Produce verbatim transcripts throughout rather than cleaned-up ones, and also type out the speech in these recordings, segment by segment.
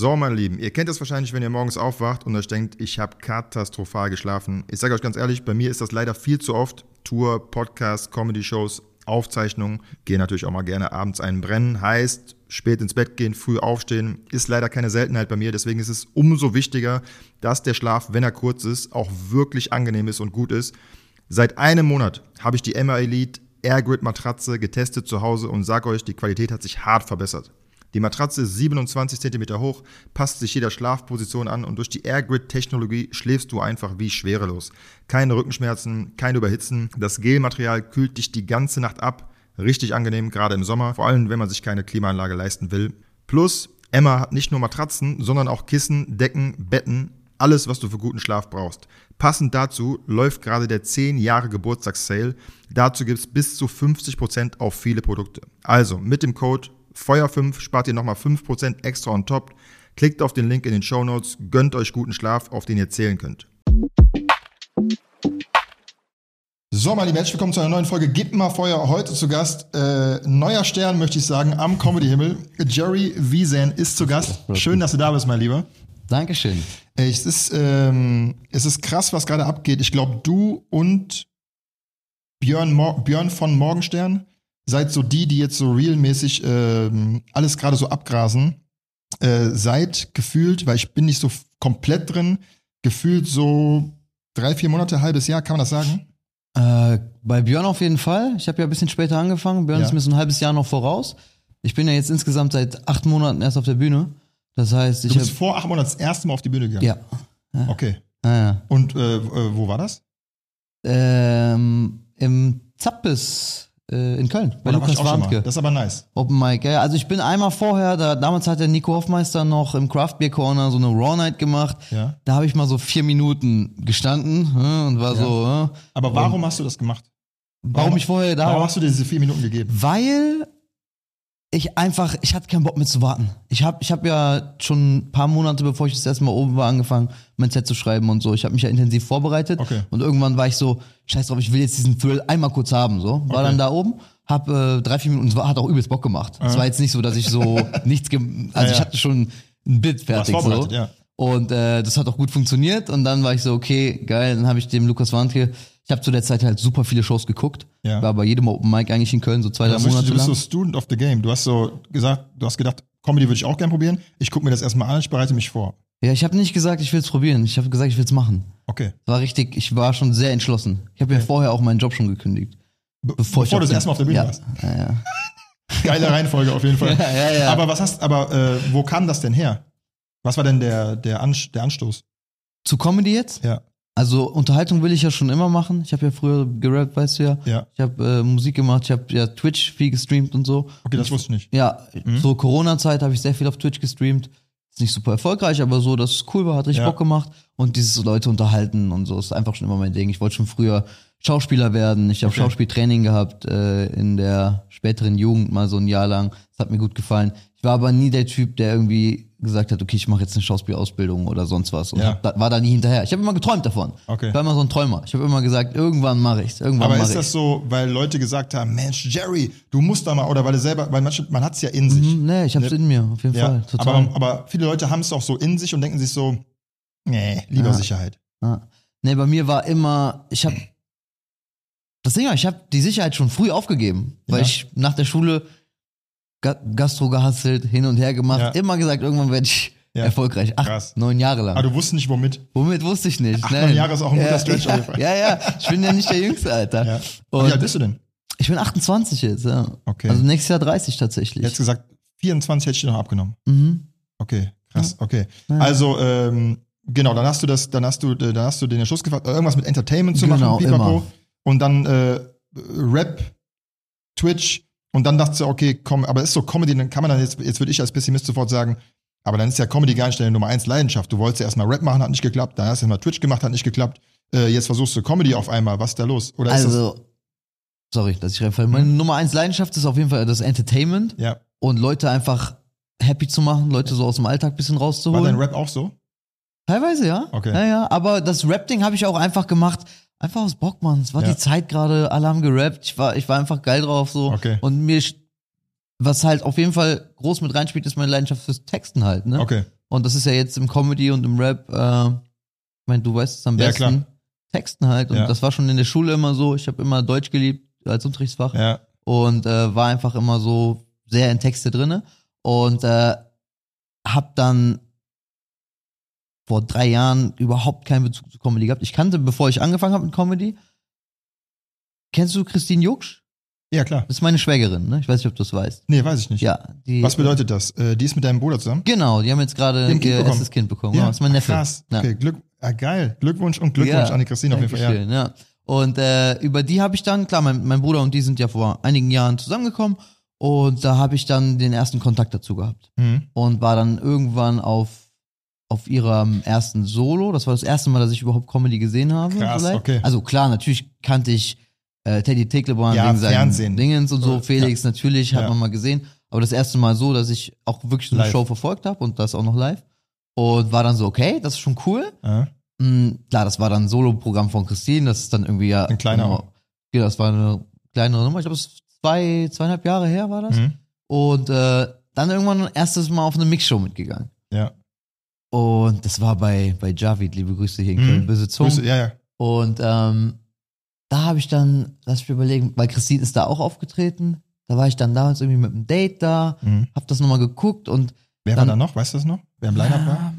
So, meine Lieben, ihr kennt das wahrscheinlich, wenn ihr morgens aufwacht und euch denkt, ich habe katastrophal geschlafen. Ich sage euch ganz ehrlich, bei mir ist das leider viel zu oft. Tour, Podcast, Comedy-Shows, Aufzeichnungen. Gehe natürlich auch mal gerne abends einen brennen. Heißt, spät ins Bett gehen, früh aufstehen, ist leider keine Seltenheit bei mir. Deswegen ist es umso wichtiger, dass der Schlaf, wenn er kurz ist, auch wirklich angenehm ist und gut ist. Seit einem Monat habe ich die Emma Elite Airgrid Matratze getestet zu Hause und sage euch, die Qualität hat sich hart verbessert. Die Matratze ist siebenundzwanzig Zentimeter hoch, passt sich jeder Schlafposition an und durch die Airgrid-Technologie schläfst du einfach wie schwerelos. Keine Rückenschmerzen, kein Überhitzen. Das Gelmaterial kühlt dich die ganze Nacht ab. Richtig angenehm, gerade im Sommer, vor allem wenn man sich keine Klimaanlage leisten will. Plus, Emma hat nicht nur Matratzen, sondern auch Kissen, Decken, Betten, alles, was du für guten Schlaf brauchst. Passend dazu läuft gerade der zehn Jahre Geburtstagssale. Dazu gibt es bis zu fünfzig Prozent auf viele Produkte. Also mit dem Code Feuer fünf spart ihr nochmal fünf Prozent extra on top. Klickt auf den Link in den Shownotes, gönnt euch guten Schlaf, auf den ihr zählen könnt. So, meine Lieben, herzlich willkommen zu einer neuen Folge Gib mal Feuer. Heute zu Gast, äh, neuer Stern, möchte ich sagen, am Comedy-Himmel. Jerry Wiesan ist zu Gast. Schön, dass du da bist, mein Lieber. Dankeschön. Es ist, ähm, es ist krass, was gerade abgeht. Ich glaube, du und Björn, Mor- Björn von Morgenstern seid so die, die jetzt so realmäßig ähm, alles gerade so abgrasen. Äh, seid gefühlt, weil ich bin nicht so f- komplett drin, gefühlt so drei, vier Monate, halbes Jahr, kann man das sagen? Äh, bei Björn auf jeden Fall. Ich habe ja ein bisschen später angefangen. Björn Ja. ist mir so ein halbes Jahr noch voraus. Ich bin ja jetzt insgesamt seit acht Monaten erst auf der Bühne. Das heißt, ich Du bist hab, vor acht Monaten das erste Mal auf die Bühne gegangen? ja. ja. Okay. ja, ja. Und äh, äh, wo war das? Ähm, im Zappes äh, in Köln, bei Oh, da war ich Lukas auch schon mal. Warnke. Das ist aber nice. Open Mic, ja. Also ich bin einmal vorher, da, damals hat der Nico Hoffmeister noch im Craft Beer Corner so eine Raw Night gemacht. Ja. Da habe ich mal so vier Minuten gestanden äh, und war Ja. so. Äh, Aber warum hast du das gemacht? warum ich vorher da Warum war? hast du dir diese vier Minuten gegeben? Weil ich einfach, ich hatte keinen Bock mehr zu warten. Ich habe ich hab ja schon ein paar Monate, bevor ich das erste Mal oben war, angefangen, mein Set zu schreiben und so. Ich habe mich ja intensiv vorbereitet. Okay. Und irgendwann war ich so, scheiß drauf, ich will jetzt diesen Thrill einmal kurz haben. So. War Okay. dann da oben, hab äh, drei, vier Minuten, es war, hat auch übelst Bock gemacht. Es Ja. war jetzt nicht so, dass ich so nichts, ge- also Ja, ich ja. hatte schon ein Bild Du warst fertig. So. vorbereitet, ja. Und äh, das hat auch gut funktioniert. Und dann war ich so, okay, geil. Dann habe ich dem Lukas Warnke, ich habe zu der Zeit halt super viele Shows geguckt. Ja. War bei jedem Open Mic eigentlich in Köln, so zwei, drei Du bist, Monate du bist lang. so Student of the Game. Du hast so gesagt, du hast gedacht, Comedy würde ich auch gern probieren. Ich gucke mir das erstmal an, ich bereite mich vor. Ja, ich habe nicht gesagt, ich will es probieren. Ich habe gesagt, ich will es machen. Okay. War richtig, ich war schon sehr entschlossen. Ich habe mir vorher auch meinen Job schon gekündigt. Be Bevor, bevor ich du auf das den- erste Mal auf der Bühne ja. warst. Ja, ja. Geile Reihenfolge auf jeden Fall. Ja, ja, ja. Aber was hast, aber äh, wo kam das denn her? Was war denn der, der, Ansch- der Anstoß? Zu Comedy jetzt? Ja. Also Unterhaltung will ich ja schon immer machen. Ich habe ja früher gerappt, weißt du ja. Ja. Ich habe äh, Musik gemacht, ich habe ja Twitch viel gestreamt und so. Okay, das wusste ich nicht. Ja, Mhm. so Corona-Zeit habe ich sehr viel auf Twitch gestreamt. Ist nicht super erfolgreich, aber so, dass es cool war, hat richtig Ja. Bock gemacht. Und dieses so Leute unterhalten und so ist einfach schon immer mein Ding. Ich wollte schon früher Schauspieler werden. Ich habe Okay. Schauspieltraining gehabt äh, in der späteren Jugend mal so ein Jahr lang. Das hat mir gut gefallen. Ich war aber nie der Typ, der irgendwie gesagt hat, okay, ich mache jetzt eine Schauspielausbildung oder sonst was. Und Ja. hab, da, war da nie hinterher. Ich habe immer geträumt davon. Okay. Ich war immer so ein Träumer. Ich habe immer gesagt, irgendwann mache ich's. Irgendwann Aber mache ist ich's. das so, weil Leute gesagt haben, Mensch, Jerry, du musst da mal, oder weil du selber, weil manche, man hat es ja in sich. Mhm, nee, ich hab's Ne? in mir, auf jeden Ja. Fall. Total. Aber, aber viele Leute haben es auch so in sich und denken sich so, nee, lieber Ja. Sicherheit. Ja. Nee, bei mir war immer, ich habe das Ding, war, ich habe die Sicherheit schon früh aufgegeben, weil Ja. ich nach der Schule Ga Gastro gehustelt, hin und her gemacht, Ja. immer gesagt, irgendwann werde ich Ja. erfolgreich. Acht, Krass. neun Jahre lang. Aber du wusstest nicht, womit. Womit wusste ich nicht. Acht, Nein. neun Jahre ist auch ein guter ja, Stretch ja, auf jeden Fall. ja, ja, ich bin ja nicht der Jüngste, Alter. Ja. Und Wie alt bist du denn? ich bin achtundzwanzig jetzt, ja. Okay. Also nächstes Jahr dreißig tatsächlich. Jetzt gesagt, vierundzwanzig hätte ich dir noch abgenommen. Mhm. Okay, krass, okay. Ja. Also, ähm, genau, dann hast du das, dann hast du, dann hast du den Entschluss gefasst, irgendwas mit Entertainment zu Genau, machen, pipapo. immer. Und dann äh, Rap, Twitch, und dann dachtest du, okay, komm, aber ist so Comedy, dann kann man dann jetzt, jetzt würde ich als Pessimist sofort sagen, aber dann ist ja Comedy gar nicht deine Nummer eins Leidenschaft. Du wolltest ja erstmal Rap machen, hat nicht geklappt, dann hast du erstmal Twitch gemacht, hat nicht geklappt. Äh, jetzt versuchst du Comedy auf einmal, was ist da los? Oder ist Also, sorry, dass ich reinfalle. Meine Nummer eins Leidenschaft ist auf jeden Fall das Entertainment das, ja. und Leute einfach happy zu machen, Leute so aus dem Alltag ein bisschen War rauszuholen. dein Rap auch so? Teilweise, ja. Okay. Ja, ja. Aber das Rap-Ding habe ich auch einfach gemacht. Einfach aus Bock, Mann. Es war Ja. die Zeit gerade, alle haben gerappt. Ich war, ich war einfach geil drauf so. Okay. Und mir, was halt auf jeden Fall groß mit reinspielt, ist meine Leidenschaft fürs Texten halt, ne? Okay. Und das ist ja jetzt im Comedy und im Rap, äh, ich meine, du weißt es am Ja, besten, klar. Texten halt. Und Ja. das war schon in der Schule immer so. Ich habe immer Deutsch geliebt als Unterrichtsfach Ja. und äh, war einfach immer so sehr in Texte drinne. Und äh, hab dann vor drei Jahren überhaupt keinen Bezug zu Comedy gehabt. Ich kannte, bevor ich angefangen habe mit Comedy, kennst du Christine Jucksch? Ja, klar. Das ist meine Schwägerin, ne? Ich weiß nicht, ob du das weißt. Nee, weiß ich nicht. Ja, die, Was bedeutet das? Äh, die ist mit deinem Bruder zusammen? Genau, die haben jetzt gerade Die haben ein Kind ihr bekommen. erstes Kind bekommen. Ja, das ist mein Neffe. Krass. Ja. Okay, Glück, ah, geil. Glückwunsch und Glückwunsch Ja, an die Christine auf jeden Fall. Ja. Dankeschön, ja. Und äh, über die habe ich dann, klar, mein, mein Bruder und die sind ja vor einigen Jahren zusammengekommen und da habe ich dann den ersten Kontakt dazu gehabt. Mhm. Und war dann irgendwann auf, auf ihrem ersten Solo. Das war das erste Mal, dass ich überhaupt Comedy gesehen habe. Krass, so live. okay. Also klar, natürlich kannte ich äh, Teddy Tecklebrand Ja, wegen seinem Fernsehen. Dingens und so. Ja. Felix natürlich, hat Ja. man mal gesehen. Aber das erste Mal so, dass ich auch wirklich so eine Live. Show verfolgt habe und das auch noch live. Und war dann so, okay, das ist schon cool. Ja. Mm, klar, das war dann ein Solo-Programm von Christine, das ist dann irgendwie ja. Ein kleiner. Genau, ja, das war eine kleinere Nummer. Ich glaube, das ist zwei, zweieinhalb Jahre her war das. Mhm. Und äh, dann irgendwann erstes Mal auf eine Mixshow mitgegangen. Ja. Und das war bei, bei Javid, liebe Grüße hier in Mhm. Köln, böse Zungen. Grüße, ja, ja. Und ähm, da habe ich dann, lass mich überlegen, weil Christine ist da auch aufgetreten. Da war ich dann damals irgendwie mit einem Date da, Mhm. hab das nochmal geguckt und Wer Dann- war da noch? Weißt du das noch? Wer im Line-Up war?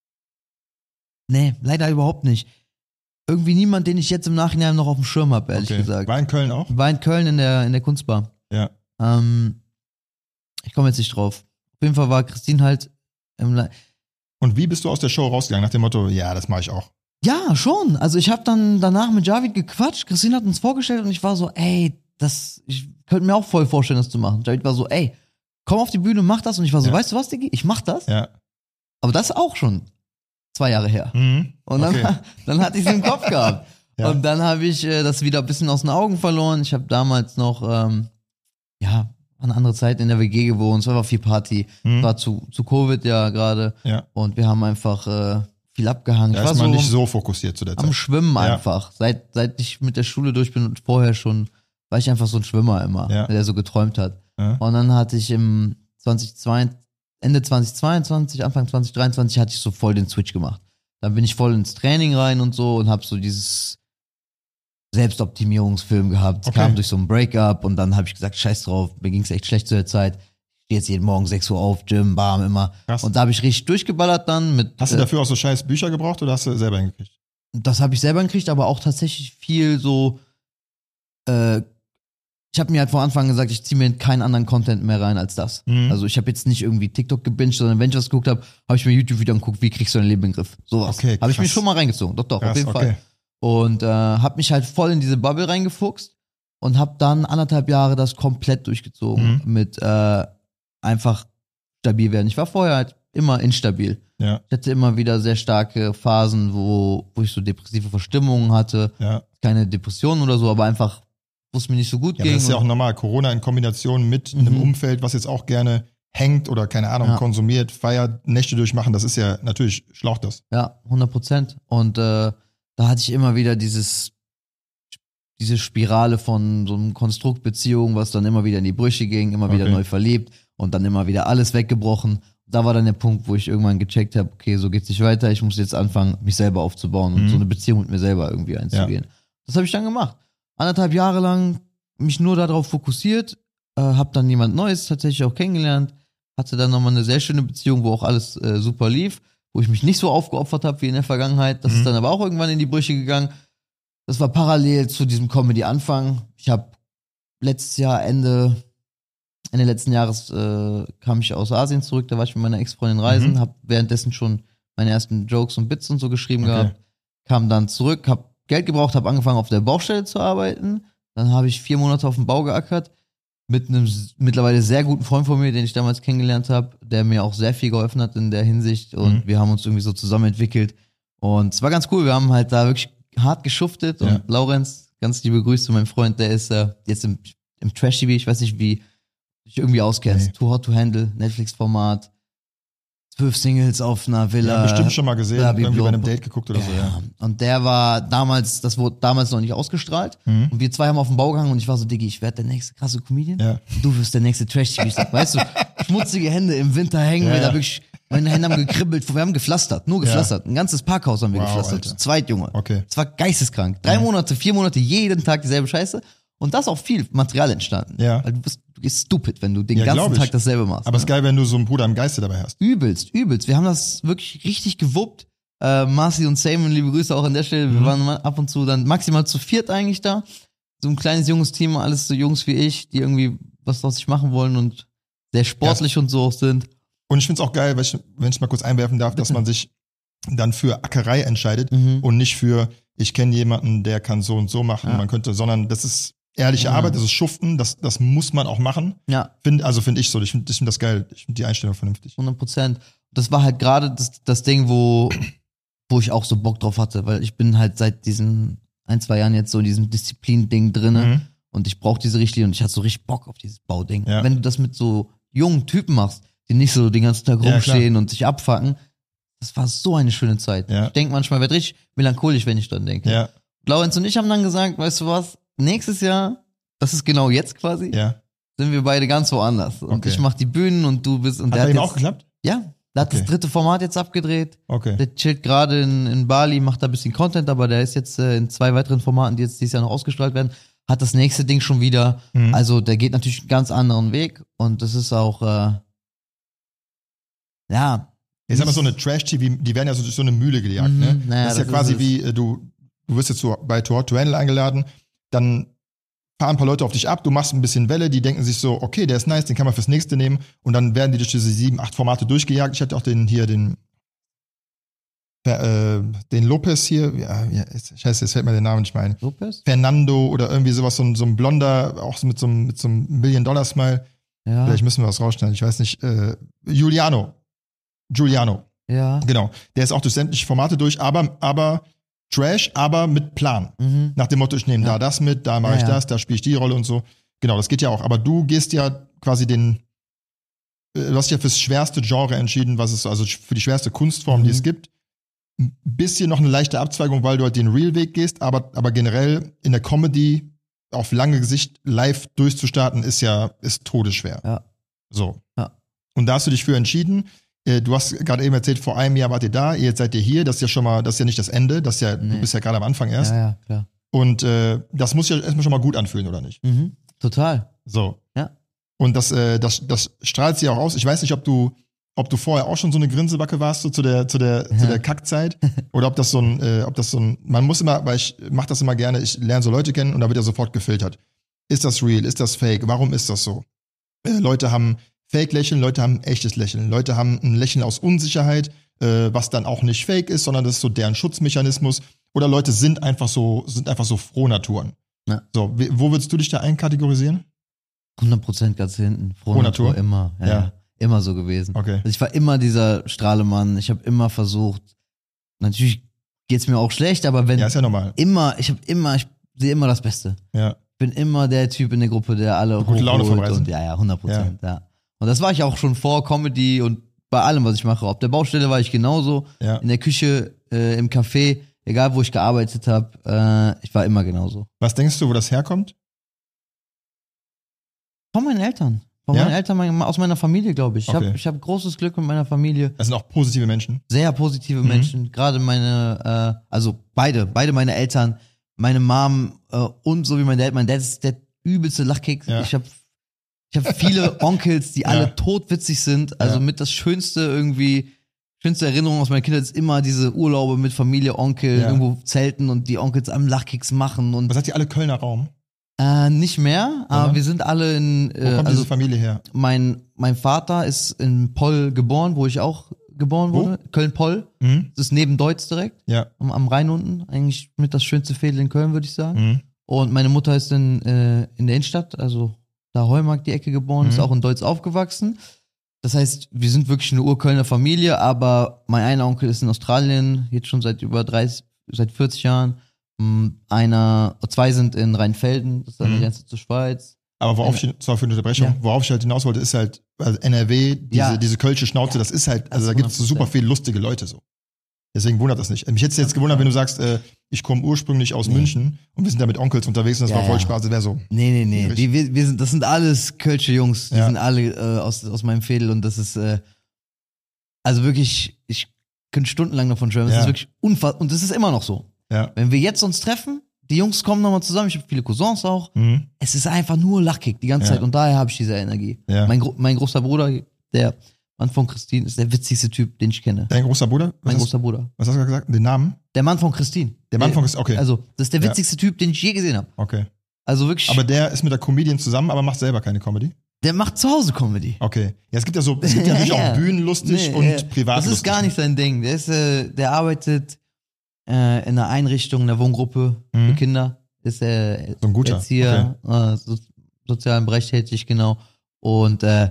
Nee, leider überhaupt nicht. Irgendwie niemand, den ich jetzt im Nachhinein noch auf dem Schirm habe, ehrlich Okay. gesagt. War in Köln auch? War in Köln in der, in der Kunstbar. Ja. Ähm, ich komme jetzt nicht drauf. Auf jeden Fall war Christine halt im Le Und wie bist du aus der Show rausgegangen? Nach dem Motto, ja, das mache ich auch. Ja, schon. Also ich habe dann danach mit Javid gequatscht. Christine hat uns vorgestellt und ich war so, ey, das, ich könnte mir auch voll vorstellen, das zu machen. Javid war so, ey, komm auf die Bühne, mach das. Und ich war so, Ja. weißt du was, Diggi? Ich mach das. Ja. Aber das ist auch schon zwei Jahre her. Mhm. Und dann, Okay. dann hatte ich es im Kopf gehabt. Ja. Und dann habe ich äh, das wieder ein bisschen aus den Augen verloren. Ich habe damals noch, ähm, ja, eine andere Zeit in der W G gewohnt. Es war viel Party. Mhm. War zu, zu Covid ja gerade. Ja. Und wir haben einfach äh, viel abgehangen. Da ich war ist man so nicht so fokussiert zu der am Zeit. Schwimmen Ja. einfach. Seit, seit ich mit der Schule durch bin und vorher schon, war ich einfach so ein Schwimmer immer, Ja. der so geträumt hat. Ja. Und dann hatte ich im zweitausendzweiundzwanzig, Ende zweitausendzweiundzwanzig, Anfang zweitausenddreiundzwanzig hatte ich so voll den Switch gemacht. Dann bin ich voll ins Training rein und so und habe so dieses Selbstoptimierungsfilm gehabt. Es Okay. kam durch so ein Breakup und dann habe ich gesagt, scheiß drauf, mir ging's echt schlecht zu der Zeit. Ich stehe jetzt jeden Morgen sechs Uhr auf, Gym, bam, immer. Krass. Und da habe ich richtig durchgeballert dann mit. Hast du äh, dafür auch so scheiß Bücher gebraucht oder hast du selber hingekriegt? Das habe ich selber gekriegt, aber auch tatsächlich viel so. Äh, ich habe mir halt vor Anfang gesagt, ich ziehe mir keinen anderen Content mehr rein als das. Mhm. Also ich habe jetzt nicht irgendwie TikTok gebinged, sondern wenn ich was geguckt habe, habe ich mir YouTube wieder angeguckt, wie kriegst du dein Leben in den Griff. Sowas. Okay, Habe ich mir krass. schon mal reingezogen. Doch, doch, Krass, auf jeden okay. Fall. Und äh, habe mich halt voll in diese Bubble reingefuchst und habe dann anderthalb Jahre das komplett durchgezogen Mhm. mit äh, einfach stabil werden. Ich war vorher halt immer instabil. Ja, Ich hatte immer wieder sehr starke Phasen, wo, wo ich so depressive Verstimmungen hatte. ja. Keine Depressionen oder so, aber einfach, wo es mir nicht so gut Ja, aber ging. das ist ja auch Und- normal. Corona in Kombination mit einem Mhm. Umfeld, was jetzt auch gerne hängt oder keine Ahnung, Ja. konsumiert, feiert, Nächte durchmachen, das ist ja natürlich, schlaucht das. Ja, hundert Prozent. Und äh, da hatte ich immer wieder dieses, diese Spirale von so einem Konstrukt Beziehung, was dann immer wieder in die Brüche ging, immer wieder Okay. neu verliebt und dann immer wieder alles weggebrochen. Da war dann der Punkt, wo ich irgendwann gecheckt habe, okay, so geht's nicht weiter, ich muss jetzt anfangen, mich selber aufzubauen und Mhm. so eine Beziehung mit mir selber irgendwie einzugehen. Das habe ich dann gemacht. Anderthalb Jahre lang mich nur darauf fokussiert, äh, habe dann jemand Neues tatsächlich auch kennengelernt, hatte dann nochmal eine sehr schöne Beziehung, wo auch alles äh, super lief, wo ich mich nicht so aufgeopfert habe wie in der Vergangenheit. Das Mhm. ist dann aber auch irgendwann in die Brüche gegangen. Das war parallel zu diesem Comedy-Anfang. Ich habe letztes Jahr, Ende, Ende letzten Jahres, äh, kam ich aus Asien zurück, da war ich mit meiner Ex-Freundin reisen, Mhm. habe währenddessen schon meine ersten Jokes und Bits und so geschrieben Okay. gehabt, kam dann zurück, habe Geld gebraucht, habe angefangen auf der Baustelle zu arbeiten. Dann habe ich vier Monate auf dem Bau geackert mit einem s- mittlerweile sehr guten Freund von mir, den ich damals kennengelernt habe, der mir auch sehr viel geholfen hat in der Hinsicht und Mhm. wir haben uns irgendwie so zusammen entwickelt und es war ganz cool, wir haben halt da wirklich hart geschuftet und Ja. Laurenz, ganz liebe Grüße, mein Freund, der ist äh, jetzt im, im Trash-T V, ich weiß nicht, wie du dich irgendwie auskennst, Nee. Too Hot to Handle, Netflix-Format, zwölf Singles auf einer Villa. Ja, bestimmt schon mal gesehen, Blablabla. irgendwie bei einem Date geguckt oder so, ja. Ja. Und der war damals, das wurde damals noch nicht ausgestrahlt. Mhm. Und wir zwei haben auf den Bau gehangen und ich war so, Diggi, ich werde der nächste krasse Comedian. Ja. Du wirst der nächste Trash-T V-Star. Weißt du, schmutzige Hände im Winter hängen Ja, wir da ja. wirklich Meine Hände haben gekribbelt, wir haben gepflastert, nur gepflastert. Ja. Ein ganzes Parkhaus haben wir wow, gepflastert. Zu zweit, Junge. Okay. Es war geisteskrank. Drei ja. Monate, vier Monate, jeden Tag dieselbe Scheiße. Und da ist auch viel Material entstanden. Ja. Weil du bist, du bist stupid, wenn du den ja, ganzen Tag dasselbe machst. Aber es ne? ist geil, wenn du so einen Bruder im Geiste dabei hast. Übelst, übelst. Wir haben das wirklich richtig gewuppt. Äh, Marci und Simon, liebe Grüße auch an der Stelle. Wir mhm. waren ab und zu dann maximal zu viert eigentlich da. So ein kleines, junges Team, alles so Jungs wie ich, die irgendwie was aus sich machen wollen und sehr sportlich ja. und so auch sind. Und ich find's auch geil, wenn ich, wenn ich mal kurz einwerfen darf, Bitte. dass man sich dann für Ackerei entscheidet mhm. und nicht für, ich kenne jemanden, der kann so und so machen, ja. man könnte, sondern das ist ehrliche ja. Arbeit, das ist Schuften, das, das muss man auch machen. Ja. Find, also finde ich so, ich finde ich find das geil, ich finde die Einstellung vernünftig. hundert Prozent. Das war halt gerade das, das Ding, wo, wo ich auch so Bock drauf hatte, weil ich bin halt seit diesen ein, zwei Jahren jetzt so in diesem Disziplin-Ding drinne mhm. und ich brauche diese Richtlinie und ich hatte so richtig Bock auf dieses Bauding. Ja. Wenn du das mit so jungen Typen machst, die nicht so den ganzen Tag rumstehen ja, und sich abfacken. Das war so eine schöne Zeit. Ja. Ich denke manchmal, werde richtig melancholisch, wenn ich dran denke. Ja. Laurenz und ich haben dann gesagt, weißt du was, nächstes Jahr, das ist genau jetzt quasi, ja. sind wir beide ganz woanders. Und okay. ich mach die Bühnen und du bist... Und hat der bei ihm jetzt, auch geklappt? Ja, der hat okay. das dritte Format jetzt abgedreht. Okay. Der chillt gerade in, in Bali, macht da ein bisschen Content, aber der ist jetzt äh, in zwei weiteren Formaten, die jetzt dieses Jahr noch ausgestrahlt werden, hat das nächste Ding schon wieder. Mhm. Also der geht natürlich einen ganz anderen Weg und das ist auch... Äh, Ja. Ich sag mal, so eine Trash-T V, die werden ja so durch so eine Mühle gejagt, mhm, ne? Naja, das ist ja das quasi ist wie, du, du wirst jetzt so bei Too Hot to Handle eingeladen, dann fahren ein paar Leute auf dich ab, du machst ein bisschen Welle, die denken sich so, okay, der ist nice, den kann man fürs nächste nehmen und dann werden die durch diese sieben, acht Formate durchgejagt. Ich hatte auch den hier, den äh, den Lopez hier, ja, ja, scheiße, jetzt fällt mir der Name nicht mehr ein. Lopez? Fernando oder irgendwie sowas, so ein, so ein Blonder, auch so mit so einem, mit so einem Million-Dollar-Smile. Ja. Vielleicht müssen wir was rausschneiden, ich weiß nicht. Äh, Giuliano. Giuliano. Ja. Genau. Der ist auch durch sämtliche Formate durch, aber, aber Trash, aber mit Plan. Mhm. Nach dem Motto, ich nehme ja. da das mit, da mache ja, ich ja. das, da spiele ich die Rolle und so. Genau, das geht ja auch. Aber du gehst ja quasi den, du hast ja fürs schwerste Genre entschieden, was es, also für die schwerste Kunstform, mhm. die es gibt. Ein bisschen noch eine leichte Abzweigung, weil du halt den Real-Weg gehst, aber, aber generell in der Comedy auf lange Gesicht live durchzustarten, ist ja, ist todesschwer. Ja. So. Ja. Und da hast du dich für entschieden. Du hast gerade eben erzählt, vor einem Jahr wart ihr da, jetzt seid ihr hier, das ist ja schon mal, das ist ja nicht das Ende, das ist ja, nee. du bist ja gerade am Anfang erst. Ja, ja, klar. Und äh, das muss ja erstmal schon mal gut anfühlen, oder nicht? Mhm, total. So. Ja. Und das, äh, das, das strahlt sie auch aus. Ich weiß nicht, ob du, ob du vorher auch schon so eine Grinsebacke warst, so zu der, zu der, ja. zu der Kackzeit, oder ob das so ein, äh, ob das so ein, man muss immer, weil ich mach das immer gerne, ich lerne so Leute kennen und da wird ja sofort gefiltert. Ist das real? Ist das fake? Warum ist das so? Äh, Leute haben Fake-Lächeln, Leute haben ein echtes Lächeln. Leute haben ein Lächeln aus Unsicherheit, äh, was dann auch nicht fake ist, sondern das ist so deren Schutzmechanismus. Oder Leute sind einfach so, sind einfach so Frohnaturen. Ja. So, wo würdest du dich da einkategorisieren? hundert Prozent ganz hinten. Frohnatur, Frohnatur? Immer. Ja, ja. Immer so gewesen. Okay. Also ich war immer dieser Strahlemann. Ich habe immer versucht, natürlich geht's mir auch schlecht, aber wenn. Ja, ist ja normal. Immer, ich habe immer, ich sehe immer das Beste. Ja. Ich bin immer der Typ in der Gruppe, der alle gute Laune verbreitet. Und ja, ja, hundert Prozent, ja. ja. Und das war ich auch schon vor Comedy und bei allem, was ich mache. Auf der Baustelle war ich genauso. Ja. In der Küche, äh, im Café, egal wo ich gearbeitet habe, äh, ich war immer genauso. Was denkst du, wo das herkommt? Von meinen Eltern. Von ja? meinen Eltern, mein, aus meiner Familie, glaube ich. Ich okay. habe ich hab großes Glück mit meiner Familie. Das sind auch positive Menschen. Sehr positive mhm. Menschen. Gerade meine, äh, also beide, beide meine Eltern, meine Mom äh, und so wie mein Dad. Mein Dad ist der übelste Lachkick. Ja. Ich habe Ich habe viele Onkels, die alle ja. totwitzig sind. Also ja. mit das Schönste irgendwie, schönste Erinnerung aus meiner Kindheit ist immer diese Urlaube mit Familie, Onkel, ja. irgendwo zelten und die Onkels am Lachkicks machen. Und was seid ihr alle Kölner Raum? Äh, nicht mehr, aber mhm. wir sind alle in. Äh, wo kommt also diese Familie her? Mein, mein Vater ist in Poll geboren, wo ich auch geboren wo? wurde. Köln-Poll. Mhm. Das ist neben Deutz direkt. Ja. Am, am Rhein unten. Eigentlich mit das schönste Viertel in Köln, würde ich sagen. Mhm. Und meine Mutter ist in, äh, in der Innenstadt, also da Heumarkt die Ecke geboren, mhm. ist auch in Deutz aufgewachsen. Das heißt, wir sind wirklich eine Urkölner Familie, aber mein einer Onkel ist in Australien, jetzt schon seit über dreißig, seit vierzig Jahren. Einer, zwei sind in Rheinfelden, das ist an der Grenze zur Schweiz. Aber worauf ich, sorry für die Unterbrechung, ja. worauf ich halt hinaus wollte, ist halt, also N R W, diese, ja. diese kölsche Schnauze, ja. das ist halt, also da gibt es so super viele lustige Leute so. Deswegen wundert das nicht. Mich hätte es jetzt gewundert, wenn du sagst, äh, ich komme ursprünglich aus nee. München und wir sind da mit Onkels unterwegs und das ja, war voll Spaß, das wäre so. Nee, nee, nee. Die, wir, wir sind, das sind alles kölsche Jungs, die ja. sind alle äh, aus, aus meinem Fädel und das ist, äh, Also wirklich, ich könnte stundenlang davon schwärmen. Das Ja. ist wirklich unfassbar. Und das ist immer noch so. Ja. Wenn wir jetzt uns treffen, die Jungs kommen nochmal zusammen, ich habe viele Cousins auch. Mhm. Es ist einfach nur Lachkick die ganze Ja. Zeit und daher habe ich diese Energie. Ja. Mein, Gro- mein großer Bruder, der Mann von Christine, ist der witzigste Typ, den ich kenne. Dein großer Bruder? Was Mein hast, großer Bruder. was hast du gerade gesagt? Den Namen? Der Mann von Christine. Der Mann von Christine, okay. Also, das ist der Ja. witzigste Typ, den ich je gesehen habe. Okay. Also wirklich, Aber der ist mit der Comedian zusammen, aber macht selber keine Comedy? der macht zu Hause Comedy. Okay. Ja, es gibt ja so, es gibt ja natürlich Ja. auch bühnenlustig Nee, und ja. privat Das ist gar nicht sein Ding. Der ist, äh, der arbeitet äh, in einer Einrichtung, in einer Wohngruppe Mhm. für Kinder. Ist äh, So ein guter, Erzieher, äh, so, sozialen Bereich tätig, genau. Und äh,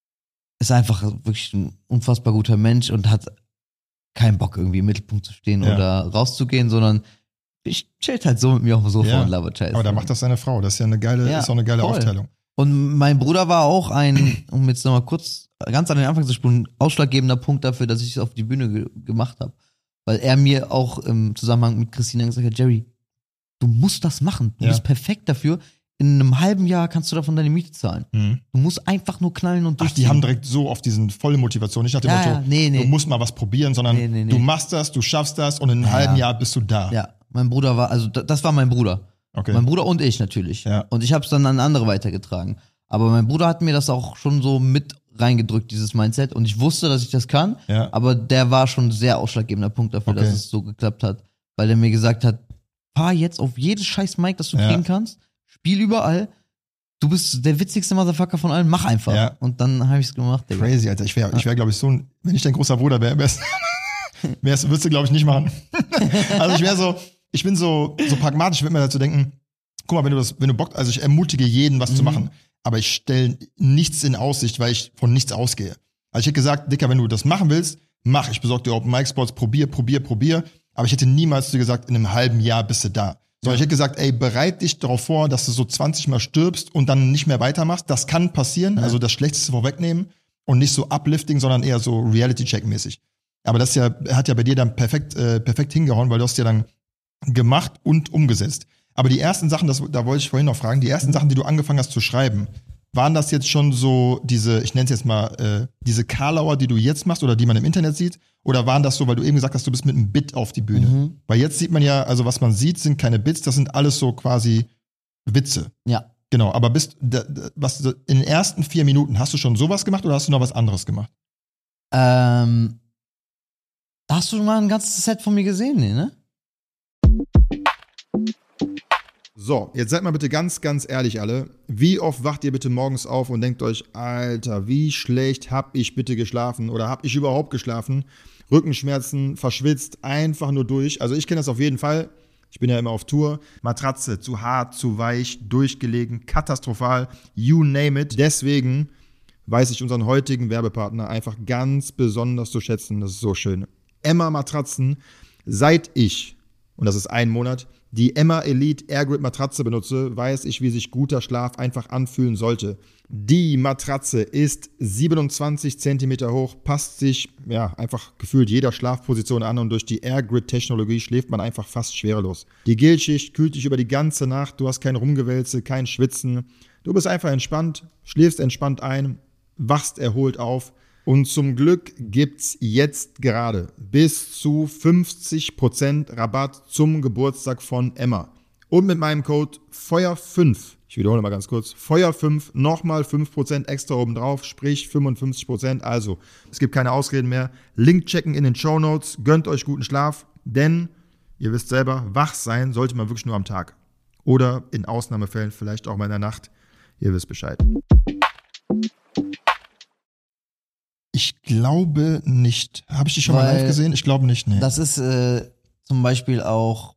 ist einfach wirklich ein unfassbar guter Mensch und hat keinen Bock, irgendwie im Mittelpunkt zu stehen Ja. oder rauszugehen, sondern ich chillt halt so mit mir auf dem Sofa Ja. und labert Scheiße. Aber da macht das seine Frau. Das ist ja eine geile, Ja, ist auch eine geile voll. Aufteilung. Und mein Bruder war auch ein, um jetzt nochmal kurz ganz an den Anfang zu spulen, ausschlaggebender Punkt dafür, dass ich es auf die Bühne ge gemacht habe. Weil er mir auch im Zusammenhang mit Christina gesagt hat, Jerry, du musst das machen. Du Ja. bist perfekt dafür. In einem halben Jahr kannst du davon deine Miete zahlen. Mhm. Du musst einfach nur knallen und Ach, durchziehen. die haben direkt so auf diesen volle Motivation. Nicht nach dem Ja, Motto, ja, nee, nee. du musst mal was probieren, sondern Nee, nee, nee. du machst das, du schaffst das und in einem Ja, halben ja. Jahr bist du da. Ja, mein Bruder war, also da- das war mein Bruder. Okay. Mein Bruder und ich natürlich. Ja. Und ich habe es dann an andere weitergetragen. Aber mein Bruder hat mir das auch schon so mit reingedrückt, dieses Mindset. Und ich wusste, dass ich das kann. Ja. Aber der war schon ein sehr ausschlaggebender Punkt dafür, Okay. dass es so geklappt hat. Weil er mir gesagt hat, fahr jetzt auf jedes scheiß Mic, das du Ja. kriegen kannst. Spiel überall. Du bist der witzigste Motherfucker von allen. Mach einfach. Ja. Und dann habe ich es gemacht, Digga. Crazy, Alter. Ich wäre, ich wäre, glaube ich, so ein, wenn ich dein großer Bruder wäre, wär's, wär's, würdest du, glaube ich, nicht machen. Also ich wäre so, ich bin so, so pragmatisch, ich würde mir dazu denken, guck mal, wenn du das, wenn du Bock, also ich ermutige jeden, was Mhm. zu machen, aber ich stelle nichts in Aussicht, weil ich von nichts ausgehe. Also ich hätte gesagt, Dicker, wenn du das machen willst, mach, ich besorge dir Open Mic Spots, probier, probier, probier, aber ich hätte niemals zu dir gesagt, in einem halben Jahr bist du da. Sondern ich hätte gesagt, ey, bereit dich darauf vor, dass du so zwanzig Mal stirbst und dann nicht mehr weitermachst. Das kann passieren, Ja. also das Schlechteste vorwegnehmen und nicht so uplifting, sondern eher so Reality-Check-mäßig. Aber das ist ja, hat ja bei dir dann perfekt, äh, perfekt hingehauen, weil du hast ja dann gemacht und umgesetzt. Aber die ersten Sachen, das, da wollte ich vorhin noch fragen, die ersten Sachen, die du angefangen hast zu schreiben, waren das jetzt schon so diese, ich nenne es jetzt mal, äh, diese Karlauer, die du jetzt machst oder die man im Internet sieht? Oder waren das so, weil du eben gesagt hast, du bist mit einem Bit auf die Bühne? Mhm. Weil jetzt sieht man ja, also was man sieht, sind keine Bits, das sind alles so quasi Witze. Ja. Genau, aber bist, da, da, was, in den ersten vier Minuten, hast du schon sowas gemacht oder hast du noch was anderes gemacht? Ähm, hast du mal ein ganzes Set von mir gesehen? Nee, ne? So, jetzt seid mal bitte ganz, ganz ehrlich alle. Wie oft wacht ihr bitte morgens auf und denkt euch, Alter, wie schlecht hab ich bitte geschlafen oder hab ich überhaupt geschlafen? Rückenschmerzen, verschwitzt, einfach nur durch. Also ich kenne das auf jeden Fall. Ich bin ja immer auf Tour. Matratze, zu hart, zu weich, durchgelegen, katastrophal, you name it. Deswegen weiß ich unseren heutigen Werbepartner einfach ganz besonders zu schätzen. Das ist so schön. Emma Matratzen, seit ich, und das ist ein Monat, die Emma Elite Airgrip Matratze benutze, weiß ich, wie sich guter Schlaf einfach anfühlen sollte. Die Matratze ist siebenundzwanzig Zentimeter hoch, passt sich ja einfach gefühlt jeder Schlafposition an und durch die Airgrip-Technologie schläft man einfach fast schwerelos. Die Gelschicht kühlt dich über die ganze Nacht, du hast kein Rumgewälze, kein Schwitzen. Du bist einfach entspannt, schläfst entspannt ein, wachst erholt auf. Und zum Glück gibt's jetzt gerade bis zu fünfzig Prozent Rabatt zum Geburtstag von Emma. Und mit meinem Code Feuer fünf, ich wiederhole mal ganz kurz, Feuer fünf, nochmal fünf Prozent extra obendrauf, sprich fünfundfünfzig Prozent. Also, es gibt keine Ausreden mehr. Link checken in den Shownotes, gönnt euch guten Schlaf, denn ihr wisst selber, wach sein sollte man wirklich nur am Tag. Oder in Ausnahmefällen vielleicht auch mal in der Nacht. Ihr wisst Bescheid. Ich glaube nicht. Habe ich dich schon mal Weil live gesehen? Ich glaube nicht, nee. Das ist äh, zum Beispiel auch.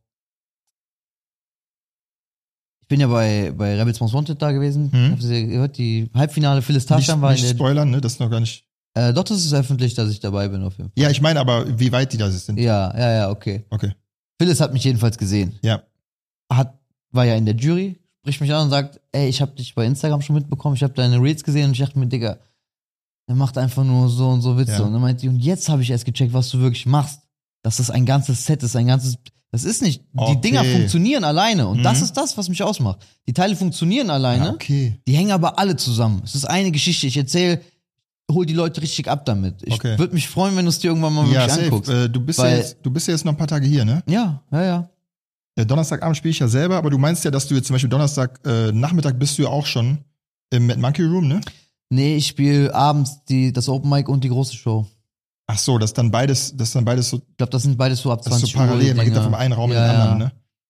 Ich bin ja bei, bei Rebels Most Wanted da gewesen. Mhm. Habt ihr gehört? Die Halbfinale Phyllis nicht Tarzan war in nicht der. spoilern, ne? Das ist noch gar nicht. Äh, doch, das ist öffentlich, dass ich dabei bin auf jeden Fall. Ja, ich meine aber, wie weit die da sind. Ja, ja, ja, okay. Okay. Phyllis hat mich jedenfalls gesehen. Ja. Hat, war ja in der Jury, spricht mich an und sagt, ey, ich habe dich bei Instagram schon mitbekommen, ich habe deine Reels gesehen und ich dachte mir, Digga, er macht einfach nur so und so Witze. Ja. Und dann meinte die, und jetzt habe ich erst gecheckt, was du wirklich machst. Dass das ein ganzes Set ist, ein ganzes. Das ist nicht. Okay. Die Dinger funktionieren alleine. Und Mhm. das ist das, was mich ausmacht. Die Teile funktionieren alleine. Ja, okay. Die hängen aber alle zusammen. Es ist eine Geschichte. Ich erzähle hol die Leute richtig ab damit. Ich Okay. würde mich freuen, wenn du es dir irgendwann mal Ja, wirklich safe. anguckst. Äh, du, bist ja Weil- jetzt, du bist ja jetzt noch ein paar Tage hier, ne? Ja, ja, ja. Äh, Donnerstagabend spiele ich ja selber, aber du meinst ja, dass du jetzt zum Beispiel Donnerstag äh, Nachmittag bist du ja auch schon im Mad Monkey Room, ne? Nee, ich spiele abends die, das Open Mic und die große Show. Ach so, das ist dann beides, das ist dann beides so, Ich glaube, das sind beides so ab das ist zwanzig so parallel. Uhr. Man geht da Dinger. vom einen Raum in Ja, den anderen, ja. ne?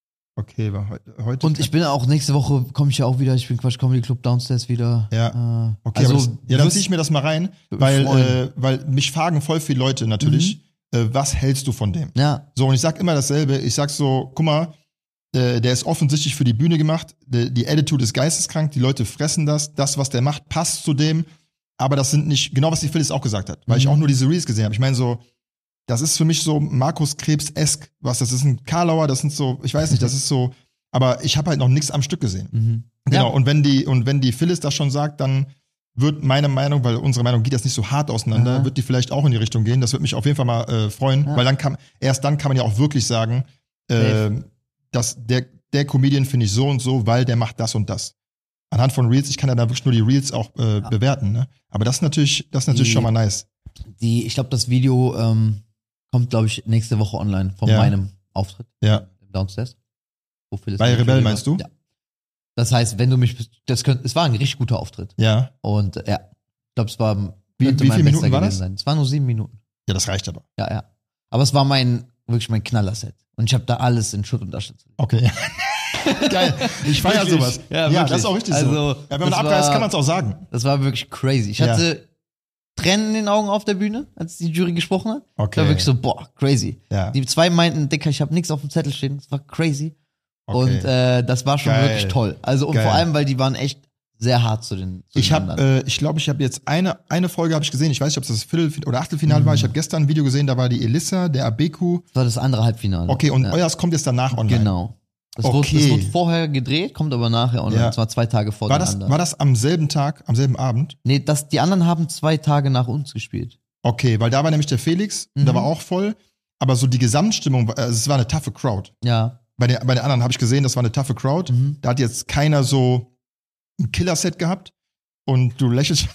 Okay, war heute. heute Und ich bin auch nächste Woche, komme ich ja auch wieder, ich bin Quatsch Comedy Club Downstairs wieder. Ja. Äh, Okay, also, aber das, ja, dann ziehe ich mir das mal rein, Würde mich weil, freuen. äh, weil mich fragen voll viele Leute natürlich, äh, was hältst du von dem? Ja, So, und ich sag immer dasselbe. Ich sag so, guck mal, äh, der ist offensichtlich für die Bühne gemacht. Die, die Attitude ist geisteskrank. Die Leute fressen das. Das, was der macht, passt zu dem. Aber das sind nicht, genau was die Phyllis auch gesagt hat, weil ich Mhm. auch nur diese Reels gesehen habe. Ich meine so, das ist für mich so Markus Krebs-esk. Was, das ist ein Karlauer, das sind so, ich weiß nicht, das ist so, aber ich habe halt noch nichts am Stück gesehen. mhm. Genau, Ja. und wenn die, und wenn die Phyllis das schon sagt, dann wird meine Meinung, weil unsere Meinung geht jetzt nicht so hart auseinander, Aha. wird die vielleicht auch in die Richtung gehen. Das wird mich auf jeden Fall mal äh, freuen, Ja. weil dann kann, erst dann kann man ja auch wirklich sagen, äh, Safe. dass der, der Comedian finde ich so und so, weil der macht das und das. Anhand von Reels, ich kann ja da wirklich nur die Reels auch äh, Ja. bewerten, ne? Aber das ist natürlich, das ist natürlich Die- schon mal nice. Die, ich glaube, das Video ähm, kommt, glaube ich, nächste Woche online von Ja. meinem Auftritt Ja. im Downstairs. Wo Phyllis Bei mich Rebell wieder- meinst du? Ja. Das heißt, wenn du mich, das könnte, es war ein richtig guter Auftritt. Ja. Und äh, ja, ich glaube, es war, Wie- könnte wie mein viele bester Minuten war gewesen das? sein. Es waren nur sieben Minuten. Ja, das reicht aber. Ja, ja. Aber es war mein, wirklich mein Knallerset. Und ich habe da alles in Schutt und Asche zu legen. Okay. Geil. Ich feiere Wirklich. sowas. Ja, Ja, wirklich. das ist auch richtig Also, so. Ja, wenn man das abreißt, war- kann man es auch sagen. Das war wirklich crazy. Ich Ja. hatte Tränen in den Augen auf der Bühne, als die Jury gesprochen hat. Okay. Ich war wirklich so, boah, crazy. Ja. Die zwei meinten, Dicker, ich habe nichts auf dem Zettel stehen. Das war crazy. Okay. Und äh, das war schon Geil. wirklich toll. Also und Geil. vor allem, weil die waren echt sehr hart zu den zu Ich den habe, anderen. äh, ich glaube, ich habe jetzt eine eine Folge habe ich gesehen. Ich weiß nicht, ob es das Viertel- oder Achtelfinale war. Ich habe gestern ein Video gesehen. Da war die Elissa, der Abeku. Das war das andere Halbfinale. Okay, und ja. euers kommt jetzt danach online. Genau. Das, Okay. wurde, das wurde vorher gedreht, kommt aber nachher online. Ja. Das war zwei Tage vor War den das, anderen. war das am selben Tag, am selben Abend? Nee, das, die anderen haben zwei Tage nach uns gespielt. Okay, weil da war nämlich der Felix, und der Mhm. war auch voll. Aber so die Gesamtstimmung, war- also es war eine taffe Crowd. Ja. Bei den, bei den anderen habe ich gesehen, das war eine taffe Crowd. Mhm. Da hat jetzt keiner so ein Killer-Set gehabt. Und du lächelst.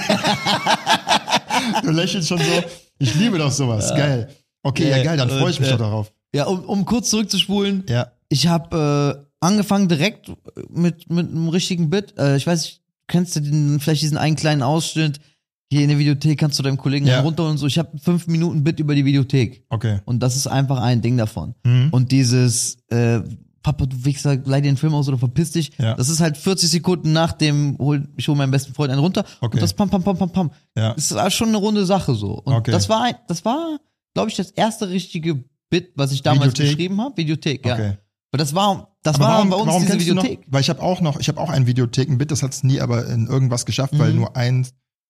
du lächelst schon so. Ich liebe doch sowas. Geil. Okay, ja, Ja, geil, dann freue ich mich und, doch äh, darauf. Ja, um, um kurz zurückzuspulen. Ja. Ich habe äh, angefangen direkt mit, mit einem richtigen Bit. Äh, ich weiß nicht, kennst du den, vielleicht diesen einen kleinen Ausschnitt? Hier in der Videothek kannst du deinem Kollegen Ja. einen runterholen und so. Ich habe fünf Minuten Bit über die Videothek. Okay. Und das ist einfach ein Ding davon. Mhm. Und dieses, äh, Papa, du Wichser, leih dir den Film aus oder verpiss dich. Ja. Das ist halt vierzig Sekunden nach dem, hol, ich hole meinen besten Freund einen runter. Okay. Und das pam, pam, pam, pam, pam. Ja. Das ist schon eine runde Sache so. Und Okay. das war, ein, das war, glaube ich, das erste richtige Bit, was ich damals Videothek? geschrieben habe. Videothek, ja. Okay. Aber das war, das Aber war warum, bei uns warum diese kennst Videothek. du noch? Weil ich habe auch noch, ich habe auch ein Videotheken-Bit, das hat es nie aber in irgendwas geschafft, weil Mhm. nur ein,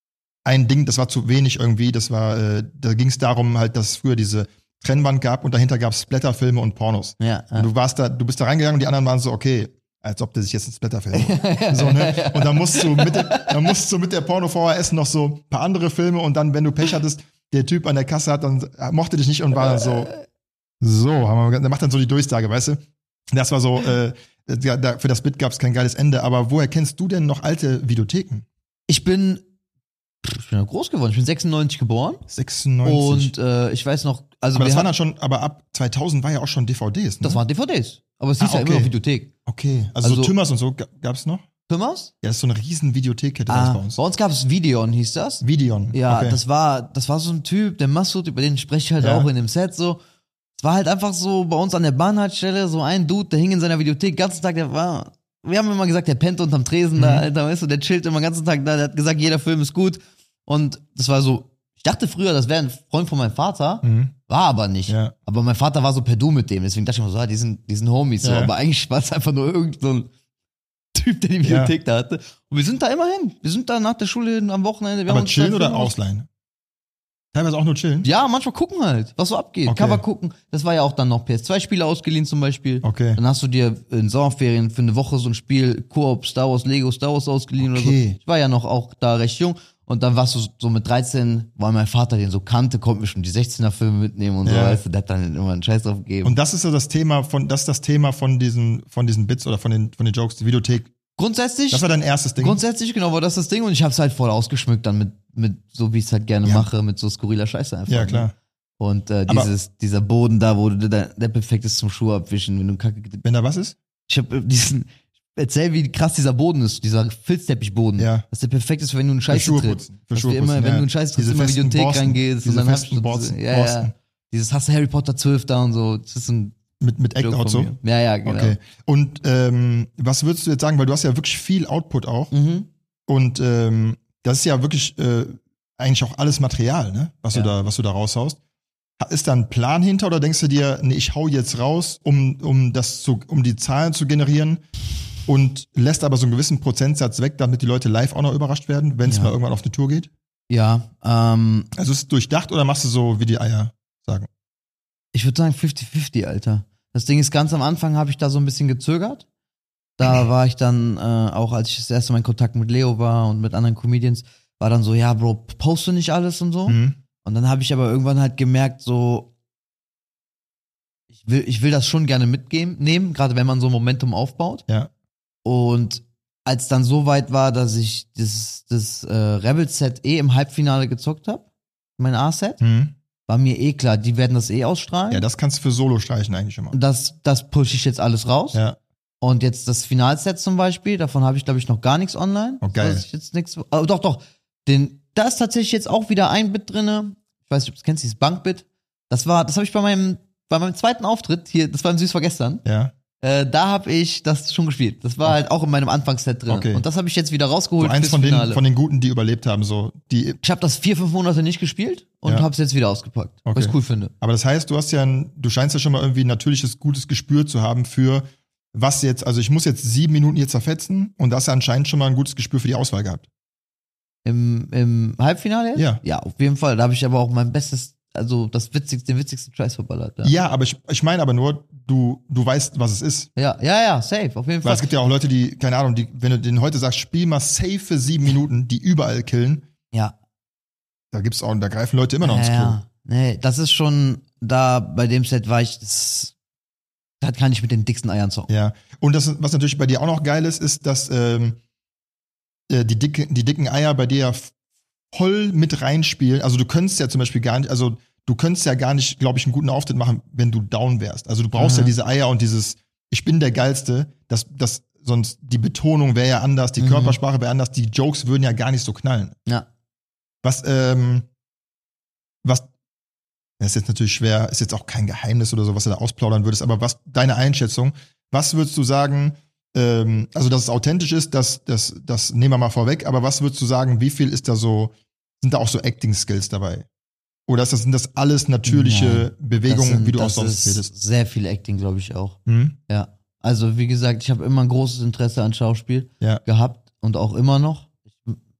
ein Ding, das war zu wenig irgendwie. Das war, äh, da ging es darum halt, dass es früher diese Trennwand gab und dahinter gab es Splatterfilme und Pornos. Ja, Und ja. du warst da, du bist da reingegangen und die anderen waren so, okay, als ob der sich jetzt einen Splatterfilm macht. so, ne? Und dann musst du mit der, dann musst du mit der Porno-V H S noch so ein paar andere Filme und dann, wenn du Pech hattest, der Typ an der Kasse hat dann, mochte dich nicht und war dann so, so, haben wir, der macht dann so die Durchsage, weißt du? Das war so, äh, da, da, für das Bit gab es kein geiles Ende, aber woher kennst du denn noch alte Videotheken? Ich bin, ich bin ja groß geworden. Ich bin sechsundneunzig geboren. sechsundneunzig. Und äh, ich weiß noch, also aber das wir waren hatten, dann schon, aber ab zweitausend war ja auch schon D V Ds, ne? das waren D V Ds. Aber es hieß Ah, ja okay. immer noch Videothek. Okay, also, Also- so Tümmers und so ga- gab's noch? Thomas? Ja, das ist so eine riesen Videothekkette Ah, bei uns. bei uns gab es Videon, hieß das. Videon. Ja, okay. das war, das war so ein Typ, der Massoud, über den spreche ich halt Ja. auch in dem Set so. Es war halt einfach so bei uns an der Bahnhaltestelle so ein Dude, der hing in seiner Videothek den ganzen Tag, der war, wir haben immer gesagt, der pennt unterm Tresen da, Mhm. Alter, weißt du, der chillt immer den ganzen Tag da, der hat gesagt, jeder Film ist gut. Und das war so, ich dachte früher, das wäre ein Freund von meinem Vater, Mhm. war aber nicht. Ja. Aber mein Vater war so per Du mit dem, deswegen dachte ich mir so, ah, die sind, die sind Homies, so. Ja. Aber eigentlich war es einfach nur irgend so ein Typ, der die Videothek da hatte. Und wir sind da immer hin. Wir sind da nach der Schule am Wochenende. Wir haben Aber uns chillen da oder Filme aus- ausleihen? Teilweise auch nur chillen? Ja, manchmal gucken halt, was so abgeht. Okay. Cover gucken. Das war ja auch dann noch P S zwei Spiele ausgeliehen zum Beispiel. Okay. Dann hast du dir in Sommerferien für eine Woche so ein Spiel Koop Star Wars, Lego Star Wars ausgeliehen oder Okay. so. Ich war ja noch auch da recht jung. Und dann warst du so mit dreizehn, weil mein Vater den so kannte, konnten wir schon die sechzehner-Filme mitnehmen und so, Ja. weißt du, der hat dann immer einen Scheiß drauf gegeben. Und das ist so das Thema von, das ist das Thema von diesen, von diesen Bits oder von den, von den Jokes, die Videothek Grundsätzlich. Das war dein erstes Ding? Grundsätzlich, genau, war das das Ding. Und ich hab's halt voll ausgeschmückt dann mit, mit so wie ich es halt gerne ja. mache, mit so skurriler Scheiße einfach. Ja, klar. Und äh, dieses, dieser Boden da, wo du, der, der perfekt ist zum Schuh abwischen, wenn du Kacke. Wenn da was ist? Ich hab diesen, erzähl, wie krass dieser Boden ist, dieser Filzteppichboden. Ja. Dass der perfekt ist, wenn du einen Scheiß trittst. Für Dass Schuhe wir immer, putzen, wenn ja. du einen Scheiß trittst, Diese immer in die festen Videothek Borsten, reingehst. diese Und dann hast festen du Borsten, ja, ja. Dieses hast du Harry Potter zwölf da und so. Das ist ein Mit, mit Act-Out so? mir. Ja, ja, genau. Okay. Und ähm, was würdest du jetzt sagen, weil du hast ja wirklich viel Output auch. Mhm. Und ähm, das ist ja wirklich äh, eigentlich auch alles Material, ne? Was Ja. du da, was du da raushaust. Ist da ein Plan hinter oder denkst du dir, nee, ich hau jetzt raus, um, um das zu, um die Zahlen zu generieren und lässt aber so einen gewissen Prozentsatz weg, damit die Leute live auch noch überrascht werden, wenn es Ja. mal irgendwann auf eine Tour geht? Ja, ähm, Also ist es durchdacht oder machst du so, wie die Eier sagen? ich würde sagen fünfzig fünfzig, Alter. Das Ding ist, ganz am Anfang habe ich da so ein bisschen gezögert. Da war ich dann, äh, auch als ich das erste Mal in Kontakt mit Leo war und mit anderen Comedians, war dann so, ja, Bro, post du nicht alles und so? Mhm. Und dann habe ich aber irgendwann halt gemerkt, so, ich will, ich will das schon gerne mitgeben, nehmen, gerade wenn man so Momentum aufbaut. Ja. Und als dann so weit war, dass ich das, das äh, Rebel-Set eh im Halbfinale gezockt habe, mein A-Set, Mhm. war mir eh klar, die werden das eh ausstrahlen. Ja, das kannst du für Solo streichen eigentlich immer. Und das, das pushe ich jetzt alles raus. Ja. Und jetzt das Finalset zum Beispiel, davon habe ich, glaube ich, noch gar nichts online. Oh, geil. Das ist jetzt nichts. Oh, doch, doch. Den, da ist tatsächlich jetzt auch wieder ein Bit drinne. Ich weiß nicht, ob du es kennst, dieses Bankbit. Das war, das habe ich bei meinem, bei meinem zweiten Auftritt hier, das war im Süß war gestern. Ja. Äh, da habe ich das schon gespielt. Das war halt auch in meinem Anfangsset drin. Okay. Und das habe ich jetzt wieder So rausgeholt eins fürs von den, Finale. von den Guten, die überlebt haben, so. Die, Ich habe das vier, fünf Monate nicht gespielt und Ja. habe es jetzt wieder ausgepackt, Okay. weil ich cool finde. aber das heißt, du hast ja ein, du scheinst ja schon mal irgendwie ein natürliches, gutes Gespür zu haben für was jetzt, also ich muss jetzt sieben Minuten hier zerfetzen und das hast ja anscheinend schon mal ein gutes Gespür für die Auswahl gehabt. Im, im Halbfinale jetzt? Ja. Ja, auf jeden Fall. Da habe ich aber auch mein bestes, also das witzigste, den witzigsten Scheiß verballert. Ja, Ja, aber ich, ich meine aber nur, du, du weißt, was es ist. ja, ja, ja, safe, auf jeden Weil Fall. es gibt ja auch Leute, die, keine Ahnung, die, wenn du denen heute sagst, spiel mal safe für sieben Minuten, die überall killen, Ja. da gibt's auch, da greifen Leute immer noch ins ja, Klo. ja. Nee, das ist schon, da bei dem Set war ich, das, das kann ich mit den dicksten Eiern zocken. Ja. Und das, was natürlich bei dir auch noch geil ist, ist, dass ähm, äh, die, dicke, die dicken Eier bei dir ja voll mit reinspielen. Also du könntest ja zum Beispiel gar nicht, also du könntest ja gar nicht, glaube ich, einen guten Auftritt machen, wenn du down wärst. Also du brauchst Mhm. ja diese Eier und dieses, ich bin der Geilste, das, das, sonst die Betonung wäre ja anders, die Mhm. Körpersprache wäre anders, die Jokes würden ja gar nicht so knallen. Ja. Was, ähm, was, das ist jetzt natürlich schwer, ist jetzt auch kein Geheimnis oder so, was du da ausplaudern würdest, aber was, deine Einschätzung, was würdest du sagen, ähm, also dass es authentisch ist, das, das, das nehmen wir mal vorweg, aber was würdest du sagen, wie viel ist da so, sind da auch so Acting-Skills dabei? Oder ist das, sind das alles natürliche Nein, Bewegungen, das sind, wie du auch das sonst ist redest? sehr viel Acting, glaube ich auch. Hm? Ja. Also, wie gesagt, ich habe immer ein großes Interesse an Schauspiel Ja. gehabt und auch immer noch. Ich,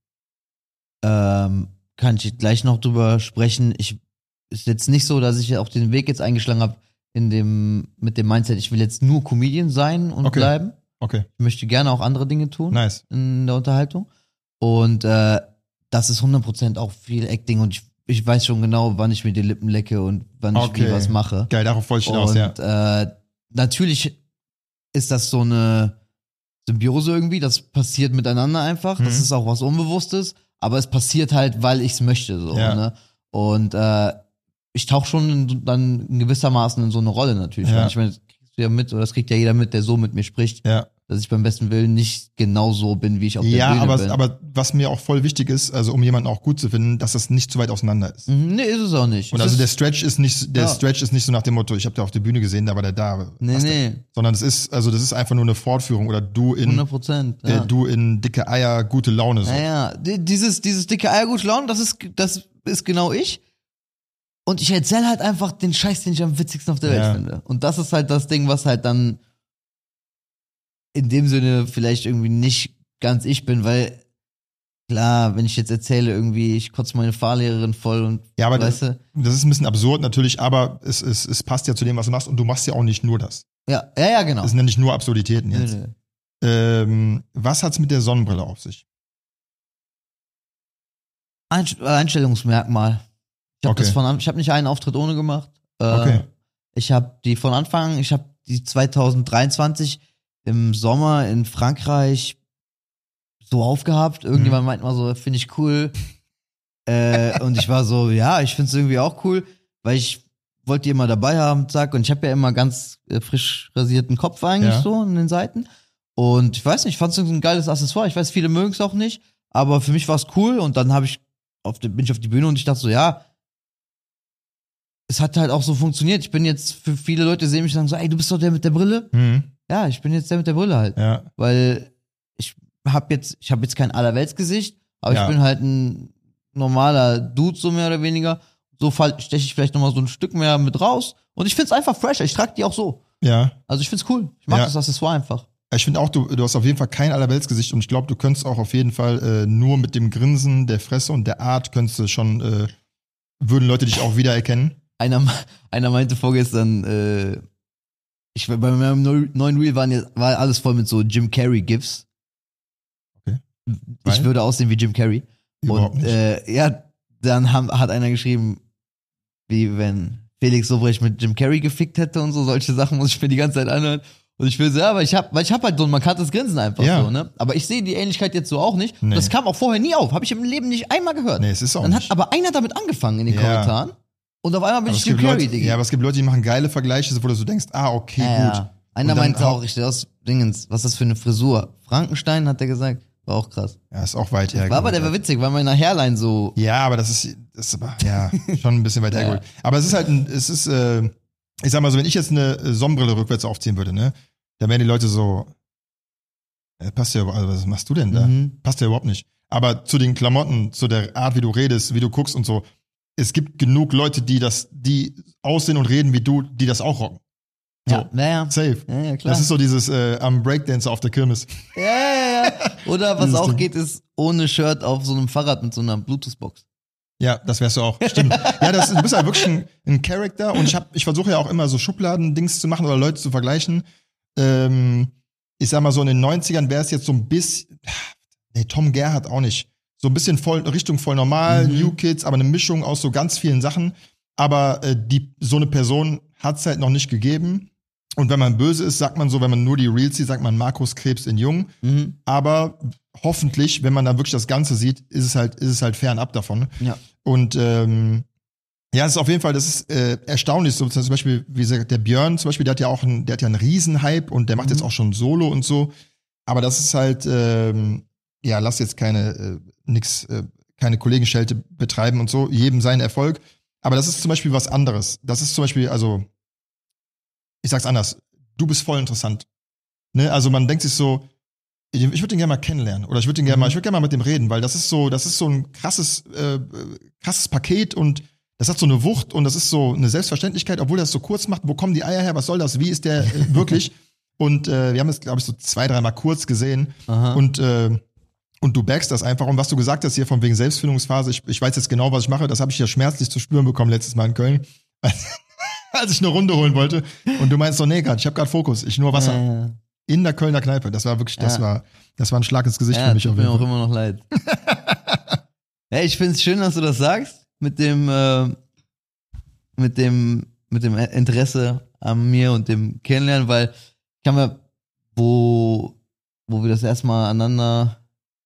ähm, kann ich gleich noch drüber sprechen. Ich ist jetzt nicht so, dass ich auch den Weg jetzt eingeschlagen habe in dem mit dem Mindset, ich will jetzt nur Comedian sein und Okay. bleiben. Okay, Ich möchte gerne auch andere Dinge tun nice. in der Unterhaltung. Und äh, das ist hundert Prozent auch viel Acting und ich, ich weiß schon genau, wann ich mir die Lippen lecke und wann ich Okay. wie was mache. Geil, darauf wollte ich hinaus, Und ja. äh, natürlich ist das so eine Symbiose irgendwie, das passiert miteinander einfach. Das Mhm. ist auch was Unbewusstes, aber es passiert halt, weil ich es möchte. So, Ja. ne? Und äh, ich tauche schon in, dann in gewissermaßen in so eine Rolle natürlich. Ja. Weil ich meine, das kriegst du ja mit, oder das kriegt ja jeder mit, der so mit mir spricht, Ja. dass ich beim besten Willen nicht genau so bin, wie ich auf der Ja, Bühne aber, bin. aber was mir auch voll wichtig ist, also um jemanden auch gut zu finden, dass das nicht zu weit auseinander ist. Mhm, nee, ist es auch nicht. Und Es also ist, der Stretch ist nicht, der Ja. Stretch ist nicht so nach dem Motto, ich habe da auf der Bühne gesehen, da war der da. nee, Was nee, denn? Sondern es ist, also das ist einfach nur eine Fortführung oder du in, hundert Prozent. Ja. äh, du in dicke Eier, gute Laune so. Naja, di- dieses, dieses dicke Eiergut Laune, das ist, das ist genau ich. Und ich erzähle halt einfach den Scheiß, den ich am witzigsten auf der Ja. Welt finde. Und das ist halt das Ding, was halt dann in dem Sinne vielleicht irgendwie nicht ganz ich bin, weil klar, wenn ich jetzt erzähle, irgendwie, ich kotze meine Fahrlehrerin voll und Ja, aber weißt das, du, das ist ein bisschen absurd natürlich, aber es, es, es passt ja zu dem, was du machst und du machst ja auch nicht nur das. ja, ja, ja, genau. Das sind ja nicht nur Absurditäten Nee, jetzt. nee. Ähm, was hat's mit der Sonnenbrille auf sich? Einst- Einstellungsmerkmal. Ich habe Okay. das von an- ich habe nicht einen Auftritt ohne gemacht. Äh, Okay. Ich habe die von Anfang, ich habe die zwanzig dreiundzwanzig im Sommer in Frankreich so aufgehabt. Irgendjemand mhm. meint mal so, finde ich cool. äh, und ich war so, ja, ich finde es irgendwie auch cool, weil ich wollte die immer dabei haben, zack. Und ich habe ja immer ganz äh, frisch rasierten Kopf eigentlich ja. so an den Seiten. Und ich weiß nicht, ich fand es ein geiles Accessoire. Ich weiß, viele mögen es auch nicht, aber für mich war es cool. Und dann habe ich auf die, bin ich auf die Bühne und ich dachte so, ja, es hat halt auch so funktioniert. Ich bin jetzt, für viele Leute sehen mich und sagen so, ey, du bist doch der mit der Brille. Mhm. Ja, ich bin jetzt der mit der Brille halt. Ja. Weil ich habe jetzt, ich habe jetzt kein Allerweltsgesicht, aber ja. ich bin halt ein normaler Dude, so mehr oder weniger. So steche ich vielleicht nochmal so ein Stück mehr mit raus. Und ich find's einfach fresher. Ich trage die auch so. Ja. Also ich find's cool. Ich mag ja. das Accessoire einfach. Ich finde auch, du, du hast auf jeden Fall kein Allerweltsgesicht und ich glaube, du könntest auch auf jeden Fall äh, nur mit dem Grinsen, der Fresse und der Art könntest du schon, äh, würden Leute dich auch wiedererkennen. Einer, einer meinte vorgestern, äh, ich bei meinem neuen Reel waren jetzt, war alles voll mit so Jim Carrey GIFs. Okay. Ich Weil? würde aussehen wie Jim Carrey. Überhaupt und nicht. Äh, ja, dann haben, hat einer geschrieben, wie wenn Felix Lobrecht mit Jim Carrey gefickt hätte und so, solche Sachen muss ich mir die ganze Zeit anhören. Und ich will so, ja, aber ich hab, weil ich hab halt so ein markantes Grinsen einfach ja. so, ne? Aber ich sehe die Ähnlichkeit jetzt so auch nicht. Nee. Das kam auch vorher nie auf. Habe ich im Leben nicht einmal gehört. Nee, es ist auch Dann nicht. hat aber einer damit angefangen in den ja. Kommentaren. Und auf einmal bin aber ich Jim Carrey, Digga. Ja, aber es gibt Leute, die machen geile Vergleiche, wo du so denkst, ah, okay, ja, gut. Ja. Einer meinte auch, ich stehe aus Dingens, was ist das für eine Frisur? Frankenstein, hat der gesagt. War auch krass. Ja, ist auch weit hergeholt. War aber, der war witzig, weil meine Hairline so. Ja, aber das ist, das ist aber, ja, schon ein bisschen weit ja. hergeholt. Aber es ist halt ein, es ist, äh, ich sag mal so, wenn ich jetzt eine Sonnenbrille rückwärts aufziehen würde, ne, dann wären die Leute so, äh, passt ja, also was machst du denn da? Mhm. Passt ja überhaupt nicht. Aber zu den Klamotten, zu der Art, wie du redest, wie du guckst und so, es gibt genug Leute, die das, die aussehen und reden wie du, die das auch rocken. So, ja, naja. Safe. Ja, ja, klar. Das ist so dieses äh, am Breakdancer auf der Kirmes. Ja, ja, ja. Oder was auch Ding. geht, ist ohne Shirt auf so einem Fahrrad mit so einer Bluetooth-Box. Ja, das wärst du auch. Stimmt. Ja, das, du bist halt wirklich ein, ein Charakter und ich hab, ich versuche ja auch immer so Schubladen-Dings zu machen oder Leute zu vergleichen. Ähm, ich sag mal so, in den neunzigern wäre es jetzt so ein bisschen, nee, Tom Gerhardt auch nicht. So ein bisschen voll, Richtung voll normal, mhm. New Kids, aber eine Mischung aus so ganz vielen Sachen. Aber äh, die, so eine Person hat's halt noch nicht gegeben. Und wenn man böse ist, sagt man so, wenn man nur die Reels sieht, sagt man Markus Krebs in Jung. Mhm. Aber hoffentlich, wenn man da wirklich das Ganze sieht, ist es halt, ist es halt fernab davon. Ja. Und ähm, ja, es ist auf jeden Fall, das ist äh, erstaunlich. So zum Beispiel, wie gesagt, der Björn zum Beispiel, der hat ja auch einen, der hat ja einen Riesenhype und der macht mhm. jetzt auch schon Solo und so. Aber das ist halt, ähm, ja, lass jetzt keine äh, nix, äh, keine Kollegenschelte betreiben und so, jedem seinen Erfolg. Aber das ist zum Beispiel was anderes. Das ist zum Beispiel, also ich sag's anders, du bist voll interessant. Ne? Also man denkt sich so, ich, ich würde den gerne mal kennenlernen oder ich würde den gerne mal, ich würde gerne mal mit dem reden, weil das ist so, das ist so ein krasses, äh, krasses Paket und das hat so eine Wucht und das ist so eine Selbstverständlichkeit, obwohl das so kurz macht. Wo kommen die Eier her? Was soll das? Wie ist der äh, wirklich? Und äh, wir haben es, glaube ich, so zwei, dreimal kurz gesehen. Aha. und äh, und du backst das einfach. Und was du gesagt hast hier von wegen Selbstfindungsphase, ich, ich weiß jetzt genau, was ich mache. Das habe ich ja schmerzlich zu spüren bekommen letztes Mal in Köln. Als ich eine Runde holen wollte. Und du meinst so, nee, grad, ich habe gerade Fokus, ich nur Wasser. Ja, ja. In der Kölner Kneipe. Das war wirklich, das ja. war, das war ein Schlag ins Gesicht ja, für mich. Tut mir auch immer noch leid. Ja, ich find's schön, dass du das sagst, mit dem, äh, mit dem, mit dem Interesse an mir und dem Kennenlernen, weil ich kann mir, wo, wo wir das erstmal aneinander,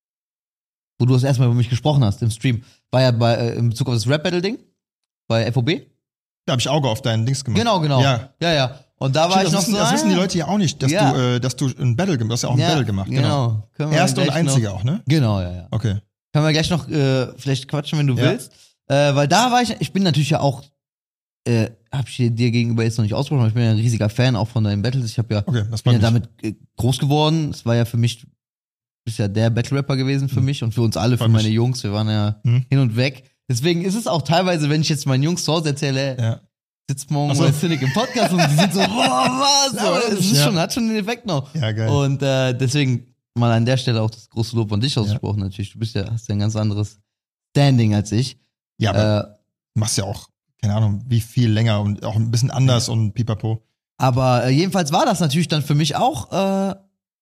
wo du das erstmal über mich gesprochen hast im Stream, war ja bei, äh, in Bezug auf das Rap-Battle-Ding, bei F O B. Da habe ich Auge auf deinen Dings gemacht. Genau, genau. Ja, ja. ja. Und da war Stimmt, ich noch wissen, so. Das wissen die Leute ja auch nicht, dass ja. du, äh, dass du ein Battle gemacht hast. Du hast ja auch ein ja, Battle gemacht. Genau. genau. Erste und einzige noch, auch, ne? Genau, ja, ja. Okay. Können wir gleich noch äh, vielleicht quatschen, wenn du ja. willst. Äh, weil da war ich, ich bin natürlich ja auch, äh, hab ich dir gegenüber jetzt noch nicht ausgesprochen, aber ich bin ja ein riesiger Fan auch von deinen Battles. Ich habe ja, okay, das bin ja damit äh, groß geworden. Es war ja für mich, du bist ja der Battle-Rapper gewesen für hm. mich und für uns alle, für meine mich. Jungs. Wir waren ja hm. hin und weg. Deswegen ist es auch teilweise, wenn ich jetzt meinen Jungs zu Hause erzähle, ja. sitzt morgen so. bei Cynic im Podcast und die sind so, boah, was? Ja, es ist ja. schon, hat schon den Effekt noch. Ja, geil. Und äh, deswegen mal an der Stelle auch das große Lob an dich ausgesprochen ja. natürlich. Du bist ja, hast ja ein ganz anderes Standing als ich. Ja, aber äh, du machst ja auch, keine Ahnung, wie viel länger und auch ein bisschen anders ja. und pipapo. Aber äh, jedenfalls war das natürlich dann für mich auch äh,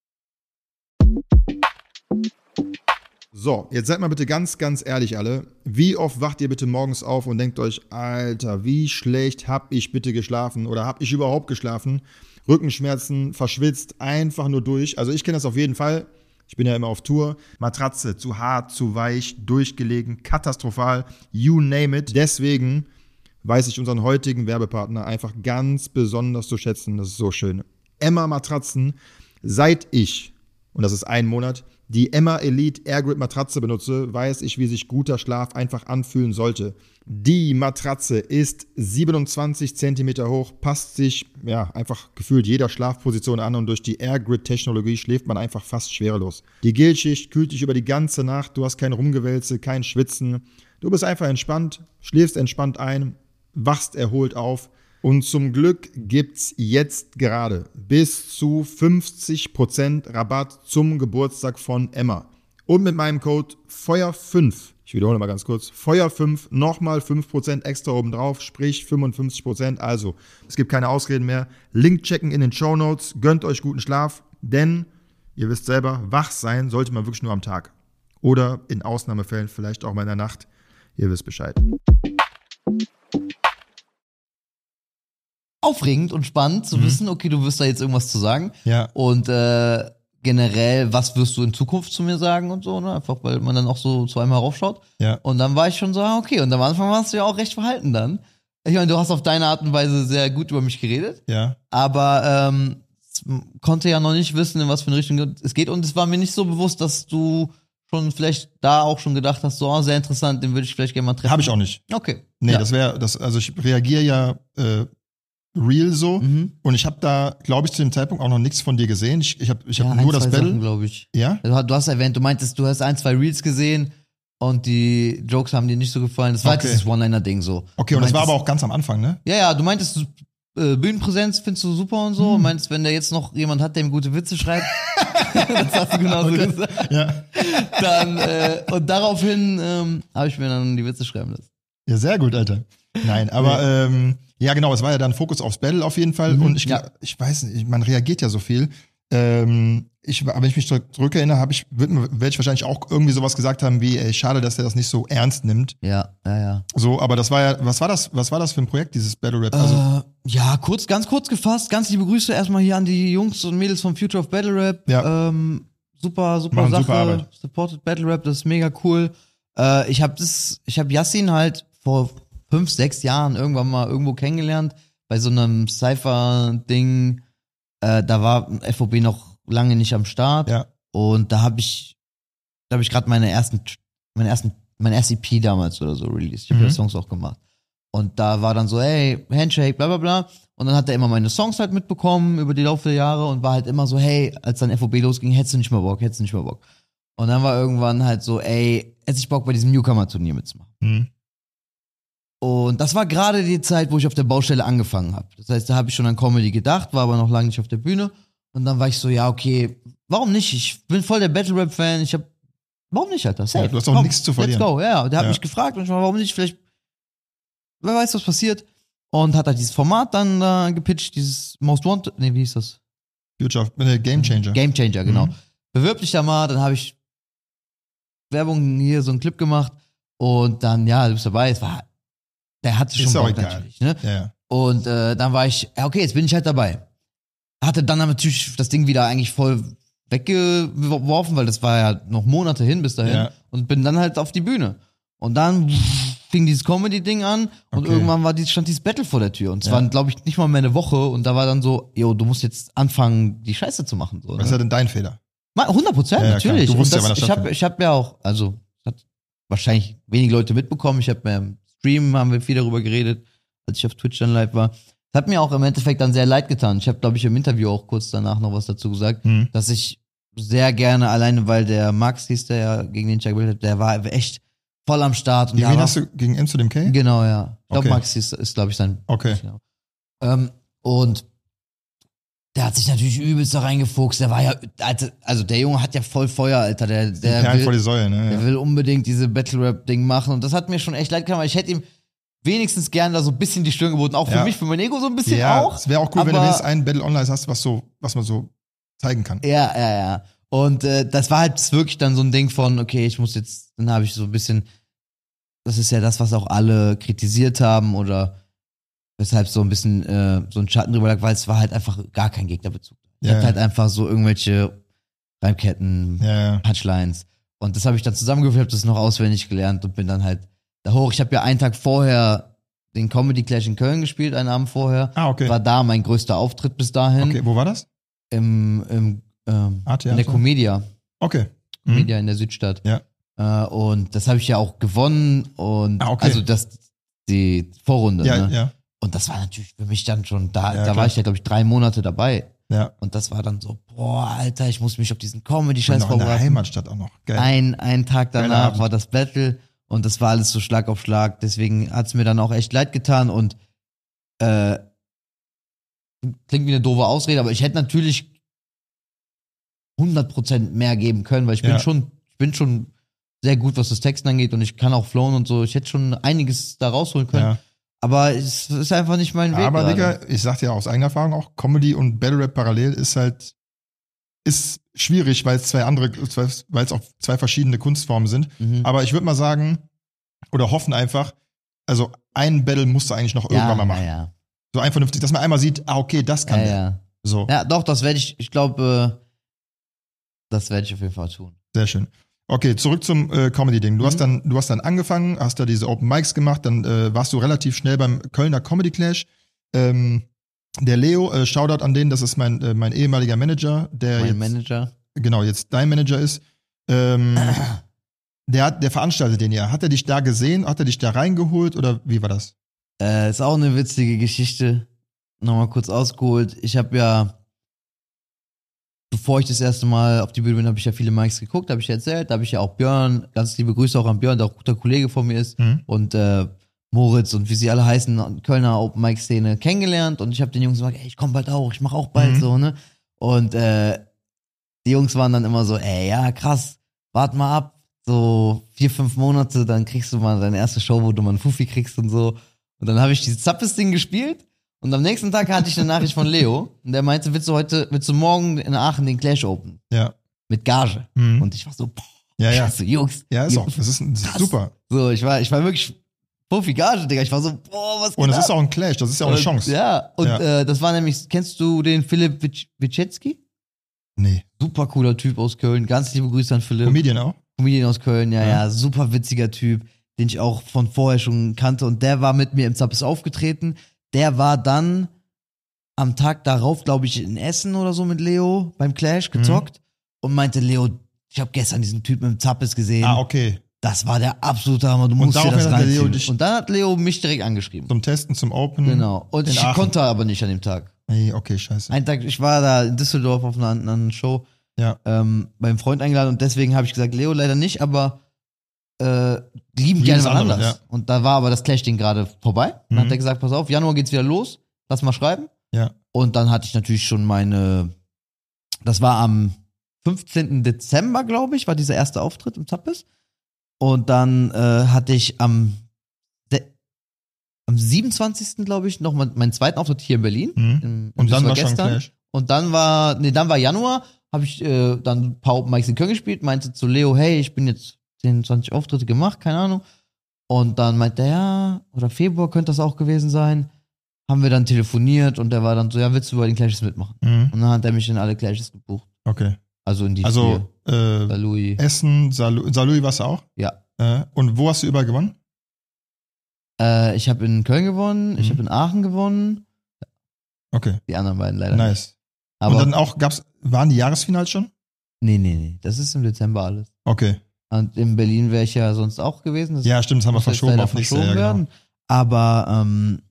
So, jetzt seid mal bitte ganz, ganz ehrlich alle. Wie oft wacht ihr bitte morgens auf und denkt euch, Alter, wie schlecht hab ich bitte geschlafen oder hab ich überhaupt geschlafen? Rückenschmerzen, verschwitzt, einfach nur durch. Also ich kenne das auf jeden Fall. Ich bin ja immer auf Tour. Matratze, zu hart, zu weich, durchgelegen, katastrophal, you name it. Deswegen weiß ich unseren heutigen Werbepartner einfach ganz besonders zu schätzen. Das ist so schön. Emma Matratzen, seit ich, und das ist ein Monat, die Emma Elite Airgrip Matratze benutze, weiß ich, wie sich guter Schlaf einfach anfühlen sollte. Die Matratze ist siebenundzwanzig Zentimeter hoch, passt sich ja einfach gefühlt jeder Schlafposition an und durch die Airgrid-Technologie schläft man einfach fast schwerelos. Die Gelschicht kühlt dich über die ganze Nacht, du hast kein Rumgewälze, kein Schwitzen. Du bist einfach entspannt, schläfst entspannt ein, wachst erholt auf. Und zum Glück gibt's jetzt gerade bis zu fünfzig Prozent Rabatt zum Geburtstag von Emma. Und mit meinem Code Feuer fünf, ich wiederhole mal ganz kurz, Feuer fünf, nochmal fünf Prozent extra obendrauf, sprich fünfundfünfzig Prozent. Also, es gibt keine Ausreden mehr. Link checken in den Shownotes, gönnt euch guten Schlaf, denn ihr wisst selber, wach sein sollte man wirklich nur am Tag. Oder in Ausnahmefällen vielleicht auch mal in der Nacht. Ihr wisst Bescheid. Aufregend und spannend zu mhm. wissen, okay, du wirst da jetzt irgendwas zu sagen. Ja. Und äh, generell, was wirst du in Zukunft zu mir sagen und so, ne? Einfach, weil man dann auch so zu einem heraufschaut. Ja. Und dann war ich schon so, okay, und am Anfang warst du ja auch recht verhalten dann. Ich meine, du hast auf deine Art und Weise sehr gut über mich geredet. Ja. Aber ähm, konnte ja noch nicht wissen, in was für eine Richtung es geht. Und es war mir nicht so bewusst, dass du schon vielleicht da auch schon gedacht hast, so, oh, sehr interessant, den würde ich vielleicht gerne mal treffen. Habe ich auch nicht. Okay. Nee, ja. das wäre, das, also ich reagiere ja äh, real so. Mhm. Und ich habe da, glaube ich, zu dem Zeitpunkt auch noch nichts von dir gesehen. Ich, ich habe ich hab ja, nur ein, das Battle. glaube ich. Ja? Du, du hast erwähnt, du meintest, du hast ein, zwei Reels gesehen und die Jokes haben dir nicht so gefallen. Das war okay. halt dieses One-Liner-Ding so. Okay, du und das meintest, war aber auch ganz am Anfang, ne? Ja, ja, du meintest, äh, Bühnenpräsenz findest du super und so. Hm. Und meinst, wenn der jetzt noch jemand hat, der ihm gute Witze schreibt, das hast du genauso okay. gesagt. Ja. Dann, äh, und daraufhin ähm, habe ich mir dann die Witze schreiben lassen. Ja, sehr gut, Alter. Nein, aber ja. ähm, ja genau, es war ja dann Fokus aufs Battle auf jeden Fall. Mhm, und ich, ja. ich weiß nicht, man reagiert ja so viel. Ähm, ich, aber wenn ich mich zurückerinnere, habe ich, werde ich wahrscheinlich auch irgendwie sowas gesagt haben wie, ey, schade, dass er das nicht so ernst nimmt. Ja, ja, ja. So, aber das war ja, was war das, was war das für ein Projekt, dieses Battle Rap? Also, äh, ja, kurz, ganz kurz gefasst, ganz liebe Grüße erstmal hier an die Jungs und Mädels vom Future of Battle Rap. Ja. Ähm, super, super Machen Sache. super Arbeit. Supported Battle Rap, das ist mega cool. Äh, ich habe das, ich habe Yassin halt vor fünf, sechs Jahren irgendwann mal irgendwo kennengelernt, bei so einem Cypher-Ding. Äh, da war F O B noch lange nicht am Start. Ja. Und da habe ich, da habe ich gerade meine ersten, meine ersten, mein erste E P damals oder so released. Ich habe Mhm. ja Songs auch gemacht. Und da war dann so, hey, Handshake, bla bla bla. Und dann hat er immer meine Songs halt mitbekommen über die Laufe der Jahre und war halt immer so, hey, als dann F O B losging, hättest du nicht mehr Bock, hättest du nicht mehr Bock. Und dann war irgendwann halt so, ey, hättest ich Bock bei diesem Newcomer-Turnier mitzumachen. Mhm. Und das war gerade die Zeit, wo ich auf der Baustelle angefangen habe. Das heißt, da habe ich schon an Comedy gedacht, war aber noch lange nicht auf der Bühne. Und dann war ich so, ja, okay, warum nicht? Ich bin voll der Battle-Rap-Fan. Ich hab, warum nicht, Alter? Safe. Ja, du hast auch Komm, nichts zu verlieren. Let's go, ja. Der hat Ja. mich gefragt und ich war, warum nicht? Vielleicht, wer weiß, was passiert. Und hat halt dieses Format dann äh, gepitcht, dieses Most Wanted, nee, wie hieß das? Future, äh, Game Changer. Game Changer, genau. Mhm. Bewirb dich da mal, dann habe ich Werbung hier, so einen Clip gemacht und dann, ja, du bist dabei. Es war, der hatte schon Ist auch Bock egal. natürlich, ne? Ja, ja. Und äh, dann war ich, ja, okay, jetzt bin ich halt dabei. Hatte dann natürlich das Ding wieder eigentlich voll weggeworfen, weil das war ja noch Monate hin bis dahin. Ja. Und bin dann halt auf die Bühne. Und dann fing dieses Comedy-Ding an und Okay. irgendwann war die, stand dieses Battle vor der Tür. Und es Ja. waren, glaube ich, nicht mal mehr eine Woche. Und da war dann so, yo, du musst jetzt anfangen, die Scheiße zu machen. So, Was ist ja ne? denn dein Fehler? hundert Prozent, Ja, ja, natürlich. klar. Du wusstest Und ja, das, wann das ich habe stattfindet. ich hab ja auch, also das hat wahrscheinlich wenige Leute mitbekommen. Ich habe mir im Stream, haben wir viel darüber geredet, als ich auf Twitch dann live war. Das hat mir auch im Endeffekt dann sehr leid getan. Ich habe, glaube ich, im Interview auch kurz danach noch was dazu gesagt, Mhm. dass ich sehr gerne, alleine weil der Max hieß, der ja, gegen den ich ja gebildet habe, der war echt voll am Start. Und Gegen da wen war, hast du? Gegen M zu dem K? Genau, ja. Ich glaube, Okay. Max ist, ist glaube ich, sein. Okay. Genau. Ähm, und der hat sich natürlich übelst da reingefuchst. Der war ja, Alter, also der Junge hat ja voll Feuer, Alter. Der, der, Perlen will, vor die Säule, ne? der Ja. will unbedingt diese Battle-Rap-Ding machen. Und das hat mir schon echt leid getan, weil ich hätte ihm wenigstens gern da so ein bisschen die Stirn geboten. Auch für Ja. mich, für mein Ego so ein bisschen Ja, auch. es wäre auch cool, wenn du aber- wenigstens einen Battle Online hast, was so, was man so zeigen kann. Ja, ja, ja. Und äh, das war halt wirklich dann so ein Ding von, okay, ich muss jetzt, dann habe ich so ein bisschen, das ist ja das, was auch alle kritisiert haben oder weshalb so ein bisschen äh, so ein Schatten drüber lag, weil es war halt einfach gar kein Gegnerbezug. Ich Ja, hatte ja. halt einfach so irgendwelche Reimketten, Ja, ja. Punchlines. Und das habe ich dann zusammengeführt, habe das noch auswendig gelernt und bin dann halt da hoch. Ich habe ja einen Tag vorher den Comedy Clash in Köln gespielt, einen Abend vorher. Ah, okay. War da mein größter Auftritt bis dahin. Okay, wo war das? Im, im ähm, in der Comedia. Okay. Comedia Mhm. in der Südstadt. Ja. Äh, und das habe ich ja auch gewonnen. Und ah, okay. also das die Vorrunde. Ja, ne? ja. Und das war natürlich für mich dann schon, da, Ja, da klar. war ich ja, glaube ich, drei Monate dabei. Ja. Und das war dann so, boah, Alter, ich muss mich auf diesen Comedy-Scheiß Und auch in der vorbereiten. Heimatstadt auch noch. Geil. Ein, ein Tag Geiler danach Abend. war das Battle und das war alles so Schlag auf Schlag. Deswegen hat's mir dann auch echt leid getan und äh, klingt wie eine doofe Ausrede, aber ich hätte natürlich hundert Prozent mehr geben können, weil ich bin Ja. schon, ich bin schon sehr gut, was das Texten angeht und ich kann auch flowen und so. Ich hätte schon einiges da rausholen können. Ja. Aber es ist einfach nicht mein Weg. Aber, gerade. Digga, ich sag dir aus eigener Erfahrung auch, Comedy und Battle Rap parallel ist halt, ist schwierig, weil es zwei andere, weil es auch zwei verschiedene Kunstformen sind. Mhm. Aber ich würde mal sagen, oder hoffen einfach, also ein Battle musst du eigentlich noch irgendwann mal machen. Ja, ja. So ein vernünftig, dass man einmal sieht, ah, okay, das kann Ja, der. ja. So, Ja, doch, das werde ich, ich glaube, äh, das werde ich auf jeden Fall tun. sehr schön. Okay, zurück zum äh, Comedy-Ding. Du Mhm. hast dann, du hast dann angefangen, hast da diese Open Mics gemacht, dann äh, warst du relativ schnell beim Kölner Comedy Clash. Ähm, der Leo, äh, Shoutout an den, das ist mein, äh, mein ehemaliger Manager, der Mein jetzt, Manager. genau, jetzt dein Manager ist. Ähm, der, hat, der veranstaltet den ja. Hat er dich da gesehen? Hat er dich da reingeholt oder wie war das? Äh, ist auch eine witzige Geschichte. Nochmal kurz ausgeholt. Ich habe ja, bevor ich das erste Mal auf die Bühne bin, habe ich ja viele Mics geguckt, habe ich ja erzählt. Da habe ich ja auch Björn, ganz liebe Grüße auch an Björn, der auch ein guter Kollege von mir ist. Mhm. Und äh, Moritz und wie sie alle heißen, Kölner Open Mic Szene kennengelernt. Und ich habe den Jungs gesagt, ey, ich komm bald auch, ich mache auch bald Mhm. so, ne? Und äh, die Jungs waren dann immer so, ey, ja, krass, wart mal ab. So vier, fünf Monate, dann kriegst du mal deine erste Show, wo du mal einen Fuffi kriegst und so. Und dann habe ich dieses Zappes-Ding gespielt. Und am nächsten Tag hatte ich eine Nachricht von Leo. Und der meinte, willst du heute, willst du morgen in Aachen den Clash open? Ja. Mit Gage. Mhm. Und ich war so, boah, Ja, ja. scheiße, Jungs. Ja, ist ihr- auch. Das ist, das ist krass. super. So, ich war, ich war wirklich Fuffi Gage, Digga. Ich war so, boah, was geht Und es ab? ist auch ein Clash, das ist ja auch eine Und- Chance. Ja, und Ja. Äh, das war nämlich, kennst du den Philipp Witsch- Witschewski? Nee. Super cooler Typ aus Köln. Ganz liebe Grüße an Philipp. Comedian auch? Comedian aus Köln, ja, Ja. ja, super witziger Typ, den ich auch von vorher schon kannte. Und der war mit mir im Zappes aufgetreten. Der war dann am Tag darauf, glaube ich, in Essen oder so mit Leo beim Clash gezockt und meinte, Leo, ich habe gestern diesen Typen im Zappes gesehen. Ah, okay. Das war der absolute Hammer, du musst dir daraufhin das hat der Leo reinziehen. dich- Und dann hat Leo mich direkt angeschrieben. Zum Testen, zum Open. Genau. Und in ich Aachen. konnte aber nicht an dem Tag. Nee, okay, scheiße. Einen Tag, ich war da in Düsseldorf auf einer anderen Show Ja. ähm, beim Freund eingeladen und deswegen habe ich gesagt, Leo leider nicht, aber äh, lieben gerne Jedes mal andere, anders. ja. Und da war aber das Clash-Ding gerade vorbei. Dann Mhm. hat er gesagt, pass auf, Januar geht's wieder los, lass mal schreiben. Ja. Und dann hatte ich natürlich schon meine, das war am fünfzehnten Dezember, glaube ich, war dieser erste Auftritt im Zappes. Und dann äh, hatte ich am, de- am siebenundzwanzigsten glaube ich, noch mal meinen zweiten Auftritt hier in Berlin. Mhm. Im, Und dann das war schon gestern. Clash. Und dann war, nee, dann war Januar, habe ich äh, dann ein paar Open Mics in Köln gespielt, meinte zu Leo, hey, ich bin jetzt zehn, zwanzig Auftritte gemacht, keine Ahnung. Und dann meinte er, ja, oder Februar könnte das auch gewesen sein. Haben wir dann telefoniert und der war dann so, ja, willst du bei den Clashes mitmachen? Mhm. Und dann hat er mich in alle Clashes gebucht. Okay. Also in die Also, vier. äh, Bei Louis. Essen, Saarlou- Saarlouis warst du auch? Ja. Äh, und wo hast du überall gewonnen? Äh, ich habe in Köln gewonnen, ich Mhm. habe in Aachen gewonnen. Okay, Die anderen beiden leider nicht. nice. Aber und dann auch gab's, waren die Jahresfinals schon? nee, nee, nee, das ist im Dezember alles. Okay. Und in Berlin wäre ich ja sonst auch gewesen. Das Ja, stimmt, das haben wir muss jetzt verschoben leider auf nächstes verschoben Jahr. Genau. werden. Aber ähm,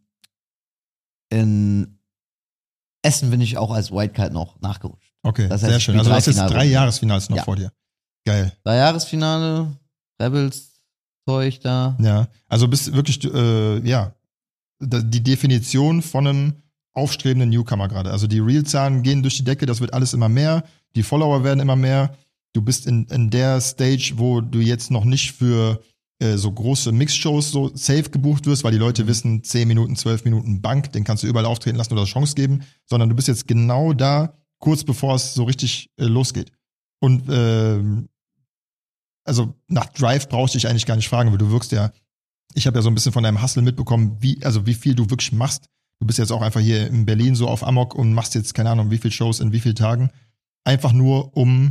in Essen bin ich auch als Wildcard noch nachgerutscht. Okay, Das heißt, sehr ich schön. spiel Also du drei hast jetzt drei Finalrunden. Jahresfinals noch Ja. vor dir. Geil. Drei Jahresfinale, Rebels, Zeug da. Ja, also bist wirklich, äh, ja, da- die Definition von einem aufstrebenden Newcomer gerade. Also die Real-Zahlen gehen durch die Decke, das wird alles immer mehr, die Follower werden immer mehr. Du bist in, in der Stage, wo du jetzt noch nicht für äh, so große Mix-Shows so safe gebucht wirst, weil die Leute wissen, zehn Minuten, zwölf Minuten Bank, den kannst du überall auftreten lassen oder Chance geben, sondern du bist jetzt genau da, kurz bevor es so richtig äh, losgeht. Und ähm, also nach Drive brauchst du dich eigentlich gar nicht fragen, weil du wirkst ja, ich habe ja so ein bisschen von deinem Hustle mitbekommen, wie, also wie viel du wirklich machst. Du bist jetzt auch einfach hier in Berlin so auf Amok und machst jetzt, keine Ahnung, wie viele Shows in wie vielen Tagen. Einfach nur, um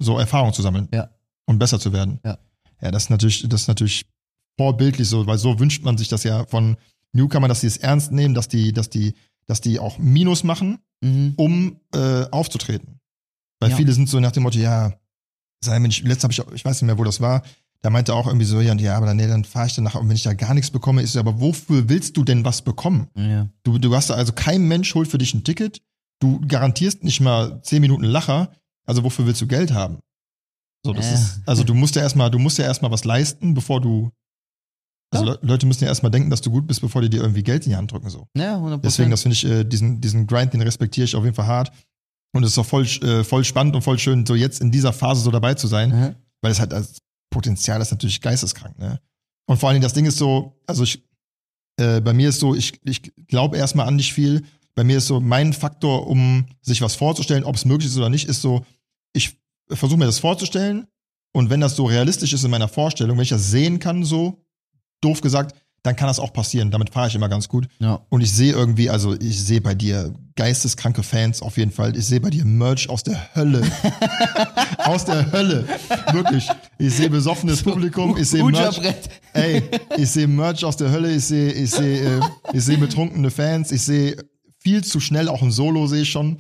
so Erfahrung zu sammeln. Ja. Und besser zu werden. Ja. Ja, das ist natürlich, das ist natürlich vorbildlich so, weil so wünscht man sich das ja von Newcomer, dass sie es ernst nehmen, dass die, dass die, dass die auch Minus machen, Mhm. um äh, aufzutreten. Weil Ja. viele sind so nach dem Motto, ja, sei mir nicht, letztes habe ich, auch- ich weiß nicht mehr, wo das war, da meinte er auch irgendwie so, ja, und ja, aber dann, nee, dann fahre ich danach, und wenn ich da gar nichts bekomme, ist so, aber wofür willst du denn was bekommen? Ja. Du, du hast da also, kein Mensch holt für dich ein Ticket, du garantierst nicht mal zehn Minuten Lacher, also wofür willst du Geld haben? So, das Ja. ist, also du musst ja erstmal, du musst ja erstmal was leisten, bevor du, also Ja. Le- Leute müssen ja erstmal denken, dass du gut bist, bevor die dir irgendwie Geld in die Hand drücken, so. Ja, hundert Prozent. Deswegen, das finde ich, äh, diesen, diesen Grind, den respektiere ich auf jeden Fall hart. Und es ist auch voll, äh, voll spannend und voll schön, so jetzt in dieser Phase so dabei zu sein, Mhm. weil es halt das Potenzial ist natürlich geisteskrank, ne? Und vor allen Dingen, das Ding ist so, also ich, äh, bei mir ist so, ich, ich glaube erstmal an dich viel. Bei mir ist so, mein Faktor, um sich was vorzustellen, ob es möglich ist oder nicht, ist so, ich versuche mir das vorzustellen und wenn das so realistisch ist in meiner Vorstellung, wenn ich das sehen kann, so, doof gesagt, dann kann das auch passieren. Damit fahre ich immer ganz gut. Ja. Und ich sehe irgendwie, also ich sehe bei dir geisteskranke Fans auf jeden Fall. Ich sehe bei dir Merch aus der Hölle. Aus der Hölle. Wirklich. Ich sehe besoffenes Publikum. Ich sehe Merch. Brett. Ey, ich sehe Merch aus der Hölle. Ich sehe, ich sehe, äh, ich sehe betrunkene Fans. Ich sehe viel zu schnell auch ein Solo sehe ich schon.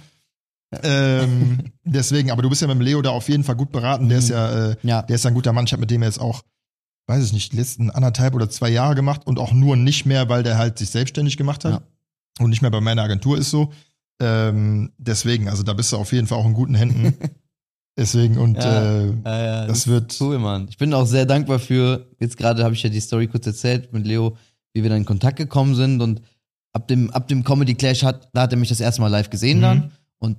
Ähm, deswegen, aber du bist ja mit dem Leo da auf jeden Fall gut beraten. Der ist ja, äh, Ja. der ist ja ein guter Mann. Ich habe mit dem jetzt auch, weiß ich nicht, die letzten anderthalb oder zwei Jahre gemacht und auch nur nicht mehr, weil der halt sich selbstständig gemacht hat Ja. und nicht mehr bei meiner Agentur ist so. Ähm, deswegen, also da bist du auf jeden Fall auch in guten Händen. Deswegen und Ja. äh, Ja, ja, das wird cool, Mann. Ich bin auch sehr dankbar für, jetzt gerade habe ich ja die Story kurz erzählt mit Leo, wie wir dann in Kontakt gekommen sind und ab dem, ab dem Comedy Clash hat, da hat er mich das erste Mal live gesehen Mhm. dann und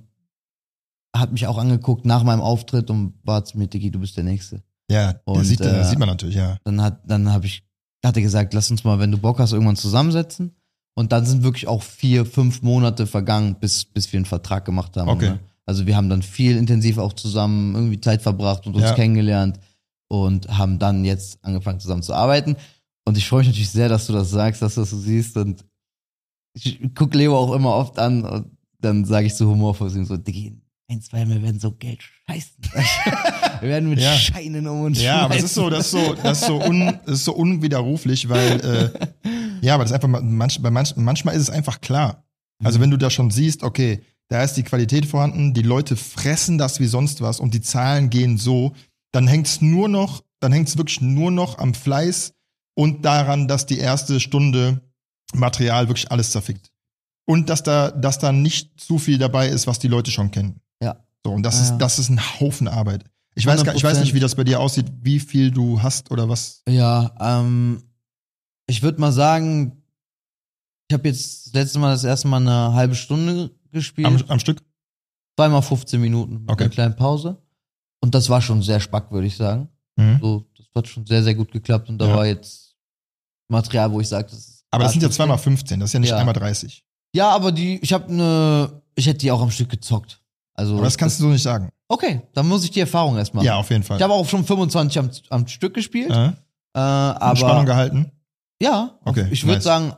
hat mich auch angeguckt nach meinem Auftritt und war zu mir, Diggi, du bist der Nächste. ja, der Und, sieht, äh, das sieht man natürlich, ja. Dann hat, dann habe ich, hat er gesagt, lass uns mal, wenn du Bock hast, irgendwann zusammensetzen. Und dann sind wirklich auch vier, fünf Monate vergangen, bis, bis wir einen Vertrag gemacht haben. Okay. Ne? Also wir haben dann viel intensiv auch zusammen irgendwie Zeit verbracht und uns Ja. kennengelernt und haben dann jetzt angefangen zusammen zu arbeiten. Und ich freue mich natürlich sehr, dass du das sagst, dass du das so siehst. Und ich guck Leo auch immer oft an und dann sage ich so humorvoll zu ihm so, Diggi, ein, zwei, wir werden so Geld scheißen. Wir werden mit Ja. Scheinen um uns Ja, aber es ist so, das ist so, das ist so, un, das ist so unwiderruflich, weil äh, ja, aber das ist einfach mal- manch, bei manch, manchmal ist es einfach klar. Also wenn du da schon siehst, okay, da ist die Qualität vorhanden, die Leute fressen das wie sonst was und die Zahlen gehen so, dann hängt's nur noch, dann hängt's wirklich nur noch am Fleiß und daran, dass die erste Stunde Material wirklich alles zerfickt. Und dass da, dass da nicht zu viel dabei ist, was die Leute schon kennen. Ja. So, und das Ja, ist, ja. das ist ein Haufen Arbeit. Ich weiß, gar, ich weiß nicht, wie das bei dir aussieht, wie viel du hast oder was. Ja, ähm, ich würde mal sagen, ich habe jetzt das letzte Mal das erste Mal eine halbe Stunde gespielt, Am, am Stück? zweimal fünfzehn Minuten mit Okay. einer kleinen Pause. Und das war schon sehr spack, würde ich sagen. Mhm. So, das hat schon sehr, sehr gut geklappt und da Ja. war jetzt Material, wo ich sage, das ist. Aber das sind ja grad zweimal okay. fünfzehn, das ist ja nicht Ja. einmal dreißig. Ja, aber die, ich habe eine, ich hätte die auch am Stück gezockt. Also. Aber das kannst du so nicht sagen. Okay, dann muss ich die Erfahrung erst machen. Ja, auf jeden Fall. Ich habe auch schon fünfundzwanzig am, am Stück gespielt. äh, Äh, aber. Spannung gehalten. Ja, Okay, ich würde nice. sagen,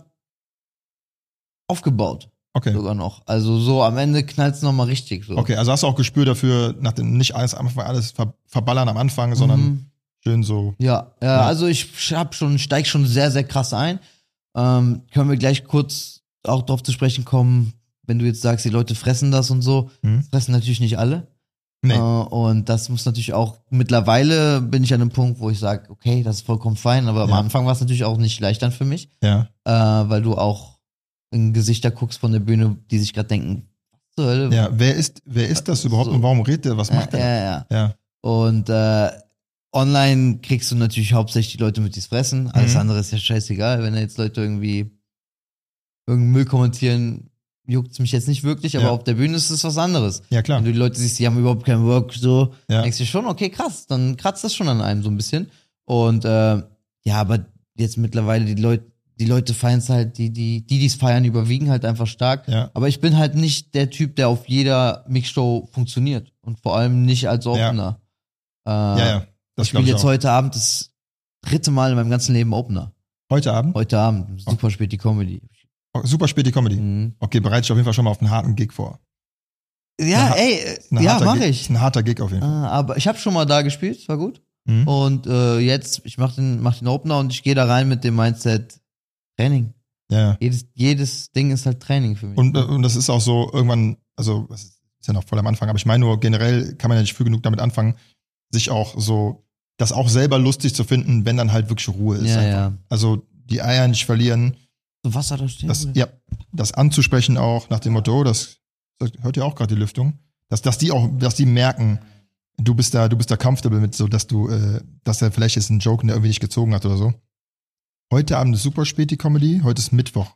aufgebaut Okay. sogar noch. Also so am Ende knallt's noch mal richtig. So. Okay, also hast du auch Gespür dafür, nach dem, nicht alles am Anfang alles ver, verballern am Anfang, sondern Mhm. schön so. Ja, ja, Ja. also ich hab schon, steig schon sehr, sehr krass ein. Ähm, können wir gleich kurz auch drauf zu sprechen kommen, wenn du jetzt sagst, die Leute fressen das und so. Mhm. Fressen natürlich nicht alle. Nee. Äh, und das muss natürlich auch, mittlerweile bin ich an einem Punkt, wo ich sage, okay, das ist vollkommen fein, aber am Ja. Anfang war es natürlich auch nicht leicht dann für mich, Ja. äh, weil du auch in Gesichter guckst von der Bühne, die sich gerade denken, was zur Hölle? Ja, wer ist, wer ist das überhaupt So. und warum redet der? Was ja, macht der? ja, ja. Ja. Und äh, online kriegst du natürlich hauptsächlich die Leute mit, die es fressen. Alles Mhm. andere ist ja scheißegal. Wenn da jetzt Leute irgendwie irgendeinen Müll kommentieren, juckt's mich jetzt nicht wirklich, aber Ja. auf der Bühne ist es was anderes. Ja, klar. Wenn du die Leute siehst, die haben überhaupt keinen Work, so, Ja. denkst du schon, okay, krass, dann kratzt das schon an einem so ein bisschen. Und äh, ja, aber jetzt mittlerweile die Leute, die Leute feiern es halt, die, die, die es feiern, überwiegen halt einfach stark. Ja. Aber ich bin halt nicht der Typ, der auf jeder Mixshow funktioniert. Und vor allem nicht als Opener. Äh, Ja, ja. Das ich glaube spiele ich jetzt auch. heute Abend das dritte Mal in meinem ganzen Leben Opener. Heute Abend? Heute Abend, super spät die Comedy. Oh, super spät die Comedy. Mhm. Okay, bereite dich auf jeden Fall schon mal auf einen harten Gig vor. Ja, ey, ja, mach ich. Ist ein harter Gig auf jeden Fall. Ah, aber ich habe schon mal da gespielt, war gut. Mhm. Und äh, jetzt, ich mach den, mach den Opener und ich gehe da rein mit dem Mindset Training. Ja. Jedes, jedes Ding ist halt Training für mich. Und, und das ist auch so irgendwann, also das ist ja noch voll am Anfang, aber ich meine nur generell kann man ja nicht früh genug damit anfangen, sich auch so, das auch selber lustig zu finden, wenn dann halt wirklich Ruhe ist. Ja, einfach. ja. Also die Eier nicht verlieren. So Wasser da stehen. Das, ja, das anzusprechen auch nach dem Motto, das, das hört ja auch gerade die Lüftung, dass, dass die auch, dass die merken, du bist da, du bist da comfortable mit, so dass du, äh, dass er vielleicht jetzt einen Joke, der irgendwie nicht gezogen hat oder so. Heute Abend ist super spät die Comedy, heute ist Mittwoch.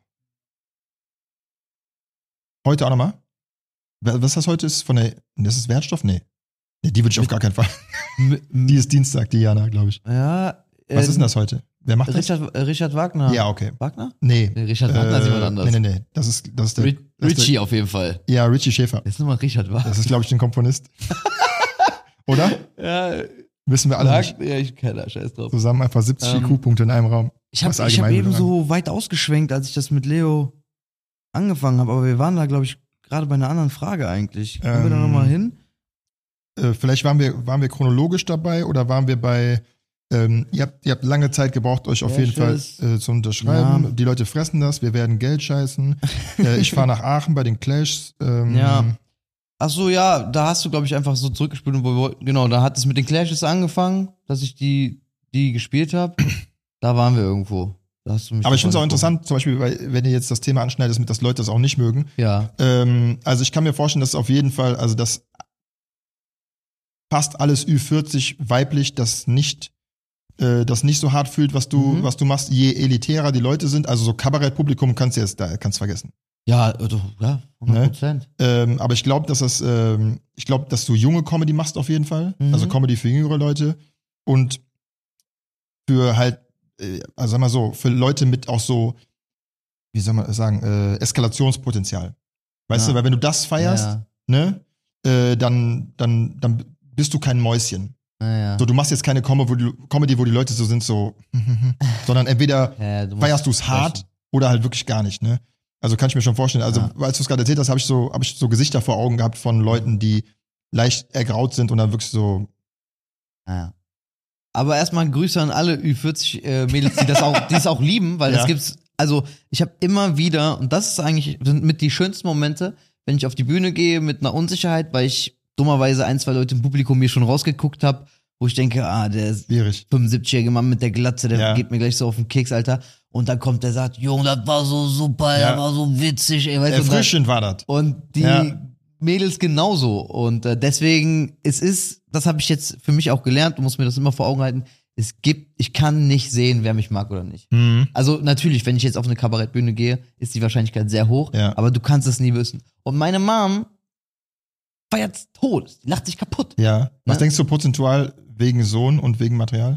Heute auch nochmal? Was das heute ist von der, das ist Wertstoff? Nee. Nee, die würde ich auf gar keinen Fall. Die ist Dienstag, Diana, glaube ich. Ja. Was ist denn das heute? Wer macht Richard, das? äh, Richard Wagner. Ja, okay. Wagner? Nee. Nee, Richard Wagner ist jemand anderes. Nee, nee, nee. Das ist, das ist der. Ri- das ist Richie der, auf jeden Fall. Ja, Richie Schäfer. Jetzt nochmal Richard Wagner. Das ist, glaube ich, ein Komponist. Oder? Ja, Wissen wir alle Wag- nicht. ja, ich kenne da, scheiß drauf. Zusammen einfach siebzig Ähm, I Q-Punkte in einem Raum. Ich habe Was hab Allgemeinbildung eben so weit ausgeschwenkt, als ich das mit Leo angefangen habe, aber wir waren da, glaube ich, gerade bei einer anderen Frage eigentlich. Kommen Ähm, wir da nochmal hin? Äh, vielleicht waren wir, waren wir chronologisch dabei oder waren wir bei, ähm, ihr, habt, ihr habt lange Zeit gebraucht, euch auf jeden Fall Clashes. äh, zu unterschreiben. Ja. Die Leute fressen das, wir werden Geld scheißen. äh, ich fahre nach Aachen bei den Clashs. Ähm, Ja. Ach so, ja, da hast du, glaube ich, einfach so zurückgespielt und wo wir wollten- genau, da hat es mit den Clashes angefangen, dass ich die, die gespielt habe. Da waren wir irgendwo. Da hast du mich Aber ich finde es auch angesprochen. interessant, zum Beispiel, weil, wenn ihr jetzt das Thema anschneidet, mit, dass Leute das auch nicht mögen. Ja. Ähm, also ich kann mir vorstellen, dass auf jeden Fall, also das fast alles Ü vierzig weiblich, das nicht, äh, das nicht so hart fühlt, was du, Mhm. was du machst, je elitärer die Leute sind. Also so Kabarettpublikum kannst du jetzt, da kannst vergessen. Ja, also, ja, hundert Prozent. Ähm, aber ich glaube, dass das, ähm, ich glaube, dass du junge Comedy machst auf jeden Fall. Mhm. Also Comedy für jüngere Leute und für halt, äh, also sag mal so, für Leute mit auch so, wie soll man das sagen, äh, Eskalationspotenzial. Weißt Ja. du, weil wenn du das feierst, Ja, ne, äh, dann, dann, dann bist du kein Mäuschen. ja. ja. So, du machst jetzt keine Com- wo die, Comedy, wo die Leute so sind, so, sondern entweder Ja, du musst feierst du es hart sprechen. oder halt wirklich gar nicht, ne? Also kann ich mir schon vorstellen. Also, Ja. als du es gerade erzählt hast, habe ich so, habe ich so Gesichter vor Augen gehabt von Leuten, die leicht ergraut sind und dann wirklich so. Ja. Aber erstmal Grüße an alle Ü vierzig äh, Mädels, die das auch, die es auch lieben, weil Ja. das gibt's, also ich habe immer wieder, und das ist eigentlich, sind mit die schönsten Momente, wenn ich auf die Bühne gehe mit einer Unsicherheit, weil ich dummerweise ein, zwei Leute im Publikum mir schon rausgeguckt habe, wo ich denke, ah, der Schwierig. fünfundsiebzigjährige Mann mit der Glatze, der Ja. geht mir gleich so auf den Keks, Alter. Und dann kommt der, sagt, Junge, das war so super, Ja. das war so witzig, ey, weißt du, und dann- Erfrischend war das. und die Ja. Mädels genauso. Und äh, deswegen, es ist, das habe ich jetzt für mich auch gelernt, du musst mir das immer vor Augen halten, es gibt, ich kann nicht sehen, wer mich mag oder nicht. Mhm. Also natürlich, wenn ich jetzt auf eine Kabarettbühne gehe, ist die Wahrscheinlichkeit sehr hoch, Ja. aber du kannst es nie wissen. Und meine Mom feiert's tot, die lacht sich kaputt. Ja. Was Ne? denkst du prozentual wegen Sohn und wegen Material?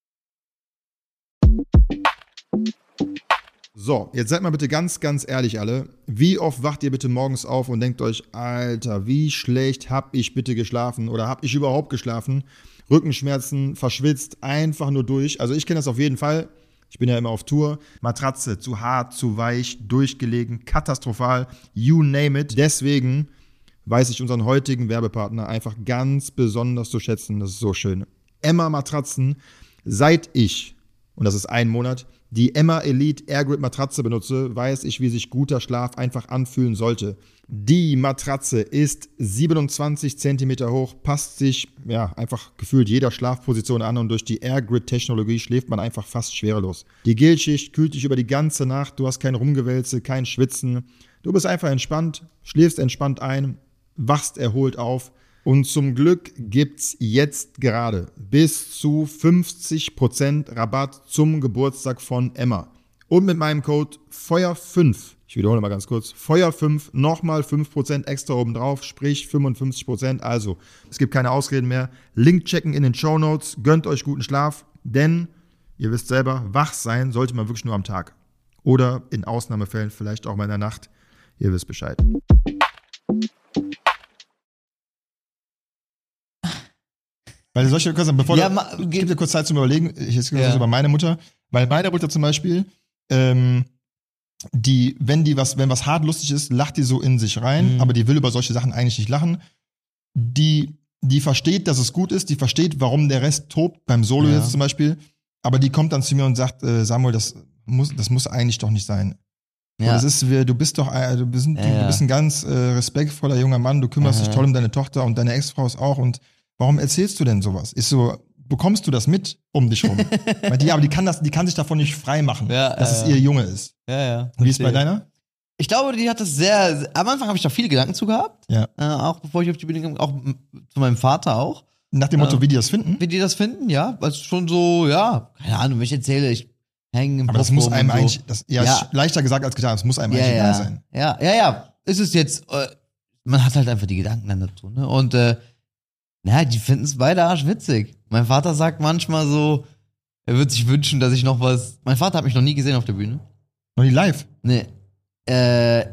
So, jetzt seid mal bitte ganz, ganz ehrlich alle. Wie oft wacht ihr bitte morgens auf und denkt euch, Alter, wie schlecht hab ich bitte geschlafen oder hab ich überhaupt geschlafen? Rückenschmerzen, verschwitzt, einfach nur durch. Also ich kenne das auf jeden Fall. Ich bin ja immer auf Tour. Matratze, zu hart, zu weich, durchgelegen, katastrophal, you name it. Deswegen weiß ich unseren heutigen Werbepartner einfach ganz besonders zu schätzen. Das ist so schön. Emma Matratzen, seit ich, und das ist ein Monat, die Emma Elite Airgrip Matratze benutze, weiß ich, wie sich guter Schlaf einfach anfühlen sollte. Die Matratze ist siebenundzwanzig Zentimeter hoch, passt sich ja einfach gefühlt jeder Schlafposition an und durch die Airgrid-Technologie schläft man einfach fast schwerelos. Die Gelschicht kühlt dich über die ganze Nacht, du hast kein Rumgewälze, kein Schwitzen. Du bist einfach entspannt, schläfst entspannt ein, wachst erholt auf. Und zum Glück gibt's jetzt gerade bis zu fünfzig Prozent Rabatt zum Geburtstag von Emma. Und mit meinem Code Feuer fünf, ich wiederhole mal ganz kurz, Feuer fünf, nochmal fünf Prozent extra obendrauf, sprich fünfundfünfzig Prozent. Also, es gibt keine Ausreden mehr. Link checken in den Shownotes, gönnt euch guten Schlaf, denn ihr wisst selber, wach sein sollte man wirklich nur am Tag. Oder in Ausnahmefällen vielleicht auch mal in der Nacht. Ihr wisst Bescheid. Weil solche Kurse, bevor Ja, du, ma- ich gebe dir kurz Zeit zum Überlegen, ich jetzt Ja. über meine Mutter, weil meine Mutter zum Beispiel, ähm, die, wenn die was, wenn was hart lustig ist, lacht die so in sich rein, Mhm. aber die will über solche Sachen eigentlich nicht lachen. Die, die versteht, dass es gut ist, die versteht, warum der Rest tobt, beim Solo Ja. jetzt zum Beispiel, aber die kommt dann zu mir und sagt, äh, Samuel, das muss, das muss eigentlich doch nicht sein. So, Ja. das ist, wir- du bist doch, äh, du bist, Ja, du, ja. du bist ein ganz äh, respektvoller junger Mann, du kümmerst Aha. dich toll um deine Tochter und deine Ex-Frau ist auch und warum erzählst du denn sowas? Ist so, bekommst du das mit um dich rum? Weil die, aber die kann das, die kann sich davon nicht frei machen, Ja, dass äh, es ihr Junge ist. Ja, ja. Wie ist bei verstehe. deiner? Ich glaube, die hat das sehr, am Anfang habe ich da viele Gedanken zu gehabt. Ja. Äh, auch bevor ich auf die Bühne ging, auch m- zu meinem Vater auch. Nach dem Motto, Ähm, wie die das finden? Wie die das finden, ja. Weil es schon so, ja, keine Ahnung, wenn ich erzähle, ich hänge im Aber das Puff muss rum einem und so. eigentlich, das, ja, Ja. ist leichter gesagt als getan, das muss einem ja, eigentlich ja, egal sein. ja, ja, ja. Ist es jetzt, äh, man hat halt einfach die Gedanken dann dazu, ne? Und, äh, naja, die finden es beide arschwitzig. Mein Vater sagt manchmal so, er würde sich wünschen, dass ich noch was, mein Vater hat mich noch nie gesehen auf der Bühne. Noch nie live. Nee. Äh,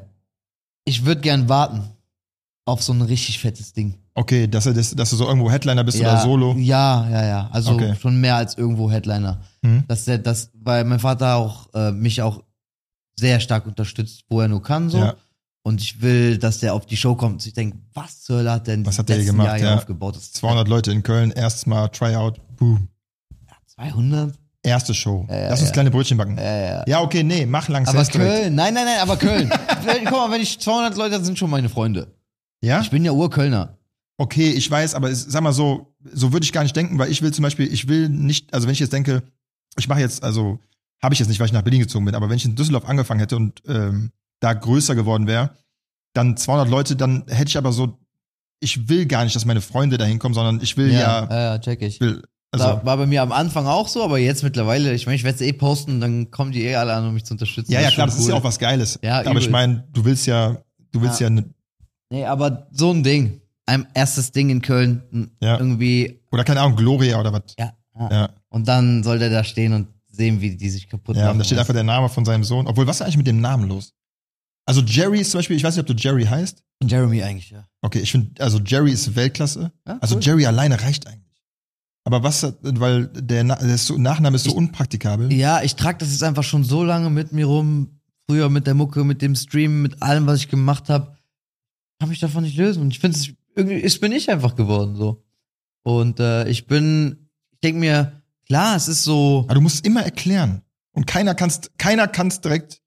ich würde gern warten auf so ein richtig fettes Ding. Okay, dass, er das, dass du so irgendwo Headliner bist oder Solo. Ja, ja, ja. Also Okay. schon mehr als irgendwo Headliner. Mhm. Dass der, das, weil mein Vater auch äh, mich auch sehr stark unterstützt, wo er nur kann, so. Ja. Und ich will, dass der auf die Show kommt. Und ich denke, was zur Hölle hat der in Was diesem hat der hier letzten gemacht, Jahr hier ja. aufgebaut? Das ist zweihundert Leute in Köln, erstes Mal Tryout, boom. zweihundert? Erste Show. Ja, ja, Lass uns ja. kleine Brötchen backen. Ja, ja. Ja, okay, nee, mach langsam. Aber Köln, nein, nein, nein, aber Köln. Wenn- Guck mal, wenn ich zweihundert Leute, das sind schon meine Freunde. Ja? Ich bin ja Urkölner. Okay, ich weiß, aber es, sag mal so, so würde ich gar nicht denken, weil ich will zum Beispiel, ich will nicht, also wenn ich jetzt denke, ich mache jetzt, also habe ich jetzt nicht, weil ich nach Berlin gezogen bin, aber wenn ich in Düsseldorf angefangen hätte und ähm, da größer geworden wäre, dann zweihundert Leute, dann hätte ich aber so, ich will gar nicht, dass meine Freunde da hinkommen, sondern ich will ja, ja, ja, check ich. ich will, also, da war bei mir am Anfang auch so, aber jetzt mittlerweile, ich meine, ich werde es eh posten, dann kommen die eh alle an, um mich zu unterstützen. ja, ja, ist klar, schon das ist ja cool. auch was Geiles. Ja, aber ich übel. meine, du willst ja, du willst ja, Ja. ja ne, Nee, aber so ein Ding. Ein erstes Ding in Köln. n- Ja. Irgendwie, oder keine Ahnung, Gloria oder was. ja, ja. Ja. Und dann soll der da stehen und sehen, wie die sich kaputt Ja, machen. und da steht einfach der Name von seinem Sohn. Obwohl, was ist eigentlich mit dem Namen los? Also Jerry ist zum Beispiel, ich weiß nicht, ob du Jerry heißt. Jeremy eigentlich, ja. Okay, ich finde, also Jerry ist Weltklasse. Ja, Also cool. Jerry alleine reicht eigentlich. Aber was, weil der, Na- der ist so, Nachname ist so unpraktikabel. Ja, ich trage das jetzt einfach schon so lange mit mir rum. Früher mit der Mucke, mit dem Stream, mit allem, was ich gemacht habe. Kann mich davon nicht lösen. Und ich finde es irgendwie, es bin ich einfach geworden so. Und äh, ich bin, ich denke mir, klar, es ist so. Aber du musst es immer erklären. Und keiner kann's, keiner kann's direkt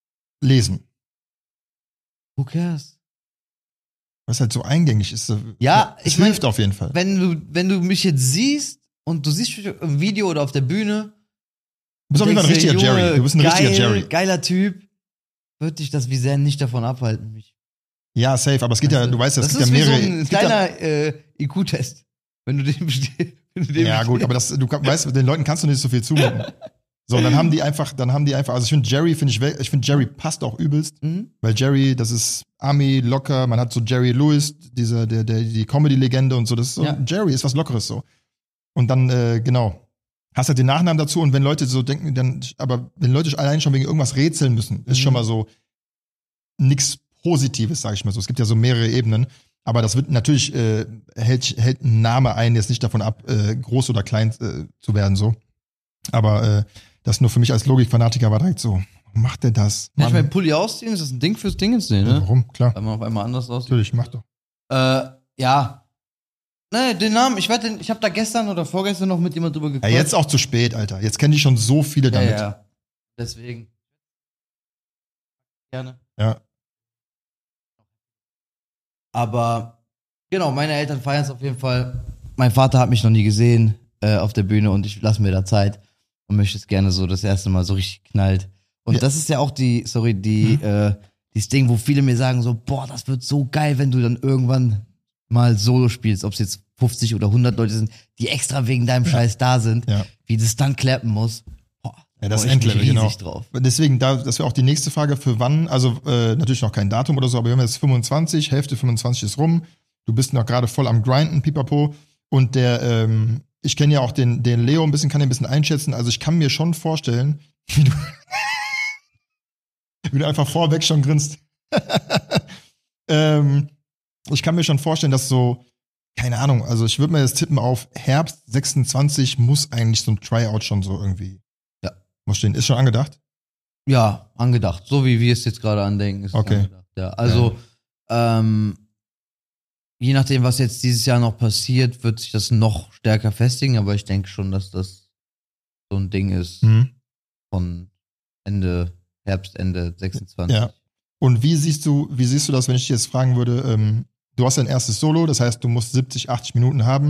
lesen. Who cares? Was halt so eingängig ist. Ja, es ich mein, hilft auf jeden Fall. Wenn du, wenn du mich jetzt siehst und du siehst mich im Video oder auf der Bühne, Du bist auf jeden Fall ein denkst dir, richtiger Junge, Jerry. Du bist ein geil, richtiger Jerry. Geiler Typ, wird dich das wie sehr nicht davon abhalten, mich. Ja, safe. Aber es geht ja, du weißt ja, es das gibt ist ja mehrere. wie so ein es gibt ja, kleiner äh, I Q-Test. Wenn du den bestehst. Wenn du den ja, gut, aber das, du kann- weißt, den Leuten kannst du nicht so viel zumuten. So, dann haben die einfach, dann haben die einfach, also ich finde Jerry, finde ich, wel- ich finde Jerry passt auch übelst, Mhm. weil Jerry, das ist Ami, locker, man hat so Jerry Lewis, dieser, der, der, die Comedy-Legende und so, das ist so, Ja. Jerry ist was Lockeres so. Und dann, äh, genau, hast halt den Nachnamen dazu und wenn Leute so denken, dann, aber wenn Leute allein schon wegen irgendwas rätseln müssen, ist Mhm. schon mal so nix Positives, sag ich mal so. Es gibt ja so mehrere Ebenen, aber das wird natürlich, äh, hält, hält ein Name ein jetzt nicht davon ab, äh, groß oder klein äh, zu werden, so. Aber äh, das nur für mich als Logikfanatiker war direkt so, warum macht der das? Kann ich Mann. meinen Pulli ausziehen? Ist das ein Ding fürs Dingens? Nee, Ja, ne? warum? Klar, Weil man auf einmal anders aussieht. natürlich, mach doch. Äh, ja. Nee, den Namen, ich werde den, ich habe da gestern oder vorgestern noch mit jemand drüber Ja, gequatscht. jetzt auch zu spät, Alter. Jetzt kennen die schon so viele ja, damit. ja. Deswegen. Gerne. Ja. Aber genau, meine Eltern feiern es auf jeden Fall. Mein Vater hat mich noch nie gesehen äh, auf der Bühne und ich lasse mir da Zeit und möchte es gerne so das erste Mal so richtig knallt. Und Ja. das ist ja auch die, sorry, die, Mhm. äh, dieses Ding, wo viele mir sagen so, boah, das wird so geil, wenn du dann irgendwann mal Solo spielst, ob es jetzt fünfzig oder hundert Leute sind, die extra wegen deinem Scheiß da sind, Ja. wie das dann klappen muss. Boah, Ja, das freu ich mich Endlevel, genau. riesig drauf. Deswegen, da, das wäre auch die nächste Frage, für wann, also äh, natürlich noch kein Datum oder so, aber wir haben jetzt fünfundzwanzig, Hälfte fünfundzwanzig ist rum, du bist noch gerade voll am Grinden, pipapo, und der, ähm, ich kenne ja auch den, den Leo ein bisschen, kann ihn ein bisschen einschätzen, also ich kann mir schon vorstellen, wie du, wie du einfach vorweg schon grinst. ähm, ich kann mir schon vorstellen, dass so, keine Ahnung, also ich würde mir jetzt tippen auf Herbst sechsundzwanzig muss eigentlich so ein Tryout schon so irgendwie Ja. muss stehen. Ist schon angedacht? Ja, angedacht. So wie wir es jetzt gerade andenken, ist okay. es angedacht. Ja, also ja. Ähm, je nachdem, was jetzt dieses Jahr noch passiert, wird sich das noch stärker festigen, aber ich denke schon, dass das so ein Ding ist mhm. von Ende, Herbst, Ende sechsundzwanzig. Ja. Und wie siehst du, wie siehst du das, wenn ich dich jetzt fragen würde, ähm, du hast dein erstes Solo, das heißt, du musst siebzig, achtzig Minuten haben.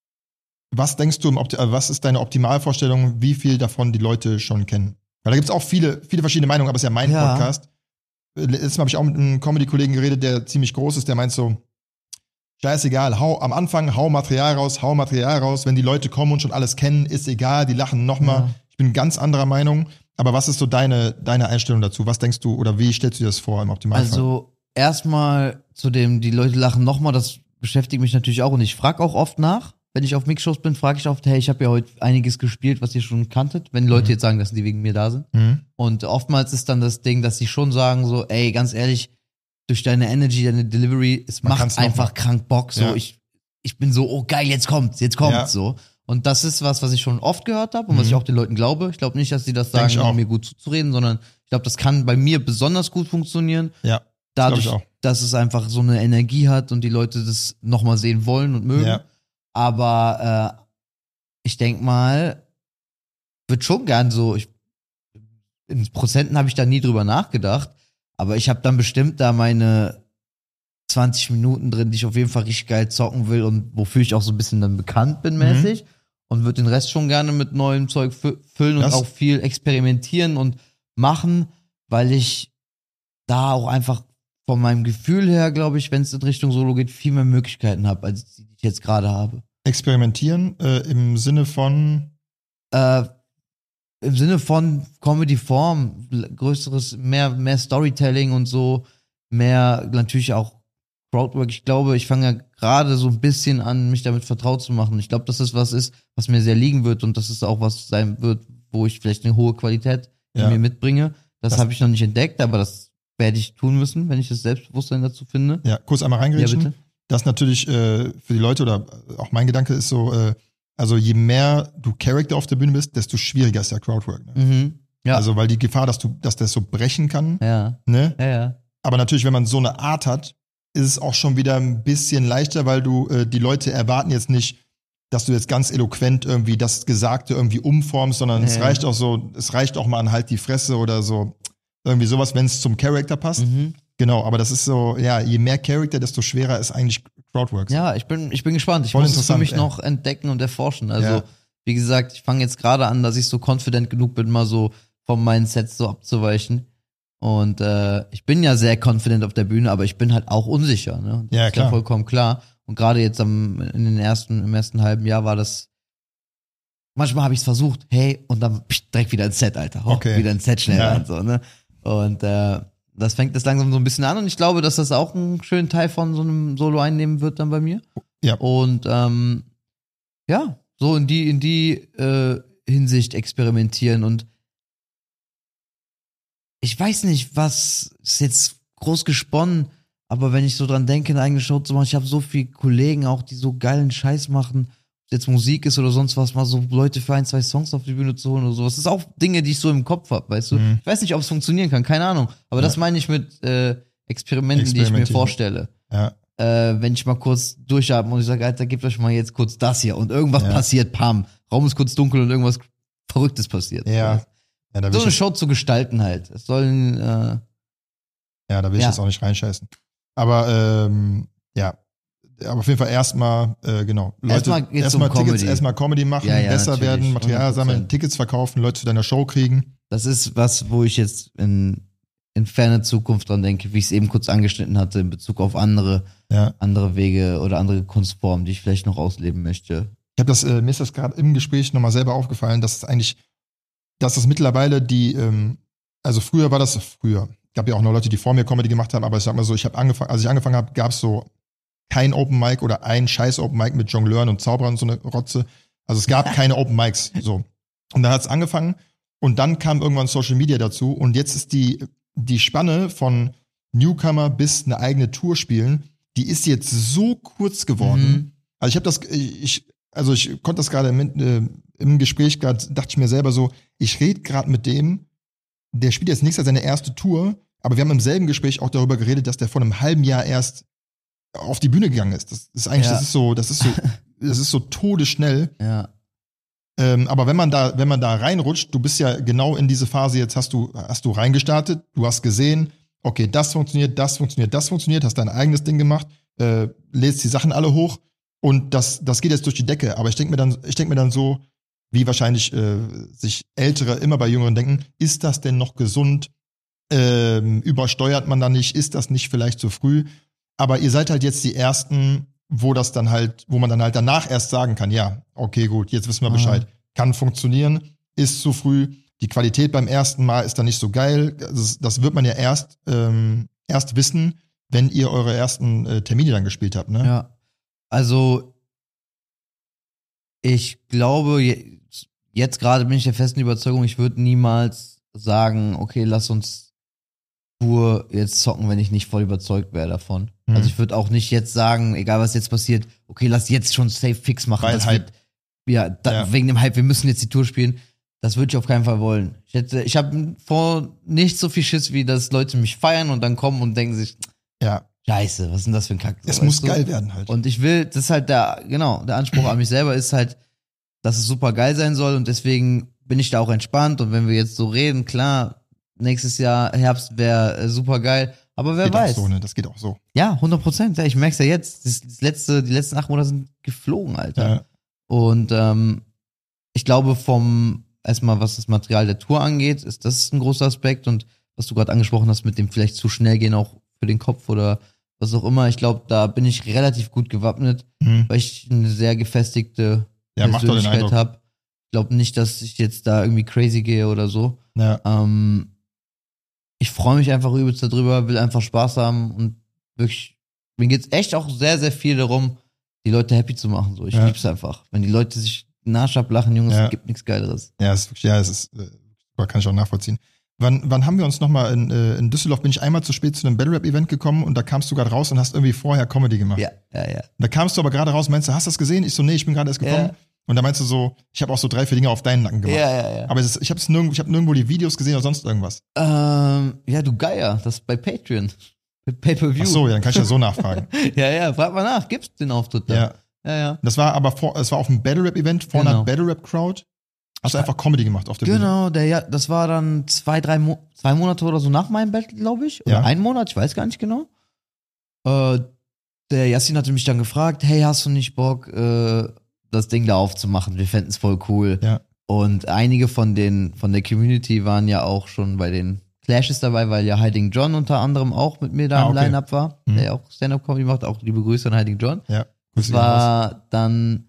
Was denkst du, im Opti- was ist deine Optimalvorstellung, wie viel davon die Leute schon kennen? Weil da gibt es auch viele, viele verschiedene Meinungen, aber es ist ja mein Ja. Podcast. Letztes Mal habe ich auch mit einem Comedy-Kollegen geredet, der ziemlich groß ist, der meint so, scheißegal, hau am Anfang, hau Material raus, hau Material raus, wenn die Leute kommen und schon alles kennen, ist egal, die lachen nochmal. Ja. Ich bin ganz anderer Meinung, aber was ist so deine, deine Einstellung dazu? Was denkst du oder wie stellst du dir das vor im Optimalfall? Also erstmal zu dem, die Leute lachen nochmal, das beschäftigt mich natürlich auch und ich frage auch oft nach. Wenn ich auf Mixshows bin, frage ich oft, hey, ich habe ja heute einiges gespielt, was ihr schon kanntet, wenn Leute Mhm. jetzt sagen, dass die wegen mir da sind. Mhm. Und oftmals ist dann das Ding, dass sie schon sagen so, ey, ganz ehrlich, durch deine Energy, deine Delivery, es Man kann's macht noch einfach machen. krank Bock. So, Ja. ich, ich bin so, oh geil, jetzt kommt's, jetzt kommt's Ja. so. Und das ist was, was ich schon oft gehört habe und was Mhm. ich auch den Leuten glaube. Ich glaube nicht, dass sie das Denk ich sagen, auch. um mir gut zuzureden, sondern ich glaube, das kann bei mir besonders gut funktionieren. Ja, glaub Dadurch, ich auch. dass es einfach so eine Energie hat und die Leute das nochmal sehen wollen und mögen. Ja. Aber äh, ich denk mal, wird schon gern so, ich, in Prozenten habe ich da nie drüber nachgedacht, aber ich habe dann bestimmt da meine zwanzig Minuten drin, die ich auf jeden Fall richtig geil zocken will und wofür ich auch so ein bisschen dann bekannt bin mäßig und würde den Rest schon gerne mit neuem Zeug fü- füllen und Das- auch viel experimentieren und machen, weil ich da auch einfach von meinem Gefühl her, glaube ich, wenn es in Richtung Solo geht, viel mehr Möglichkeiten habe, als die ich jetzt gerade habe. Experimentieren äh, im Sinne von Äh, im Sinne von Comedy-Form, größeres, mehr, mehr Storytelling und so, mehr natürlich auch Crowdwork. Ich glaube, ich fange ja gerade so ein bisschen an, mich damit vertraut zu machen. Ich glaube, dass das was ist, was mir sehr liegen wird und dass es auch was sein wird, wo ich vielleicht eine hohe Qualität in Ja. mir mitbringe. Das, Das- habe ich noch nicht entdeckt, aber das werde ich tun müssen, wenn ich das Selbstbewusstsein dazu finde. Ja, kurz einmal Ja, reingrätschen. bitte. Das natürlich äh, für die Leute oder auch mein Gedanke ist so, äh, also je mehr du Charakter auf der Bühne bist, desto schwieriger ist der Crowdwork. Ne? Mhm. Ja. Also weil die Gefahr, dass du, dass das so brechen kann, ja. ne? Ja, ja. Aber natürlich, wenn man so eine Art hat, ist es auch schon wieder ein bisschen leichter, weil du äh, die Leute erwarten jetzt nicht, dass du jetzt ganz eloquent irgendwie das Gesagte irgendwie umformst, sondern es Ja. reicht auch so, es reicht auch mal an halt die Fresse oder so irgendwie sowas, wenn es zum Charakter passt. Mhm. Genau, aber das ist so, ja, je mehr Charakter, desto schwerer ist eigentlich Crowdworks. Ja, ich bin, ich bin gespannt. Ich Voll muss es für interessant, mich ey. noch entdecken und erforschen. Also, Ja. wie gesagt, ich fange jetzt gerade an, dass ich so confident genug bin, mal so vom Mindset so abzuweichen. Und äh, ich bin ja sehr confident auf der Bühne, aber ich bin halt auch unsicher. Ne? Das Ja, ist klar. ja vollkommen klar. Und gerade jetzt am, in den ersten, im ersten halben Jahr war das. Manchmal habe ich es versucht, hey, und dann pst, direkt wieder ins Set, Alter. Hoch, Okay. wieder ins Set schnell Ja. rein, so, ne? Und äh, das fängt jetzt langsam so ein bisschen an und ich glaube, dass das auch einen schönen Teil von so einem Solo einnehmen wird dann bei mir. Ja. Und ähm, ja, so in die, in die äh, Hinsicht experimentieren und ich weiß nicht, was ist jetzt groß gesponnen, aber wenn ich so dran denke, eine eigene Show zu machen, ich habe so viele Kollegen auch, die so geilen Scheiß machen, ob es jetzt Musik ist oder sonst was, mal so Leute für ein, zwei Songs auf die Bühne zu holen oder sowas. Das ist auch Dinge, die ich so im Kopf habe, weißt du? Mhm. Ich weiß nicht, ob es funktionieren kann, keine Ahnung. Aber Ja. das meine ich mit äh, Experimenten, die ich mir Experimentieren. vorstelle. Ja. Äh, wenn ich mal kurz durchatme und ich sage, Alter, gebt euch mal jetzt kurz das hier und irgendwas Ja. passiert, pam, Raum ist kurz dunkel und irgendwas Verrücktes passiert. Ja. Ja, da will So ich eine jetzt, Show zu gestalten halt. Es sollen, äh, ja, da will ich Ja. jetzt auch nicht reinscheißen. Aber ähm, ja, aber auf jeden Fall erstmal, äh, genau. Leute, Erstmal geht's erstmal um Tickets, Comedy. erstmal Comedy machen, Ja, ja, besser natürlich, werden, Material hundert Prozent. sammeln, Tickets verkaufen, Leute zu deiner Show kriegen. das ist was, wo ich jetzt in, in ferner Zukunft dran denke, wie ich es eben kurz angeschnitten hatte, in Bezug auf andere, Ja. andere Wege oder andere Kunstformen, die ich vielleicht noch ausleben möchte. Ich habe das, äh, mir ist das gerade im Gespräch nochmal selber aufgefallen, dass es eigentlich, dass das mittlerweile die, ähm, also früher war das, früher, gab ja auch noch Leute, die vor mir Comedy gemacht haben, aber ich sag mal so, ich habe angefangen, als ich angefangen habe, gab es so kein Open Mic oder ein scheiß Open Mic mit Jongleuren und Zauberern und so eine Rotze. Also es gab keine Open Mics, so. Und dann hat es angefangen und dann kam irgendwann Social Media dazu und jetzt ist die, die Spanne von Newcomer bis eine eigene Tour spielen, die ist jetzt so kurz geworden. Mhm. Also ich habe das, ich, also ich konnte das gerade mit, äh, im Gespräch gerade, dachte ich mir selber so, ich rede gerade mit dem, der spielt jetzt nächstes Jahr seine erste Tour, aber wir haben im selben Gespräch auch darüber geredet, dass der vor einem halben Jahr erst auf die Bühne gegangen ist. Das ist eigentlich, Ja. das ist so, das ist so, das ist so todesschnell. Ja. Ähm, aber wenn man da, wenn man da reinrutscht, du bist ja genau in diese Phase, jetzt hast du, hast du reingestartet, du hast gesehen, okay, das funktioniert, das funktioniert, das funktioniert, hast dein eigenes Ding gemacht, äh, lädst die Sachen alle hoch und das, das geht jetzt durch die Decke. Aber ich denke mir dann, ich denke mir dann so, wie wahrscheinlich äh, sich Ältere immer bei Jüngeren denken, ist das denn noch gesund? Ähm, übersteuert man da nicht? Ist das nicht vielleicht zu früh? Aber ihr seid halt jetzt die Ersten, wo das dann halt, wo man dann halt danach erst sagen kann, ja, okay, gut, jetzt wissen wir Bescheid. Kann funktionieren, ist zu früh. Die Qualität beim ersten Mal ist dann nicht so geil. Das, das wird man ja erst, ähm, erst wissen, wenn ihr eure ersten äh, Termine dann gespielt habt, ne? Ja. Also, ich glaube, je- jetzt gerade bin ich der festen Überzeugung, ich würde niemals sagen, okay, lass uns Tour jetzt zocken, wenn ich nicht voll überzeugt wäre davon. Mhm. Also ich würde auch nicht jetzt sagen, egal was jetzt passiert, okay, lass jetzt schon safe fix machen. Weil das Hype. wird, ja, da, Ja. wegen dem Hype, wir müssen jetzt die Tour spielen. Das würde ich auf keinen Fall wollen. Ich hätte, ich habe vor nicht so viel Schiss, wie dass Leute mich feiern und dann kommen und denken sich, Ja, Scheiße, was ist denn das für ein Kack? es So, muss weißt du? geil werden halt. Und ich will, das ist halt der, genau, der Anspruch an mich selber ist halt, dass es super geil sein soll und deswegen bin ich da auch entspannt und wenn wir jetzt so reden, klar, nächstes Jahr Herbst wäre äh, super geil, aber wer geht weiß. auch so, ne? Das geht auch so. Ja, hundert Prozent, ja, ich merk's ja jetzt, das, das letzte, die letzten acht Monate sind geflogen, Alter. Ja. Und ähm, ich glaube vom, erstmal was das Material der Tour angeht, ist das ein großer Aspekt und was du gerade angesprochen hast mit dem vielleicht zu schnell gehen auch für den Kopf oder was auch immer, ich glaube, da bin ich relativ gut gewappnet, Mhm. weil ich eine sehr gefestigte Ja, macht doch den Persönlichkeit Eindruck. habe. Ich glaube nicht, dass ich jetzt da irgendwie crazy gehe oder so. Ja. Ähm, ich freue mich einfach übelst darüber, will einfach Spaß haben und wirklich, mir geht's echt auch sehr, sehr viel darum, die Leute happy zu machen. So, ich Ja. lieb's einfach. Wenn die Leute sich den Arsch ablachen, Jungs, Ja. es gibt nichts Geileres. Ja, es ist wirklich, ja, es ist, äh, super, kann ich auch nachvollziehen. Wann, wann haben wir uns nochmal in, äh, in Düsseldorf, bin ich einmal zu spät zu einem Battle Rap Event gekommen und da kamst du gerade raus und hast irgendwie vorher Comedy gemacht. Ja, ja, ja. Da kamst du aber gerade raus, meinst du, hast du das gesehen? Ich so, nee, ich bin gerade erst gekommen. Ja. Und da meinst du so, ich habe auch so drei, vier Dinge auf deinen Nacken gemacht. Ja, ja, ja. Aber es ist, ich habe nirgendwo, ich hab nirgendwo die Videos gesehen oder sonst irgendwas. Ähm, ja, du Geier, das ist bei Patreon. Bei Pay-Per-View. Ach so, ja, dann kann ich ja so nachfragen. Ja, ja, frag mal nach, gibt's den Auftritt da? Ja. Ja, ja. Das war aber vor, es war auf dem Battle Rap Event vor Genau. einer Battle Rap Crowd. Hast du einfach Comedy gemacht auf der Bühne? Genau, der, ja, das war dann zwei, drei Mo zwei Monate oder so nach meinem Battle, glaube ich. Oder Ja. ein Monat, ich weiß gar nicht genau. Äh, der Yassin hatte mich dann gefragt, hey, hast du nicht Bock, äh, das Ding da aufzumachen? Wir fänden es voll cool. Ja. Und einige von den, von der Community waren ja auch schon bei den Clashes dabei, weil ja Hiding John unter anderem auch mit mir da Ah, im okay. Line-Up war, Mhm. der ja auch Stand-Up-Comedy macht, auch liebe Grüße an Hiding John. Ja. Das war dann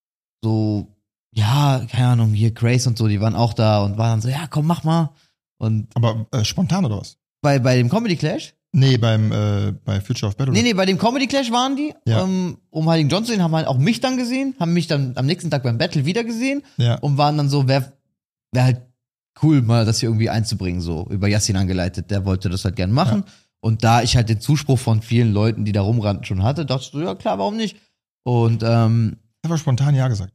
so, ja, keine Ahnung, hier Grace und so, die waren auch da und waren dann so, ja, komm, mach mal. Und Aber äh, spontan oder was? bei, bei dem Comedy Clash? Nee, beim, äh, bei Future of Battle Nee, Rap. nee, bei dem Comedy Clash waren die, Ja. ähm, um Heiligen John zu sehen, haben halt auch mich dann gesehen, haben mich dann am nächsten Tag beim Battle wieder gesehen Ja. und waren dann so, wär, wär halt cool, mal das hier irgendwie einzubringen, so über Yassin angeleitet, der wollte das halt gern machen. Und da ich halt den Zuspruch von vielen Leuten, die da rumrannten, schon hatte, dachte ich so, ja klar, warum nicht? Und ähm, Einfach spontan Ja gesagt.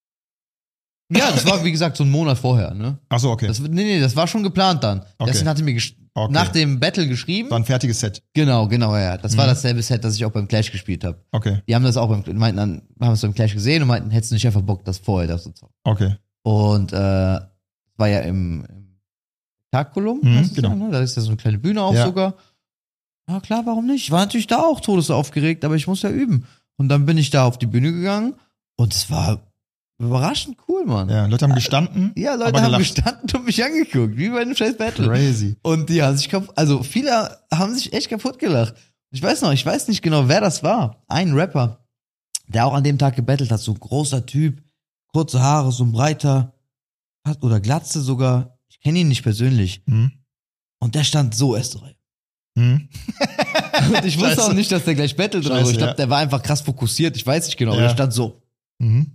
ja, das war wie gesagt so ein Monat vorher, ne? Ach so, okay. Das, nee, nee, das war schon geplant dann. Okay. Yassin hatte mir gesch- Okay. nach dem Battle geschrieben. War ein fertiges Set. Genau, genau, ja. Das war Mhm. dasselbe Set, das ich auch beim Clash gespielt habe. Okay. Die haben das auch beim, meinten dann, haben es beim Clash gesehen und meinten, hättest du nicht einfach Bock, das vorher das zu zocken. Okay. Und äh, war ja im, im Takulum, Mhm, heißt es genau. ja, ne? Da ist ja so eine kleine Bühne auch Ja. sogar. Ja klar, warum nicht? Ich war natürlich da auch todesaufgeregt, aber ich muss ja üben. Und dann bin ich da auf die Bühne gegangen und es war überraschend cool, Mann. Ja, Leute haben gestanden. Ja, Leute aber haben gelacht. gestanden und mich angeguckt, wie bei einem scheiß Battle. Crazy. Und die haben sich kaputt, also viele haben sich echt kaputt gelacht. Ich weiß noch, ich weiß nicht genau, wer das war. Ein Rapper, der auch an dem Tag gebettelt hat, so ein großer Typ, kurze Haare, so ein breiter, hat oder Glatze sogar. Ich kenne ihn nicht persönlich. Mhm. Und der stand so erste Reihe. Mhm. Und ich wusste Scheiße. auch nicht, dass der gleich bettelt oder so. Scheiße, Ich glaube, ja. der war einfach krass fokussiert. Ich weiß nicht genau, aber Ja. der stand so. Mhm.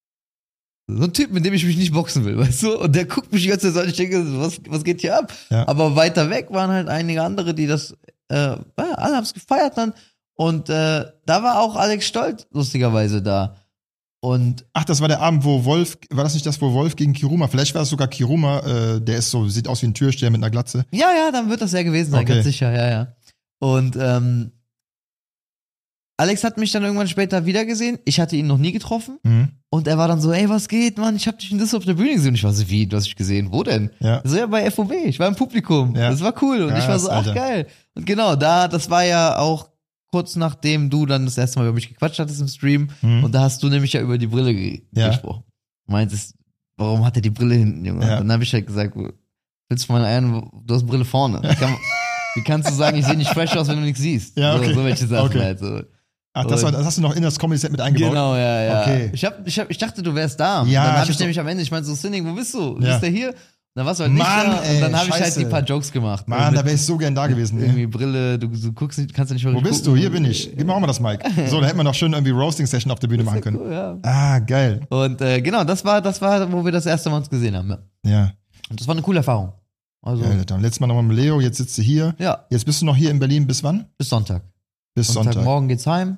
So ein Typ, mit dem ich mich nicht boxen will, weißt du? Und der guckt mich die ganze Zeit so an, ich denke, was, was geht hier ab? Ja. Aber weiter weg waren halt einige andere, die das, äh, ja, alle haben es gefeiert dann. Und äh, da war auch Alex Stolt lustigerweise da. Und Ach, das war der Abend, wo Wolf, war das nicht das, wo Wolf gegen Kiruma, vielleicht war es sogar Kiruma, äh, der ist so, sieht aus wie ein Türsteher mit einer Glatze. ja, ja, dann wird das ja gewesen sein, Okay. ganz sicher, ja, ja. Und ähm, Alex hat mich dann irgendwann später wiedergesehen. Ich hatte ihn noch nie getroffen. Mhm. Und er war dann so, ey, was geht, Mann? Ich hab dich in das auf der Bühne gesehen. Und ich war so, wie, du hast dich gesehen? Wo denn? Ja. So, ja, bei F O B. Ich war im Publikum. Ja. Das war cool. Und Krass, ich war so, ach, Alter. geil. Und genau, da, das war ja auch kurz nachdem du dann das erste Mal über mich gequatscht hattest im Stream. Mhm. Und da hast du nämlich ja über die Brille ge Ja. gesprochen. Du meintest, warum hat er die Brille hinten, Junge? Ja. Und dann habe ich halt gesagt, willst du mal einen, du hast Brille vorne. Wie, kann, wie kannst du sagen, ich sehe nicht fresh aus, wenn du nichts siehst? Ja, okay. So, so welche Sachen Okay. halt. So. Ach, das, war, Und- das hast du noch in das Comedy-Set mit eingebaut? Genau, ja, ja. Okay. Ich, hab, ich, hab, ich dachte, du wärst da. Ja, dann ich habe hab ich so- nämlich am Ende, ich meinte so, Sinning, wo bist du? Ja. Bist du hier? Und dann warst du halt nicht Mann, da. ey, Und dann habe ich halt scheiße. die paar Jokes gemacht. Mann, mit, da wäre ich so gern da gewesen. Ne? irgendwie Brille, du, du guckst nicht, kannst du nicht mehr Wo bist du? Hier bin ich. Gib mir auch mal das Mic. So, da hätten wir noch schön irgendwie Roasting-Session auf der Bühne machen können. Cool, ja. Ah, geil. Und äh, genau, das war, das war, wo wir das erste Mal uns gesehen haben. Ja. Ja. Und das war eine coole Erfahrung. Also, Geil, Alter. Und letztes Mal nochmal mit Leo, jetzt sitzt du hier. ja, Jetzt bist du noch hier in Berlin bis wann? bis Sonntag. Bis Sonntag. Sonntagmorgen geht's heim.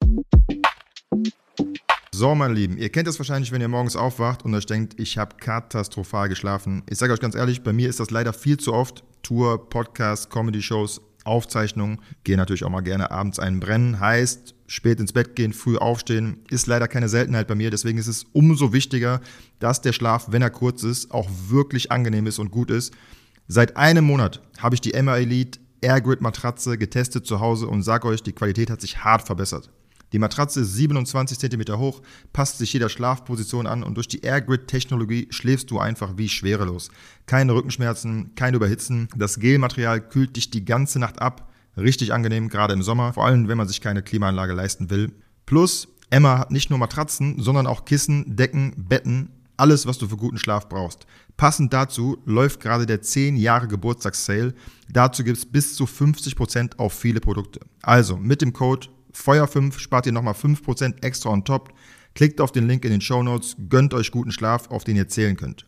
So, meine Lieben, ihr kennt das wahrscheinlich, wenn ihr morgens aufwacht und euch denkt, ich habe katastrophal geschlafen. Ich sage euch ganz ehrlich, bei mir ist das leider viel zu oft. Tour, Podcast, Comedy-Shows, Aufzeichnungen. Gehe natürlich auch mal gerne abends einen brennen. Heißt, spät ins Bett gehen, früh aufstehen, ist leider keine Seltenheit bei mir. Deswegen ist es umso wichtiger, dass der Schlaf, wenn er kurz ist, auch wirklich angenehm ist und gut ist. Seit einem Monat habe ich die M R Elite Airgrid Matratze getestet zu Hause und sage euch, die Qualität hat sich hart verbessert. Die Matratze ist siebenundzwanzig Zentimeter hoch, passt sich jeder Schlafposition an und durch die Airgrid-Technologie schläfst du einfach wie schwerelos. Keine Rückenschmerzen, kein Überhitzen. Das Gelmaterial kühlt dich die ganze Nacht ab. Richtig angenehm, gerade im Sommer, vor allem wenn man sich keine Klimaanlage leisten will. Plus, Emma hat nicht nur Matratzen, sondern auch Kissen, Decken, Betten, alles, was du für guten Schlaf brauchst. Passend dazu läuft gerade der zehn Jahre Geburtstagssale. Dazu gibt es bis zu fünfzig Prozent auf viele Produkte. Also mit dem Code Feuer fünf spart ihr nochmal fünf Prozent extra on top. Klickt auf den Link in den Shownotes, gönnt euch guten Schlaf, auf den ihr zählen könnt.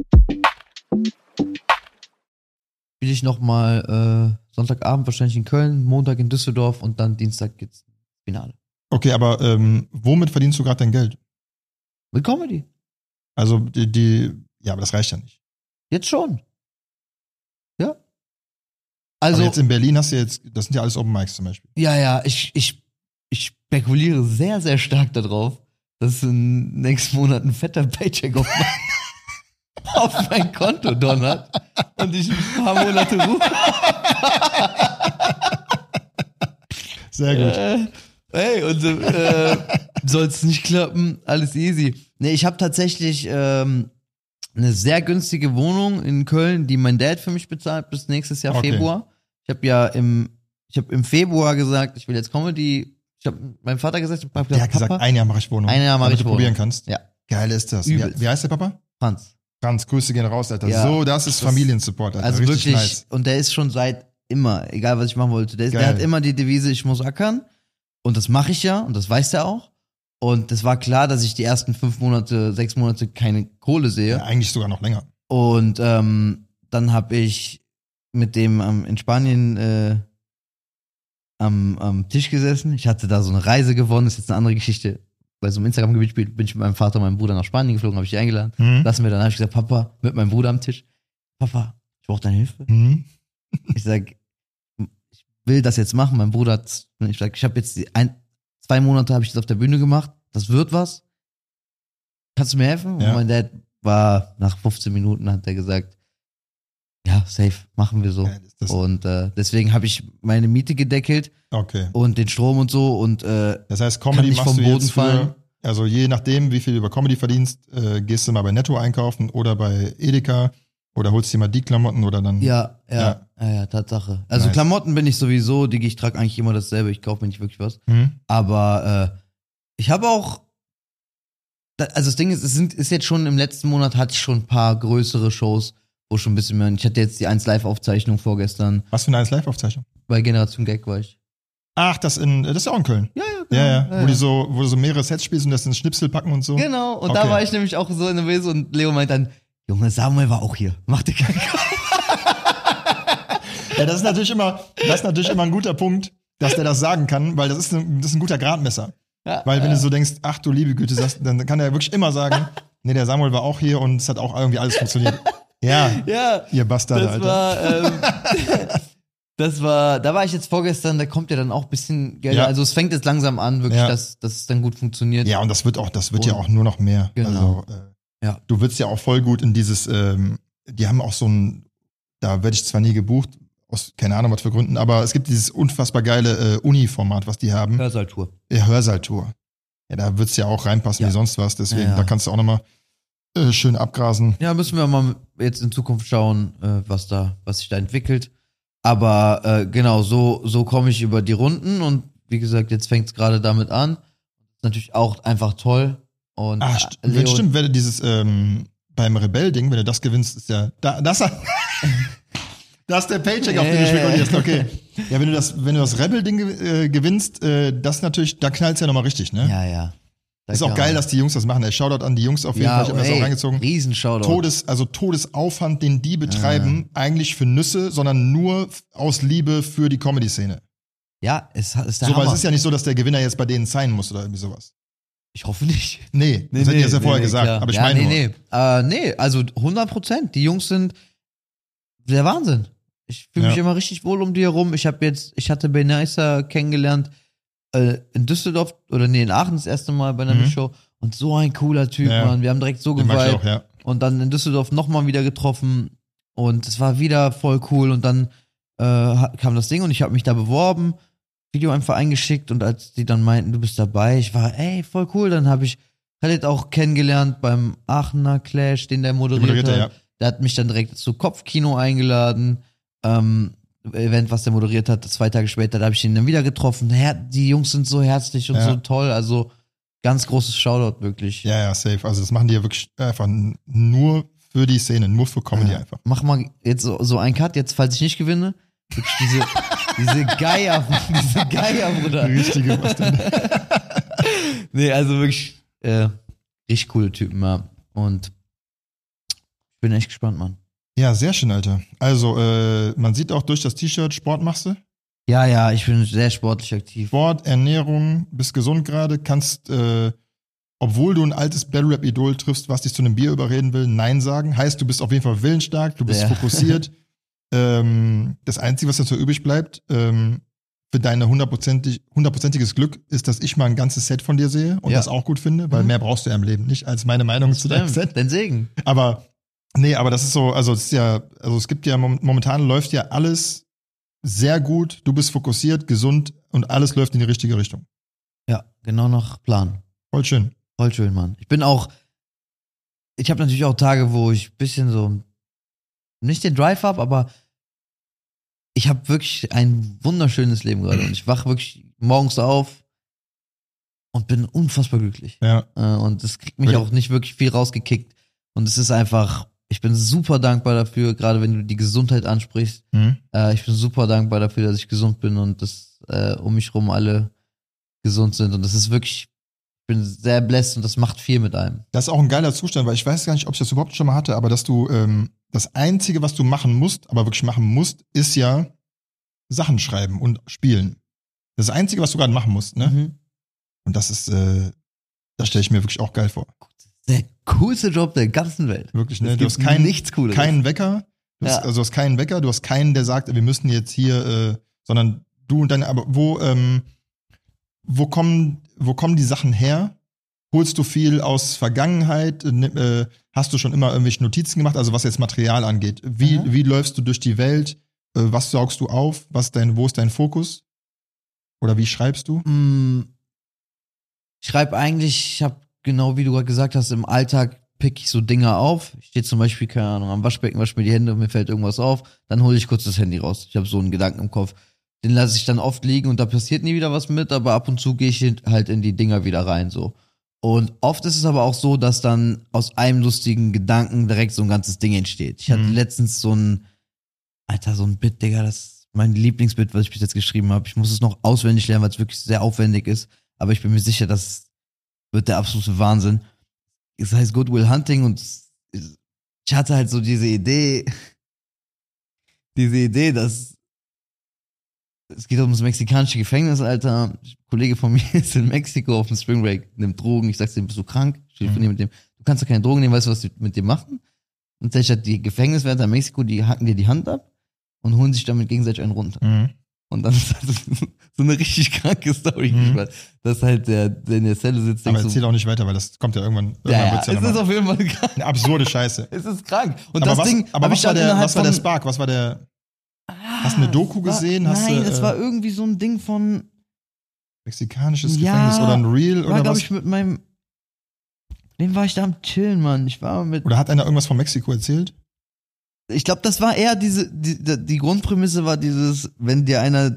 Spiele ich nochmal äh, Sonntagabend wahrscheinlich in Köln, Montag in Düsseldorf und dann Dienstag geht's ins Finale. Okay, aber ähm, womit verdienst du gerade dein Geld? Mit Comedy. Also die, die, ja, aber das reicht ja nicht. Jetzt schon. Ja. Also Also, jetzt in Berlin hast du jetzt, das sind ja alles Open Mics zum Beispiel. ja, ja, ich, ich, ich spekuliere sehr, sehr stark darauf, dass in den nächsten Monaten ein fetter Paycheck auf mein, auf mein Konto donnert und ich ein paar Monate Ruhe. Sehr gut. Äh, hey, und äh, soll es nicht klappen, alles easy. Nee, ich habe tatsächlich ähm, eine sehr günstige Wohnung in Köln, die mein Dad für mich bezahlt bis nächstes Jahr Okay. Februar. Ich habe ja im, ich habe im Februar gesagt, ich will jetzt Comedy. Ich habe meinem Vater gesagt, ich habe Der hat gesagt, ein Jahr mache ich Wohnung. Ein Jahr mache damit ich du Wohnung. probieren kannst. Ja, Geil ist das. Wie, Übelst. wie heißt der Papa? Franz. Franz, Grüße gehen raus, Alter. Ja, so, das ist das- Familiensupport, Alter. Also Richtig wirklich, nice. und der ist schon seit immer, egal was ich machen wollte. Der, ist, der Geil. hat immer die Devise, ich muss ackern. Und das mache ich ja, und das weiß er auch. Und es war klar, dass ich die ersten fünf Monate, sechs Monate keine Kohle sehe. Ja, eigentlich sogar noch länger. Und ähm, dann habe ich mit dem ähm, in Spanien äh, am, am Tisch gesessen. Ich hatte da so eine Reise gewonnen, das ist jetzt eine andere Geschichte. Bei so einem Instagram-Gewinnspiel bin ich mit meinem Vater und meinem Bruder nach Spanien geflogen, habe ich die eingeladen. Mhm. Lassen wir dann, habe ich gesagt, Papa, mit meinem Bruder am Tisch, Papa, ich brauche deine Hilfe. Mhm. Ich sag, ich will das jetzt machen. Mein Bruder hat, ich sag, ich habe jetzt die ein, zwei Monate habe ich das auf der Bühne gemacht. Das wird was. Kannst du mir helfen? Ja. Und mein Dad war nach fünfzehn Minuten hat er gesagt, ja, safe, machen wir so. Geil ist das. Und äh, deswegen habe ich meine Miete gedeckelt Okay. und den Strom und so und äh, Das heißt, Kann Comedy nicht machst vom du Boden jetzt fallen. für, also je nachdem, wie viel du über Comedy verdienst, äh, gehst du mal bei Netto einkaufen oder bei Edeka oder holst dir mal die Klamotten oder dann. ja, ja, Ja. ja, ja, Tatsache. Also Nice. Klamotten bin ich sowieso, Digi, ich trage eigentlich immer dasselbe, ich kaufe mir nicht wirklich was. Mhm. Aber äh, ich habe auch, da- also das Ding ist, es sind, ist jetzt schon im letzten Monat hatte ich schon ein paar größere Shows, wo schon ein bisschen mehr, ich hatte jetzt die eins Live-Aufzeichnung vorgestern, Was für eine eins Live-Aufzeichnung? bei Generation Gag war ich. Ach, das in, das ist ja auch in Köln. Ja, ja, Ja, ja. ja, Wo die so, wo du so mehrere Sets spielst und das in Schnipsel packen und so. Genau, und Okay. da war ich nämlich auch so in der Weise und Leo meint dann, Junge, Samuel war auch hier, mach dir keinen Kopf. Ja, das ist natürlich immer, das ist natürlich immer ein guter Punkt, dass der das sagen kann, weil das ist ein, das ist ein guter Gradmesser. Ja, Weil wenn ja. du so denkst, ach du liebe Güte, sagst, dann kann er wirklich immer sagen, nee, der Samuel war auch hier und es hat auch irgendwie alles funktioniert. Ja, Ja, ihr Bastarde, das Alter. war, ähm, das war, da war ich jetzt vorgestern, da kommt ja dann auch ein bisschen Geld. Ja. Also es fängt jetzt langsam an, wirklich, Ja. dass, dass es dann gut funktioniert. Ja, und das wird auch, das wird Und- ja auch nur noch mehr. Genau. Also, äh, Ja. du wirst ja auch voll gut in dieses, ähm, die haben auch so ein, da werde ich zwar nie gebucht, aus keine Ahnung was für Gründen, aber es gibt dieses unfassbar geile äh, Uni-Format, was die haben. Hörsaltour. Ja, Hörsaaltour. Ja, da wird's ja auch reinpassen Ja. wie sonst was, deswegen, Ja, ja. da kannst du auch nochmal äh, schön abgrasen. Ja, müssen wir mal jetzt in Zukunft schauen, äh, was da, was sich da entwickelt. Aber äh, genau, so, so komme ich über die Runden und wie gesagt, jetzt fängt es gerade damit an. Ist natürlich auch einfach toll. Und Ah, äh, st Leo- wenn stimmt, wenn du dieses ähm, beim Rebell-Ding, wenn du das gewinnst, ist ja, da, das, das ist der Paycheck, auf den du Äh. spekulierst, okay. Ja, wenn du das, wenn du das Rebel-Ding äh, gewinnst, äh, das natürlich, da knallt's ja nochmal richtig, ne? Ja, ja. Da Ist auch kann geil, man- dass die Jungs das machen. Ey, Shoutout an die Jungs auf jeden ja, Fall, ich hab mir das ey, auch reingezogen. Riesen Shoutout. Todes, also Todesaufwand, den die betreiben, eigentlich für Nüsse, sondern nur f- aus Liebe für die Comedy-Szene. Ja, es ist der So, weil Hammer. es ist ja nicht so, dass der Gewinner jetzt bei denen sein muss oder irgendwie sowas. Ich hoffe nicht. Nee, das hätte ich jetzt ja vorher gesagt, klar. aber ich ja, meine nee, nur. nee. Äh, nee, also hundert Prozent. Die Jungs sind der Wahnsinn. Ich fühle mich Ja. immer richtig wohl um die herum. Ich habe jetzt, ich hatte Benaisa kennengelernt äh, in Düsseldorf oder nee, in Aachen das erste Mal bei einer Mhm. Show und so ein cooler Typ, Ja. Mann. Wir haben direkt so Den mag ich geweibt auch, ja. und dann in Düsseldorf nochmal wieder getroffen und es war wieder voll cool und dann äh, ha- kam das Ding und ich habe mich da beworben, Video einfach eingeschickt und als die dann meinten, du bist dabei, ich war, ey, voll cool, dann habe ich Khaled auch kennengelernt beim Aachener Clash, den der moderiert Moderierte, hat. Der hat mich dann direkt zu Kopfkino eingeladen. Ähm, Event, was der moderiert hat, zwei Tage später, da habe ich ihn dann wieder getroffen. Her die Jungs sind so herzlich und Ja. so toll. Also ganz großes Shoutout, wirklich. Ja, ja, safe. Also das machen die ja wirklich einfach n- nur für die Szene, nur für Comedy Ja. einfach. Mach mal jetzt so, so einen Cut, jetzt, falls ich nicht gewinne. Wirklich diese, diese Geier, diese Geier, Bruder. Richtige was denn? Nee, also wirklich äh, richtig coole Typen, ja. Und ich bin echt gespannt, Mann. Ja, sehr schön, Alter. Also, äh, man sieht auch durch das T-Shirt, Sport machst du. Ja, ja, ich bin sehr sportlich aktiv. Sport, Ernährung, bist gesund gerade, kannst, äh, obwohl du ein altes Battle-Rap-Idol triffst, was dich zu einem Bier überreden will, Nein sagen. Heißt, du bist auf jeden Fall willensstark, du bist Ja. fokussiert. ähm, das Einzige, was dazu übrig bleibt, ähm, für dein hundertprozentig, hundertprozentiges Glück ist, dass ich mal ein ganzes Set von dir sehe und Ja. das auch gut finde, weil Mhm. mehr brauchst du ja im Leben nicht als meine Meinung zu deinem Set. Dein Segen. Aber nee, aber das ist so, also es ist ja, also es gibt ja mom- momentan läuft ja alles sehr gut, du bist fokussiert, gesund und alles läuft in die richtige Richtung. Ja, genau nach Plan. Voll schön. Voll schön, Mann. Ich bin auch, ich habe natürlich auch Tage, wo ich ein bisschen so, nicht den Drive habe, aber ich habe wirklich ein wunderschönes Leben gerade und ich wache wirklich morgens auf und bin unfassbar glücklich. Ja. Äh, Und das kriegt mich Würde- auch nicht wirklich viel rausgekickt. Und es ist einfach, ich bin super dankbar dafür, gerade wenn du die Gesundheit ansprichst. Mhm. Äh, ich bin super dankbar dafür, dass ich gesund bin und dass äh, um mich rum alle gesund sind. Und das ist wirklich, ich bin sehr blessed und das macht viel mit einem. Das ist auch ein geiler Zustand, weil ich weiß gar nicht, ob ich das überhaupt schon mal hatte, aber dass du, ähm, das Einzige, was du machen musst, aber wirklich machen musst, ist ja Sachen schreiben und spielen. Das Einzige, was du gerade machen musst, ne? Mhm. Und das ist, äh, das stelle ich mir wirklich auch geil vor. Der coolste Job der ganzen Welt. Wirklich, ne? Es Du gibt hast keinen, nichts Cooles. keinen Wecker, du hast, Ja. also du hast keinen Wecker, du hast keinen, der sagt, wir müssen jetzt hier, äh, sondern du und deine, aber wo, ähm, wo kommen, wo kommen die Sachen her? Holst du viel aus Vergangenheit? Äh, hast du schon immer irgendwelche Notizen gemacht? Also was jetzt Material angeht. Wie, Mhm. wie läufst du durch die Welt? Äh, was saugst du auf? Was ist dein, wo ist dein Fokus? Oder wie schreibst du? Mm, Ich schreibe eigentlich, ich habe genau wie du gerade gesagt hast, im Alltag pick ich so Dinge auf. Ich stehe zum Beispiel, keine Ahnung, am Waschbecken, wasche mir die Hände und mir fällt irgendwas auf. Dann hole ich kurz das Handy raus. Ich habe so einen Gedanken im Kopf. Den lasse ich dann oft liegen und da passiert nie wieder was mit, aber ab und zu gehe ich halt in die Dinger wieder rein so. Und oft ist es aber auch so, dass dann aus einem lustigen Gedanken direkt so ein ganzes Ding entsteht. Ich hatte Mhm. letztens so ein, Alter, so ein Bit, Digga, das ist mein Lieblingsbit, was ich bis jetzt geschrieben habe. Ich muss es noch auswendig lernen, weil es wirklich sehr aufwendig ist. Aber ich bin mir sicher, das wird der absolute Wahnsinn. Es heißt Good Will Hunting und es- ich hatte halt so diese Idee, diese Idee, dass es geht ums mexikanische Gefängnis, Alter. Ein Kollege von mir ist in Mexiko auf dem Spring Break, nimmt Drogen. Ich sag's ihm, bist du krank? Ich telefoniere mit dem. Du kannst doch keine Drogen nehmen, weißt du, was die mit dem machen? Und ich hat die Gefängniswärter in Mexiko, die hacken dir die Hand ab und holen sich damit gegenseitig einen runter. Mhm. Und dann ist das so eine richtig kranke Story, mhm. dass halt der, der in der Zelle sitzt. Aber erzähl so, auch nicht weiter, weil das kommt ja irgendwann. irgendwann ja, ja, wird's ja es ist auf jeden Fall krank. Eine absurde Scheiße. Es ist krank. Und aber das was, Ding, aber was, ich war der, was war der von, Spark? Was war der. Hast du eine Doku war, gesehen? Hast nein, du, es äh, war irgendwie so ein Ding von. Mexikanisches ja, Gefängnis oder ein Real war, oder glaub was? ich, mit meinem. Wem war ich da am Chillen, Mann? Ich war mit. Oder hat einer irgendwas von Mexiko erzählt? Ich glaube, das war eher diese. Die, die Grundprämisse war dieses, wenn dir einer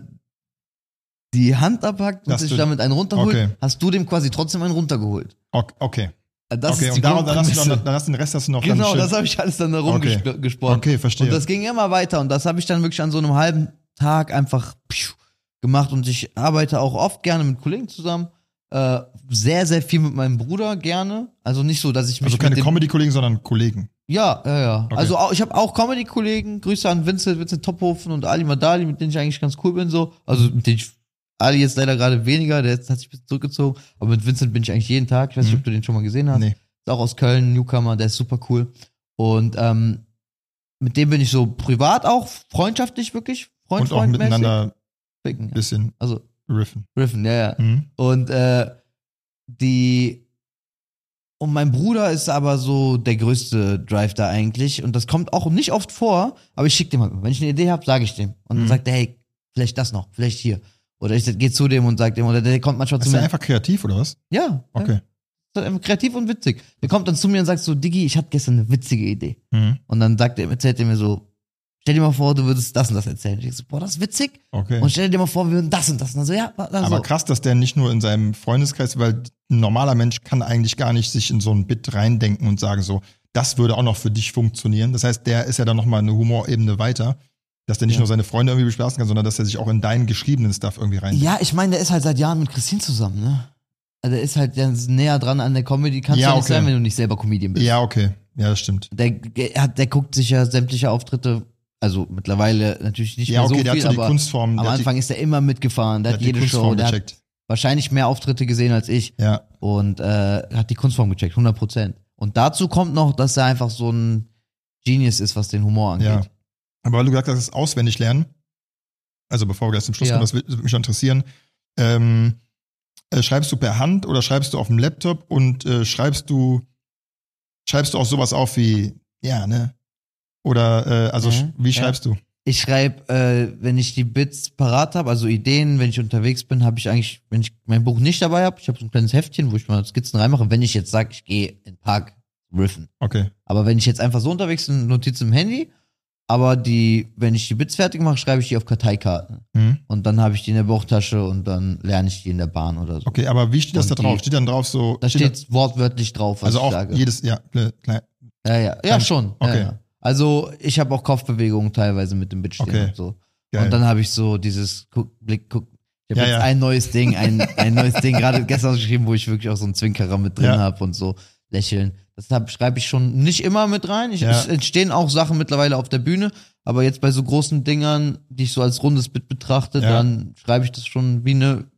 die Hand abhackt und Dass sich du, damit einen runterholt, okay. hast du dem quasi trotzdem einen runtergeholt. Okay. Das okay, ist und darum, dann, hast du noch, dann hast du den Rest hast du noch Genau, dann das habe ich alles dann da okay. rumgesponnen. Okay, verstehe. Und das ging immer weiter und das habe ich dann wirklich an so einem halben Tag einfach pfiuh, gemacht und ich arbeite auch oft gerne mit Kollegen zusammen. Äh, sehr, sehr viel mit meinem Bruder gerne. Also nicht so, dass ich mich Also keine Comedy-Kollegen, sondern Kollegen. Ja, ja, ja. Okay. Also auch, ich habe auch Comedy-Kollegen. Grüße an Vincent, Vincent Tophofen und Ali Madali, mit denen ich eigentlich ganz cool bin so. Also mit denen ich Ali jetzt leider gerade weniger, der hat sich ein bisschen zurückgezogen. Aber mit Vincent bin ich eigentlich jeden Tag. Ich weiß nicht, mhm. ob du den schon mal gesehen hast. Nee. Ist auch aus Köln, Newcomer, der ist super cool. Und ähm, mit dem bin ich so privat auch, freundschaftlich wirklich, Freund, Und auch Freund miteinander ein bisschen also, riffen. Riffen, ja, ja. Mhm. Und äh, die und mein Bruder ist aber so der größte Drive da eigentlich. Und das kommt auch nicht oft vor, aber ich schicke dem halt, wenn ich eine Idee habe, sage ich dem. Und dann mhm. sagt er, hey, vielleicht das noch, vielleicht hier. Oder ich gehe zu dem und sag dem, oder der kommt manchmal ist zu mir. Ist der einfach kreativ, oder was? Ja. Okay. Ja. Kreativ und witzig. Der kommt dann zu mir und sagt so, Diggi, ich hatte gestern eine witzige Idee. Mhm. Und dann sagt er, erzählt er mir so, stell dir mal vor, du würdest das und das erzählen. Ich so, boah, das ist witzig. Okay. Und stell dir mal vor, wir würden das und das. Und dann so, ja, dann aber so. krass, dass der nicht nur in seinem Freundeskreis, weil ein normaler Mensch kann eigentlich gar nicht sich in so ein Bit reindenken und sagen so, das würde auch noch für dich funktionieren. Das heißt, der ist ja dann nochmal eine Humorebene weiter, dass der nicht ja. nur seine Freunde irgendwie bespaßen kann, sondern dass er sich auch in deinen geschriebenen Stuff irgendwie reindenkt. Ja, ich meine, der ist halt seit Jahren mit Christine zusammen, ne? Also der ist halt näher dran an der Comedy. Kannst ja, du nicht okay. sein, wenn du nicht selber Comedian bist. Ja, okay. Ja, das stimmt. Der, der, der guckt sich ja sämtliche Auftritte, also mittlerweile natürlich nicht ja, mehr okay, so der viel, hat so die aber Kunstform, am Anfang die, ist er immer mitgefahren. Der, der hat jede die Show, der gecheckt. hat wahrscheinlich mehr Auftritte gesehen als ich. Ja. Und äh, hat die Kunstform gecheckt, hundert Prozent. Und dazu kommt noch, dass er einfach so ein Genius ist, was den Humor angeht. Ja. Aber weil du gesagt hast, das ist auswendig lernen, also bevor wir gleich zum Schluss kommen, Ja. das würde mich interessieren, ähm, äh, schreibst du per Hand oder schreibst du auf dem Laptop und äh, schreibst du schreibst du auch sowas auf wie, ja, ne? Oder, äh, also Ja, sch- wie schreibst ja. du? Ich schreibe, äh, wenn ich die Bits parat habe, also Ideen, wenn ich unterwegs bin, habe ich eigentlich, wenn ich mein Buch nicht dabei habe, ich habe so ein kleines Heftchen, wo ich mal Skizzen reinmache, wenn ich jetzt sage, ich gehe in den Park riffen. Okay. Aber wenn ich jetzt einfach so unterwegs bin, Notizen im Handy, aber die, wenn ich die Bits fertig mache, schreibe ich die auf Karteikarten. Mhm. Und dann habe ich die in der Bauchtasche und dann lerne ich die in der Bahn oder so. Okay, aber wie steht das Und da drauf? die- Steht dann drauf so. Da steht wortwörtlich drauf, was also ich auch sage. jedes, ja, kle- klein. Ja, ja, ja, Kann- schon. okay. Ja, ja. Also ich habe auch Kopfbewegungen teilweise mit dem Bit stehen Okay. und so. Geil. Und dann habe ich so dieses guck, Blick, guck. Ich habe Ja, jetzt ja. ein neues Ding, ein, ein neues Ding, gerade gestern geschrieben, wo ich wirklich auch so einen Zwinkerer mit drin Ja. habe und so lächeln. Das schreibe ich schon nicht immer mit rein. Ich, Ja. Es entstehen auch Sachen mittlerweile auf der Bühne, aber jetzt bei so großen Dingern, die ich so als rundes Bit betrachte, Ja. dann schreibe ich das schon wie eine,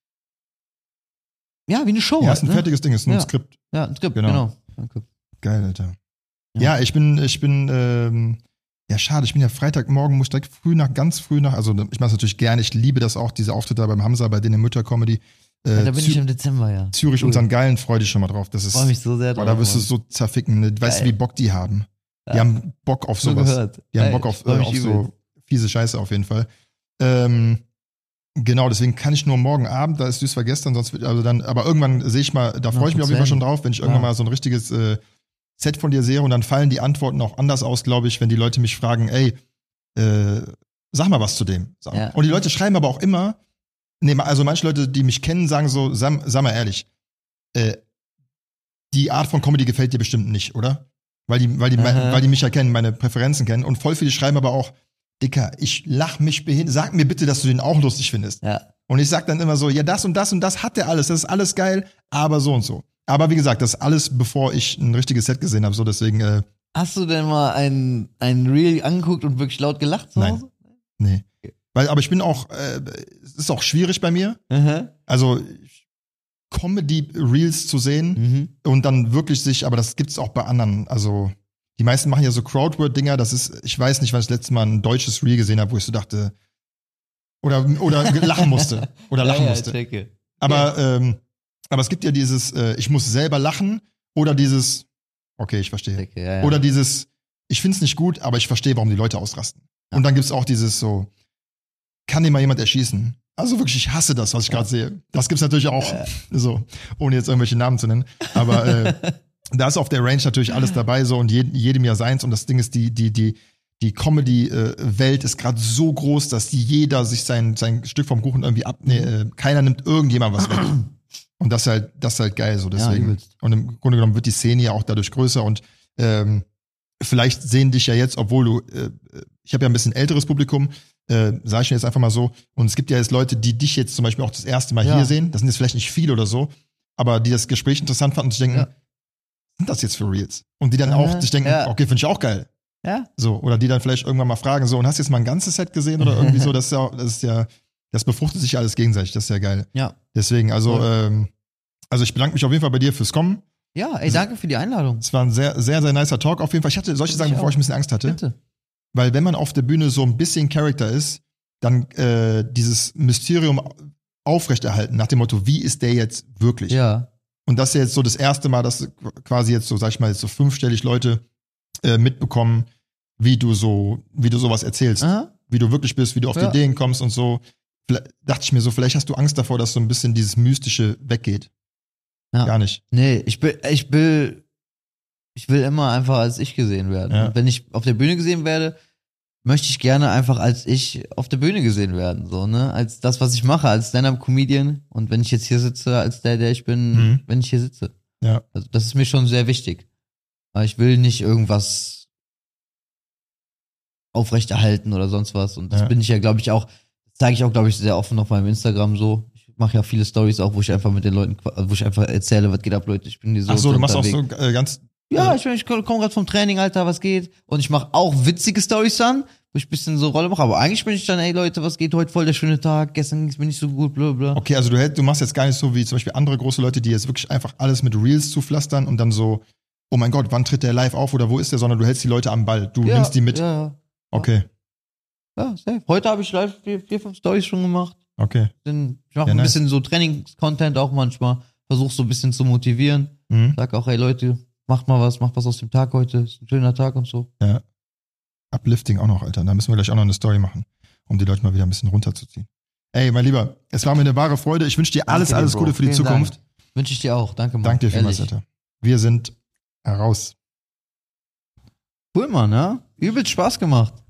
ja, wie eine Show. Ja, halt, ist ein ne? fertiges Ding, ist ein Ja. Skript. Ja, ein Skript, Genau. genau. Danke. Geil, Alter. Ja. Ja, ich bin, ich bin, ähm, ja, schade, ich bin ja Freitagmorgen, muss direkt früh nach, ganz früh nach, also ich mache es natürlich gerne, ich liebe das auch, diese Auftritte da beim Hamza, bei denen im Mütter-Comedy. Äh, Ja, da bin Zü- ich im Dezember, ja. Zürich Cool. und Sankt Gallen, freu dich schon mal drauf. Das ist, Ich freue mich so sehr boah, drauf. da wirst du Mann. so zerficken, ne? Weißt du, Geil. wie Bock die haben? Die Ja. haben Bock auf So sowas. gehört. Die haben Geil, Bock auf, ich freu äh, mich auf übel. so fiese Scheiße auf jeden Fall. Ähm, genau, deswegen kann ich nur morgen Abend, da ist süß vergessen, sonst wird, also dann, aber irgendwann sehe ich mal, da freue ich mich auf jeden Fall schon drauf, wenn ich irgendwann Ja. mal so ein richtiges äh, Set von dir sehe und dann fallen die Antworten auch anders aus, glaube ich, wenn die Leute mich fragen, ey, äh, sag mal was zu dem. Sag. Ja. Und die Leute schreiben aber auch immer, nee, also manche Leute, die mich kennen, sagen so, sag, sag mal ehrlich, äh, die Art von Comedy gefällt dir bestimmt nicht, oder? Weil die, weil die, Aha. weil die mich ja kennen, meine Präferenzen kennen. Und voll viele schreiben aber auch, Dicker, ich lach mich behindert. Sag mir bitte, dass du den auch lustig findest. Ja. Und ich sag dann immer so, ja, das und das und das hat der alles. Das ist alles geil, aber so und so. Aber wie gesagt, das alles, bevor ich ein richtiges Set gesehen habe. So, deswegen, äh, Hast du denn mal ein, ein Reel angeguckt und wirklich laut gelacht zu Nein. Hause? nee. Weil, aber ich bin auch, äh, es ist auch schwierig bei mir. Mhm. Also Comedy-Reels zu sehen Mhm. und dann wirklich sich, aber das gibt's auch bei anderen. Also die meisten machen ja so Crowdword-Dinger. Das ist, ich weiß nicht, wann ich das letzte Mal ein deutsches Reel gesehen habe, wo ich so dachte, oder, oder lachen musste. Oder lachen ja, ja, musste. checke. Aber, ähm, aber es gibt ja dieses, äh, ich muss selber lachen oder dieses, okay, ich verstehe. Checke, ja, ja. Oder dieses, ich find's nicht gut, aber ich verstehe, warum die Leute ausrasten. Ja. Und dann gibt's auch dieses so, kann dir mal jemand erschießen? Also wirklich, ich hasse das, was ich gerade sehe. Das gibt's natürlich auch, Ja. so, ohne jetzt irgendwelche Namen zu nennen. Aber äh, da ist auf der Range natürlich alles dabei so und jedem, jedem ja seins. Und das Ding ist, die, die, die, die Comedy-Welt ist gerade so groß, dass jeder sich sein, sein Stück vom Kuchen irgendwie ab, nee, äh, keiner nimmt irgendjemand was weg. Und das ist halt, das ist halt geil so, deswegen. Ja, übelst. Und im Grunde genommen wird die Szene ja auch dadurch größer und ähm, vielleicht sehen dich ja jetzt, obwohl du, äh, ich habe ja ein bisschen älteres Publikum, äh, sage ich mir jetzt einfach mal so, und es gibt ja jetzt Leute, die dich jetzt zum Beispiel auch das erste Mal Ja. hier sehen, das sind jetzt vielleicht nicht viele oder so, aber die das Gespräch interessant fanden und sich denken, Ja. sind das jetzt für Reals? Und die dann Ja, auch sich denken, ja. okay, finde ich auch geil. Ja. So, oder die dann vielleicht irgendwann mal fragen, so, und hast du jetzt mal ein ganzes Set gesehen oder irgendwie so, das ist ja, das ist ja, das befruchtet sich ja alles gegenseitig, das ist ja geil. Ja. Deswegen, also, Voll. ähm, also ich bedanke mich auf jeden Fall bei dir fürs Kommen. Ja, ey, danke für die Einladung. Es war ein sehr, sehr, sehr nicer Talk auf jeden Fall. Ich hatte solche Ich Sachen, bevor auch. ich ein bisschen Angst hatte. Bitte. Weil wenn man auf der Bühne so ein bisschen Charakter ist, dann äh, dieses Mysterium aufrechterhalten, nach dem Motto, wie ist der jetzt wirklich? Ja. Und das ist jetzt so das erste Mal, dass quasi jetzt so, sag ich mal, jetzt so fünfstellig Leute äh, mitbekommen, wie du so, wie du sowas erzählst. Aha. Wie du wirklich bist, wie du auf Ja. die Ideen kommst und so. Vielleicht, dachte ich mir so, vielleicht hast du Angst davor, dass so ein bisschen dieses Mystische weggeht. Ja. Gar nicht. Nee, ich will, ich will, ich will immer einfach als ich gesehen werden. Ja. Und wenn ich auf der Bühne gesehen werde, möchte ich gerne einfach als ich auf der Bühne gesehen werden, so, ne? Als das, was ich mache, als Stand-Up-Comedian. Und wenn ich jetzt hier sitze, als der, der ich bin, Mhm. wenn ich hier sitze. Ja. Also, das ist mir schon sehr wichtig. Aber ich will nicht irgendwas aufrechterhalten oder sonst was. Und das Ja. bin ich ja, glaube ich, auch, das zeige ich auch, glaube ich, sehr offen auf meinem Instagram so. Ich mache ja viele Stories auch, wo ich einfach mit den Leuten, wo ich einfach erzähle, was geht ab, Leute. Ich bin hier so. Ach so, du machst auch unterwegs. so äh, ganz. Ja, äh, ich, ich komme gerade vom Training, Alter, was geht? Und ich mache auch witzige Stories dann, wo ich ein bisschen so Rolle mache. Aber eigentlich bin ich dann, ey Leute, was geht? Heute voll der schöne Tag. Gestern ging es mir nicht so gut, bla bla. Okay, also du, hätt- du machst jetzt gar nicht so wie zum Beispiel andere große Leute, die jetzt wirklich einfach alles mit Reels zupflastern und dann so, oh mein Gott, wann tritt der live auf oder wo ist der, sondern du hältst die Leute am Ball. Du Ja, nimmst die mit. Ja, ja. Okay, Ja, safe. Heute habe ich live vier, vier, fünf Stories schon gemacht. okay. Bin- Ich mache Ja, ein nice. bisschen so Trainings-Content auch manchmal. Versuch so ein bisschen zu motivieren. Mhm. Sag auch, ey Leute, macht mal was, macht was aus dem Tag heute. Ist ein schöner Tag und so. Uplifting auch noch, Alter. Da müssen wir gleich auch noch eine Story machen, um die Leute mal wieder ein bisschen runterzuziehen. Ey, mein Lieber, es war mir eine wahre Freude. Ich wünsche dir alles, Danke dir, alles Bro. Gute für die Vielen Zukunft. Dank. Wünsche ich dir auch. Danke, Mann. Danke dir vielmals, Ehrlich. Alter. Wir sind heraus. Cool, Mann, ja? Übelst Spaß gemacht.